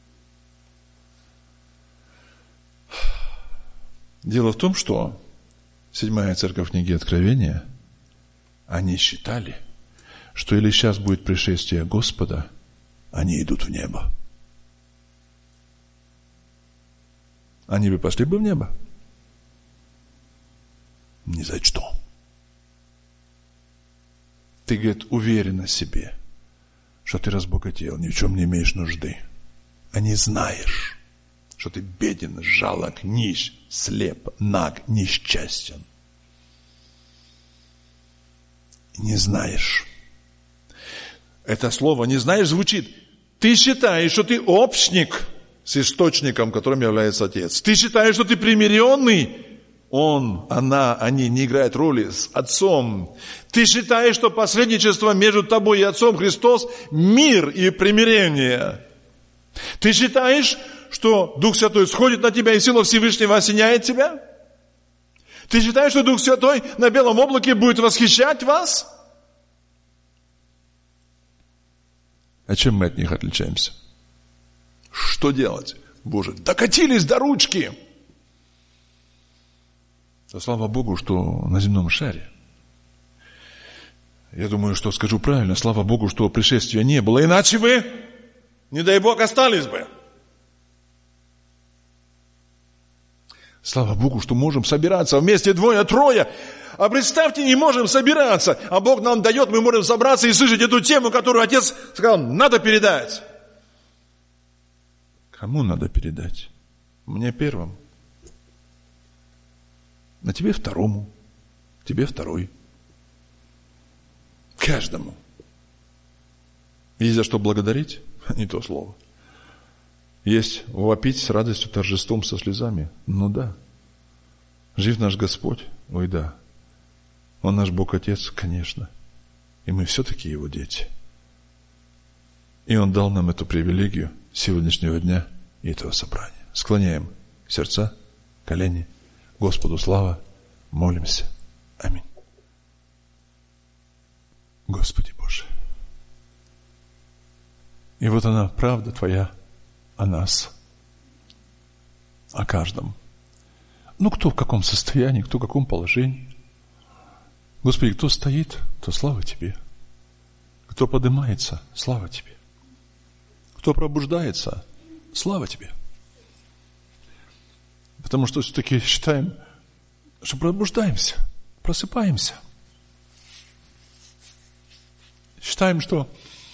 Дело в том, что седьмая церковь книги Откровения, они считали, что или сейчас будет пришествие Господа, они идут в небо. Они бы пошли бы в небо? Ни за что. Ты, говорит, уверен в себе, что ты разбогател, ни в чем не имеешь нужды. А не знаешь, что ты беден, жалок, нищ, слеп, наг, несчастен. Не знаешь. Это слово «не знаешь» звучит. Ты считаешь, что ты общник с источником, которым является Отец. Ты считаешь, что ты примиренный. Он, она, они не играют роли с Отцом. Ты считаешь, что посредничество между тобой и Отцом Христос – мир и примирение. Ты считаешь, что Дух Святой сходит на тебя и сила Всевышнего осеняет тебя? Ты считаешь, что Дух Святой на белом облаке будет восхищать вас? А чем мы от них отличаемся? Что делать? Боже, докатились до ручки! Да слава Богу, что на земном шаре. Я думаю, что скажу правильно. Слава Богу, что пришествия не было. Иначе вы, не дай Бог, остались бы. Слава Богу, что можем собираться вместе двое-трое. А представьте, не можем собираться. А Бог нам дает, мы можем собраться и слышать эту тему, которую Отец сказал, надо передать. Кому надо передать? Мне первым. На тебе второму, тебе второй. Каждому. Есть за что благодарить? Не то слово. Есть вопить с радостью, торжеством, со слезами? Ну да. Жив наш Господь? Ой, да. Он наш Бог Отец? Конечно. И мы все-таки Его дети. И Он дал нам эту привилегию сегодняшнего дня и этого собрания. Склоняем сердца, колени. Господу слава, молимся. Аминь. Господи Боже. И вот она, правда Твоя о нас, о каждом. Ну, кто в каком состоянии, кто в каком положении. Господи, кто стоит, то слава Тебе. Кто поднимается, слава Тебе. Кто пробуждается, слава Тебе. Потому что все-таки считаем, что пробуждаемся, просыпаемся. Считаем, что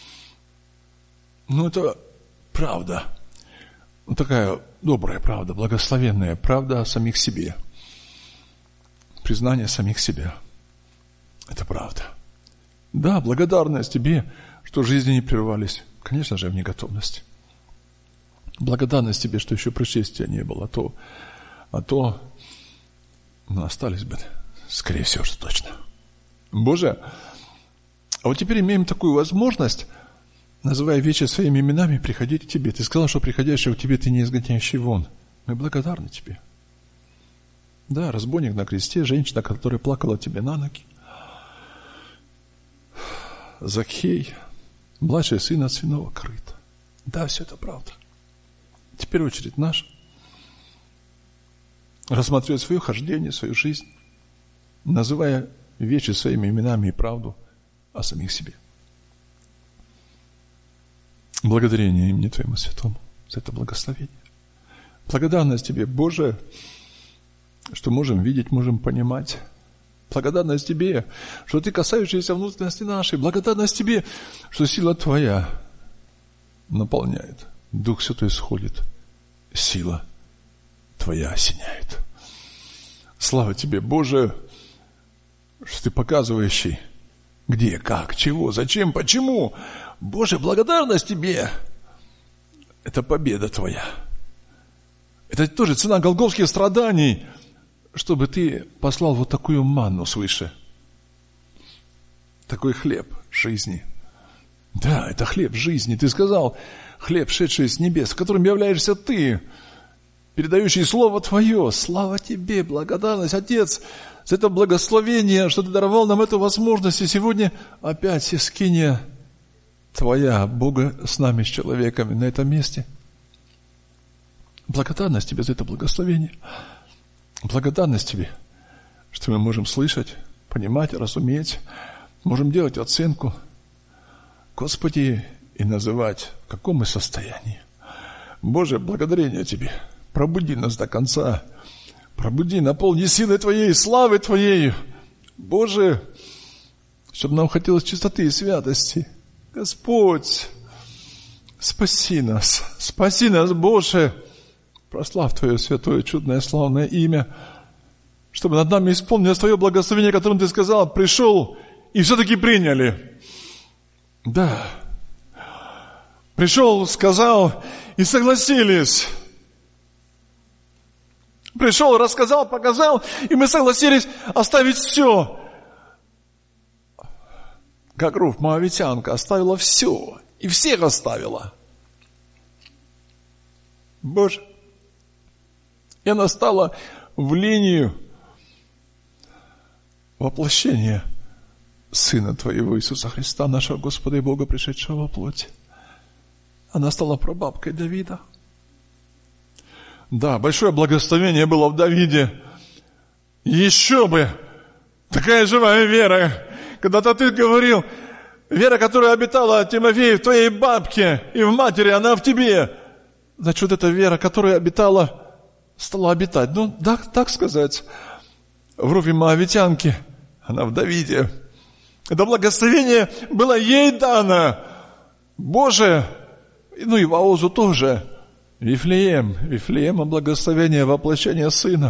ну, это правда. Ну, такая добрая правда, благословенная правда о самих себе. Признание самих себя. Это правда. Да, благодарность Тебе, что жизни не прервались. Конечно же, в неготовности. Благодарность Тебе, что еще пришествия не было. А то, а то ну, остались бы, скорее всего, что точно. Боже, а вот теперь имеем такую возможность, называя вещи своими именами, приходить к Тебе. Ты сказал, что приходящего к Тебе Ты не изгоняющий вон. Мы благодарны Тебе. Да, разбойник на кресте, женщина, которая плакала Тебе на ноги. Закхей, младший сын от свиного корыта. Да, все это правда. Теперь очередь наша. Рассматривать свое хождение, свою жизнь, называя вещи своими именами и правду о самих себе. Благодарение имени Твоему Святому за это благословение. Благодарность Тебе, Боже, что можем видеть, можем понимать. Благодарность Тебе, что Ты касаешься внутренности нашей. Благодарность Тебе, что сила Твоя наполняет. Дух Святой сходит. Сила Твоя осеняет. Слава Тебе, Боже, что Ты показывающий, где, как, чего, зачем, почему. Боже, благодарность Тебе. Это победа Твоя. Это тоже цена голгофских страданий, чтобы Ты послал вот такую манну свыше. Такой хлеб жизни. Да, это хлеб жизни. Ты сказал, хлеб, шедший с небес, которым являешься Ты, передающий Слово Твое. Слава Тебе, благодарность, Отец, за это благословение, что Ты даровал нам эту возможность. И сегодня опять искиния Твоя, Бога с нами, с человеками на этом месте. Благодарность Тебе за это благословение. Благодарность Тебе, что мы можем слышать, понимать, разуметь, можем делать оценку, Господи, и называть, в каком мы состоянии. Боже, благодарение Тебе. Пробуди нас до конца. Пробуди, наполни силой Твоей, славой Твоей. Боже, чтобы нам хотелось чистоты и святости. Господь, спаси нас. Спаси нас, Боже. Прославь Твое святое, чудное, славное имя, чтобы над нами исполнилось Твое благословение, которым Ты сказал, пришел, и все-таки приняли. Да. Пришел, сказал, и согласились. Пришел, рассказал, показал, и мы согласились оставить все. Как Руфь Моавитянка оставила все, и всех оставила. Боже. И она стала в линию воплощения Сына Твоего Иисуса Христа, нашего Господа и Бога, пришедшего во плоти. Она стала прабабкой Давида. Да, большое благословение было в Давиде. Еще бы! Такая живая вера. Когда-то Ты говорил, вера, которая обитала Тимофей в твоей бабке и в матери, она в тебе. Значит, вот эта вера, которая обитала, стала обитать. Ну, так, так сказать. В Руфе Моавитянке, она в Давиде. Это благословение было ей дано. Боже, ну и Воозу тоже. Вифлеем, Вифлеема благословение, воплощение Сына.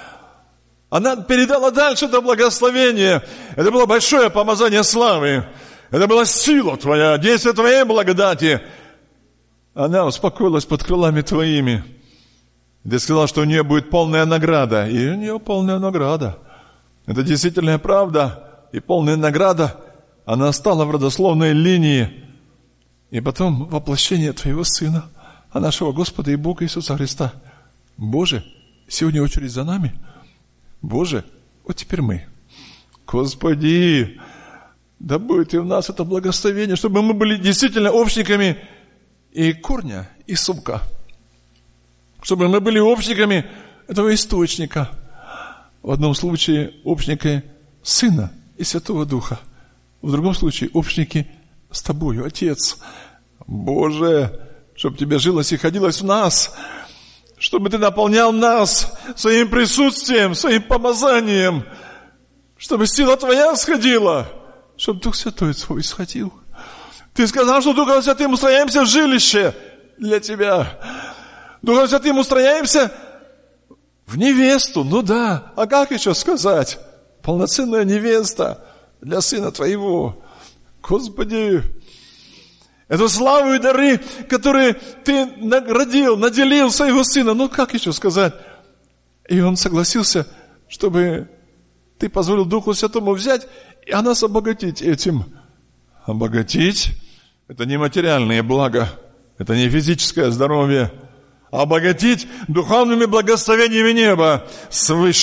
Она передала дальше это благословение. Это было большое помазание славы. Это была сила Твоя, действие Твоей благодати. Она успокоилась под крылами Твоими. Ты сказал, что у нее будет полная награда. И у нее полная награда. Это действительная правда. И полная награда. Она стала в родословной линии. И потом воплощение Твоего Сына, а нашего Господа и Бога Иисуса Христа. Боже, сегодня очередь за нами. Боже, вот теперь мы. Господи, да будет и в нас это благословение, чтобы мы были действительно общниками и корня, и сука. Чтобы мы были общниками этого источника. В одном случае общники Сына и Святого Духа. В другом случае общники с Тобою, Отец. Боже, чтобы Тебе жилось и ходилось в нас, чтобы Ты наполнял нас своим присутствием, своим помазанием, чтобы сила Твоя сходила, чтобы Дух Святой Твой сходил. Ты сказал, что Духом Святым устрояемся в жилище для Тебя. Духом Святым устрояемся в невесту. Ну да, а как еще сказать? Полноценная невеста для Сына Твоего. Господи, эту славу и дары, которые Ты наградил, наделил своего Сына. Ну как еще сказать? И Он согласился, чтобы Ты позволил Духу Святому взять и нас обогатить этим. Обогатить – это не материальные блага, это не физическое здоровье. Обогатить духовными благословениями неба свыше.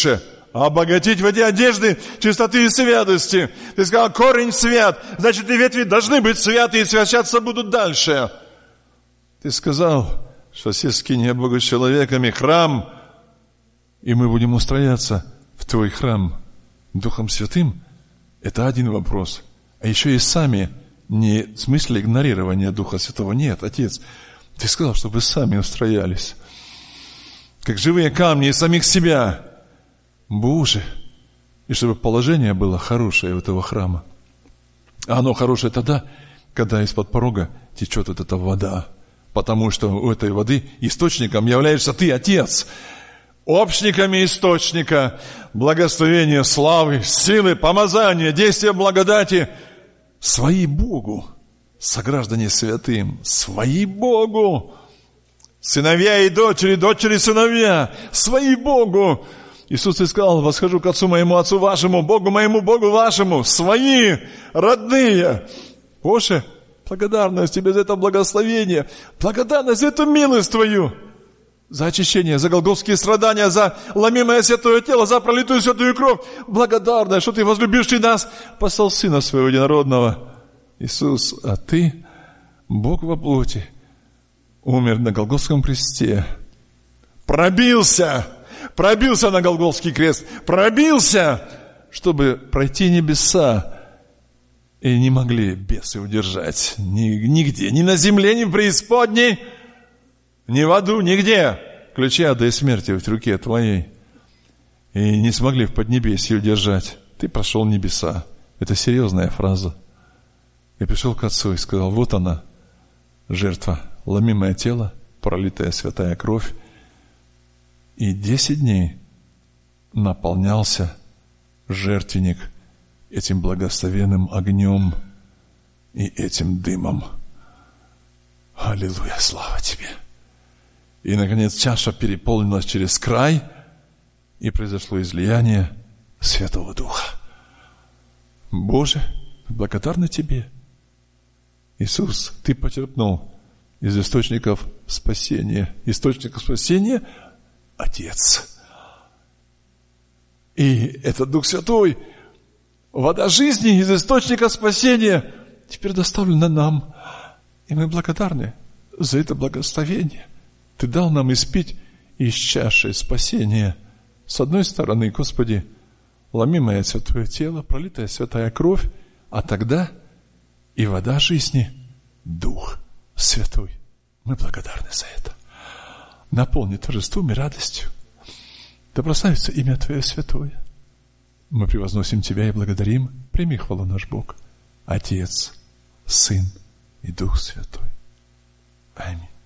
обогатить в эти одежды чистоты и святости. Ты сказал, корень свят, значит, и ветви должны быть святы и свящаться будут дальше. Ты сказал, что все скиния Бога с человеками, храм, и мы будем устрояться в Твой храм Духом Святым. Это один вопрос. А еще и сами, не в смысле игнорирования Духа Святого, нет, Отец, Ты сказал, чтобы сами устроялись, как живые камни из самих себя, Боже, и чтобы положение было хорошее у этого храма. А оно хорошее тогда, когда из-под порога течет вот эта вода, потому что у этой воды источником являешься Ты, Отец, общниками источника, благословения, славы, силы, помазания, действия благодати, свои Богу, сограждане святым, свои Богу, сыновья и дочери, дочери и сыновья, свои Богу. Иисус и сказал, восхожу к Отцу моему, Отцу вашему, Богу моему, Богу вашему, свои, родные. Боже, благодарность Тебе за это благословение, благодарность за эту милость Твою, за очищение, за голгофские страдания, за ломимое святое тело, за пролитую святую кровь. Благодарность, что Ты, возлюбивший нас, послал Сына Своего единородного. Иисус, а Ты, Бог во плоти, умер на Голгофском кресте, пробился, пробился на Голгофский крест, пробился, чтобы пройти небеса. И не могли бесы удержать ни, нигде, ни на земле, ни в преисподней, ни в аду, нигде. Ключи ада и смерти в руке Твоей. И не смогли в поднебесье удержать. Ты прошел небеса. Это серьезная фраза. И пришел к Отцу и сказал, вот она, жертва, ломимое тело, пролитая святая кровь. И десять дней наполнялся жертвенник этим благословенным огнем и этим дымом. Аллилуйя, слава Тебе. И, наконец, чаша переполнилась через край, и произошло излияние Святого Духа. Боже, благодарны Тебе. Иисус, Ты почерпнул из источников спасения. Источников спасения – Отец. И этот Дух Святой, вода жизни из источника спасения, теперь доставлена нам. И мы благодарны за это благословение. Ты дал нам испить из чаши спасения. С одной стороны, Господи, ломимое святое тело, пролитая святая кровь, а тогда и вода жизни, Дух Святой. Мы благодарны за это. Наполни торжеством и радостью. Да прославится имя Твое святое. Мы превозносим Тебя и благодарим. Прими хвалу наш Бог, Отец, Сын и Дух Святой. Аминь.